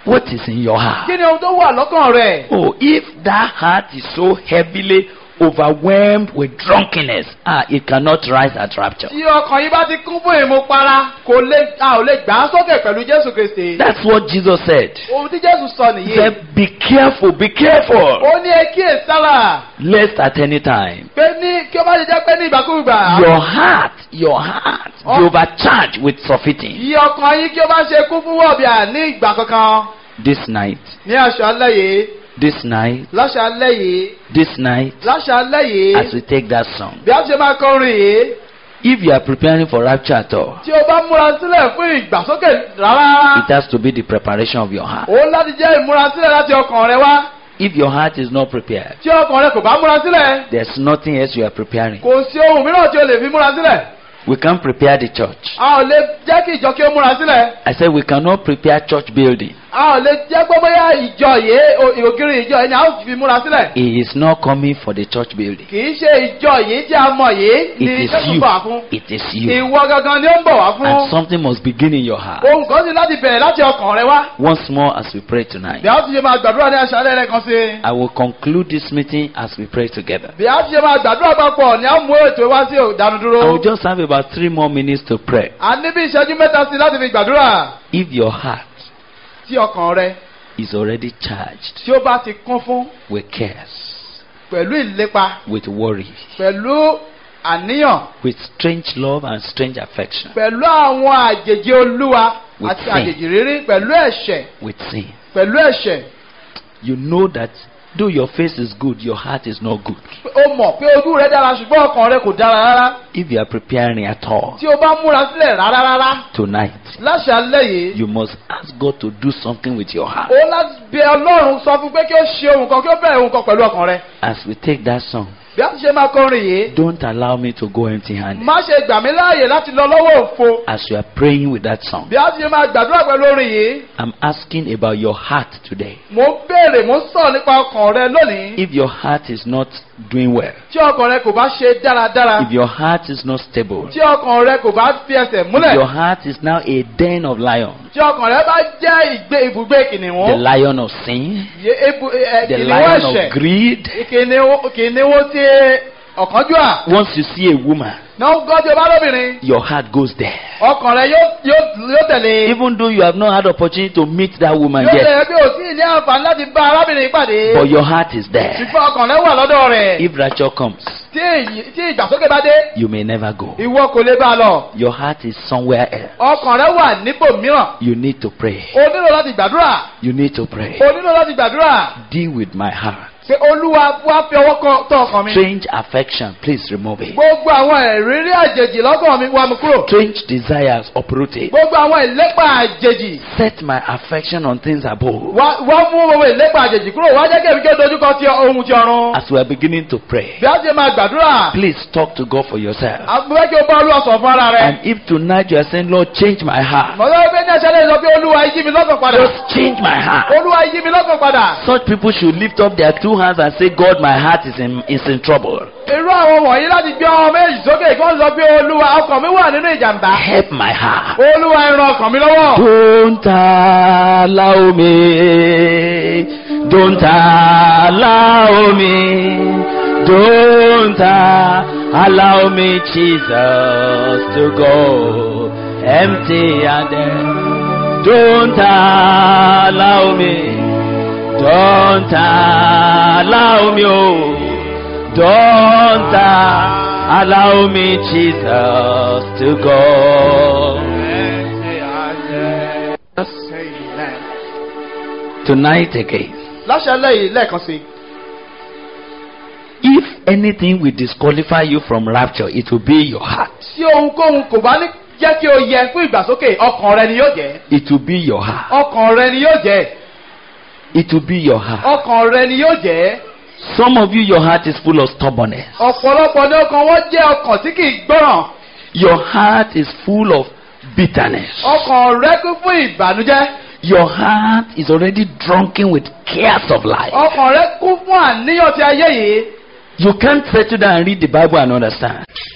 What is in your heart? kí ni ohun tó wà lọ́kàn rẹ̀? Oh, if that heart is so heavily overwhelmed with drunkenness, ah, it cannot rise at rapture. tí ọkàn yìí bá ti kún fún ìmupara kò lè a ò lè gbà á sókè pẹ̀lú Jésù Kristi. That's what Jesus said. ohun tí Jésù sọ He nìyí. said, be careful, be careful, ó ní ẹ kíyèsára lest at any time pé ní kí ó bá ṣe jẹ́ pé ní ìgbàkúùgbà. your heart, your heart be overcharged with surfeiting. yí ọkàn yín kí ó bá ṣe kún fún wọ̀bìà ní ìgbà kankan. This night, ní àṣálẹ́ yìí. this night, láṣálẹ́ yìí. this night, láṣálẹ́ yìí. as we take that song, bí a ṣe máa kọrin yìí. if you are preparing for rapture at all, tí o bá múra sílẹ̀ fún ìgbàsókè rárá. it has to be the preparation of your heart. ó láti jẹ́ ìmúrasílẹ̀ láti ọkàn rẹ wá. If your heart is not prepared, tí ọkàn rẹ kò bá múra sílẹ̀. there's nothing else you are preparing. kò sí ohun mìíràn tí o lè fi múra sílẹ̀. We can't prepare the church. a ò lè jẹ́ kí ìjọ kí ó múra sílẹ̀. I said we cannot prepare church building. a ò lè jẹ́ pé bóyá ìjọ yìí ògiri ìjọ yìí ni a ó fi múra sílẹ̀. He is not coming for the church building. kì í ṣe ìjọ yìí tí a mọ̀ yìí ni It is Jésù you. bọ̀ wá fún. It is you. ìwọ gangan ni ó ń bọ̀ wá And fún. something must begin in your heart. ohun kan sì láti bẹ̀rẹ̀ láti ọkàn rẹ wá. Once more as we pray tonight. bí a ti ṣe máa gbàdúrà ní aṣálẹ́ rẹ kan sí. I will conclude this meeting as we pray together. bí a ti ṣe máa gbàdúrà papọ̀ ni a mú ètò wá sí ìdánudúró. I will just have about three more minutes to pray. a ní bí ìṣẹ́jú mẹ́ta sí láti fi gbàdúrà. If your heart tí ọkàn rẹ is already charged tí ó bá ti kún fún with cares, pẹ̀lú ìlépa with worry, pẹ̀lú àníyàn with strange love and strange affection, pẹ̀lú àwọn àjèjì olúwa With àti sin. àjèjì rírí pẹ̀lú ẹ̀ṣẹ̀ with sin, pẹ̀lú ẹ̀ṣẹ̀. you know that though your face is good, your heart is not good. ó mọ̀ pé ojú rẹ dára ṣùgbọ́n ọkàn rẹ kò dára rárá. If you are preparing at all tí o bá múra sílẹ̀ rárá rárá tonight, láṣálẹ́ yìí. you must ask God to do something with your heart. ó láti bẹ Ọlọ́run sọ fún pé kí ó ṣe ohun kan kí ó bẹ̀rẹ̀ ohun kan pẹ̀lú ọkàn rẹ. As we take that song, bí a ti ṣe máa kọrin yìí. don't allow me to go empty handed. má ṣe gbà mí láàyè láti lọ lọ́wọ́ òfo. As you are praying with that song, bí a ti ṣe máa gbàdúrà pẹ̀lú orin yìí. I'm asking about your heart today. mo ń béèrè mo ń sọ̀rọ̀ nípa ọkàn rẹ lónìí. If your heart is not doing well, tí ọkàn rẹ kò bá ṣe dáradára. if your heart is not stable, tí ọkàn rẹ kò bá fi ẹsẹ̀ if múlẹ̀. your heart is now a den of lions, tí ọkàn rẹ bá jẹ́ ìgbé ibùgbé kìnìún. the lion of sin, Ye- ebu- ẹ- the kìnìún lion ẹ̀ṣẹ̀. of greed, kìnìún kìnìún tí ọ̀kánjúà. once you see a woman, náà gbọ́ tí o bá lóbìnrin. your heart goes there. ọkàn rẹ yóò yóò yóò tẹ̀lé. Even though you have not had opportunity to meet that woman yóò yet, tẹ̀lé bí o sì ní àǹfààní láti bá arábìnrin pàdé. but your heart is there. ṣùgbọ́n ọkàn rẹ wà lọ́dọ̀ rẹ̀. If rapture comes, tí èyí tí ìgbàsókè bá dé. you may never go. ìwọ kò lè bá a lọ. Your heart is somewhere else. ọkàn rẹ wà níbò mìíràn. You need to pray. o nílò láti gbàdúrà. You need to pray. o nílò láti gbàdúrà. Deal with my heart. pé olúwa wá fi ọwọ́ kan tọ́ ọkàn mi. Strange affection, please remove it. gbogbo àwọn ìrírí àjèjì lọ́kàn mi wá mi kúrò. Strange desires, uproot it. gbogbo àwọn ìlépa àjèjì. Set my affection on things above. wá wá mú gbogbo ìlépa àjèjì kúrò wá jẹ́ kí èmi kí ó dojúkọ ti ohun ti ọ̀run. As we are beginning to pray, bí a ṣe máa gbàdúrà. please talk to God for yourself. àbúrò kí o bá olúwa sọ fún ara rẹ. And if tonight you are saying, Lord, change my heart, mọ̀lá pé ní aṣálẹ̀ sọ pé olúwa yí mi lọ́kàn padà. just change my heart. olúwa yí mi lọ́kàn padà. Such people should lift up their two hands and say, God, my heart is in, is in trouble. irú àwọn wọ̀nyí láti gbé ọmọ méjì sókè kí wọ́n sọ pé olúwa ọkàn mi wà nínú ìjàmbá. Help my heart. olúwa ẹ ràn ọkàn mi lọ́wọ́. Don't allow me, don't allow me, don't allow me, Jesus, to go empty-handed. Don't allow me, don't allow me, oh, don't allow me, Jesus, to go. Tonight again, láṣálẹ̀ yìí lẹ́ẹ̀kan sí. if anything will disqualify you from rapture, it will be your heart. tí ohunkóhun kò bá ní jẹ́ kí o yẹ fún ìgbàsókè ọkàn rẹ ni yóò jẹ́. It will be your heart. ọkàn rẹ ni yóò jẹ́. It will be your heart. ọkàn rẹ ni yóò jẹ́. Some of you, your heart is full of stubbornness. ọ̀pọ̀lọpọ̀ ní ọkàn wọn jẹ́ ọkàn tí kì í gbọ́ràn. Your heart is full of bitterness. ọkàn rẹ kún fún ìbànújẹ́. Your heart is already drunken with cares of life. ọkàn rẹ kún fún àníyàn ti ayé yìí. You can't settle down and read the Bible and understand.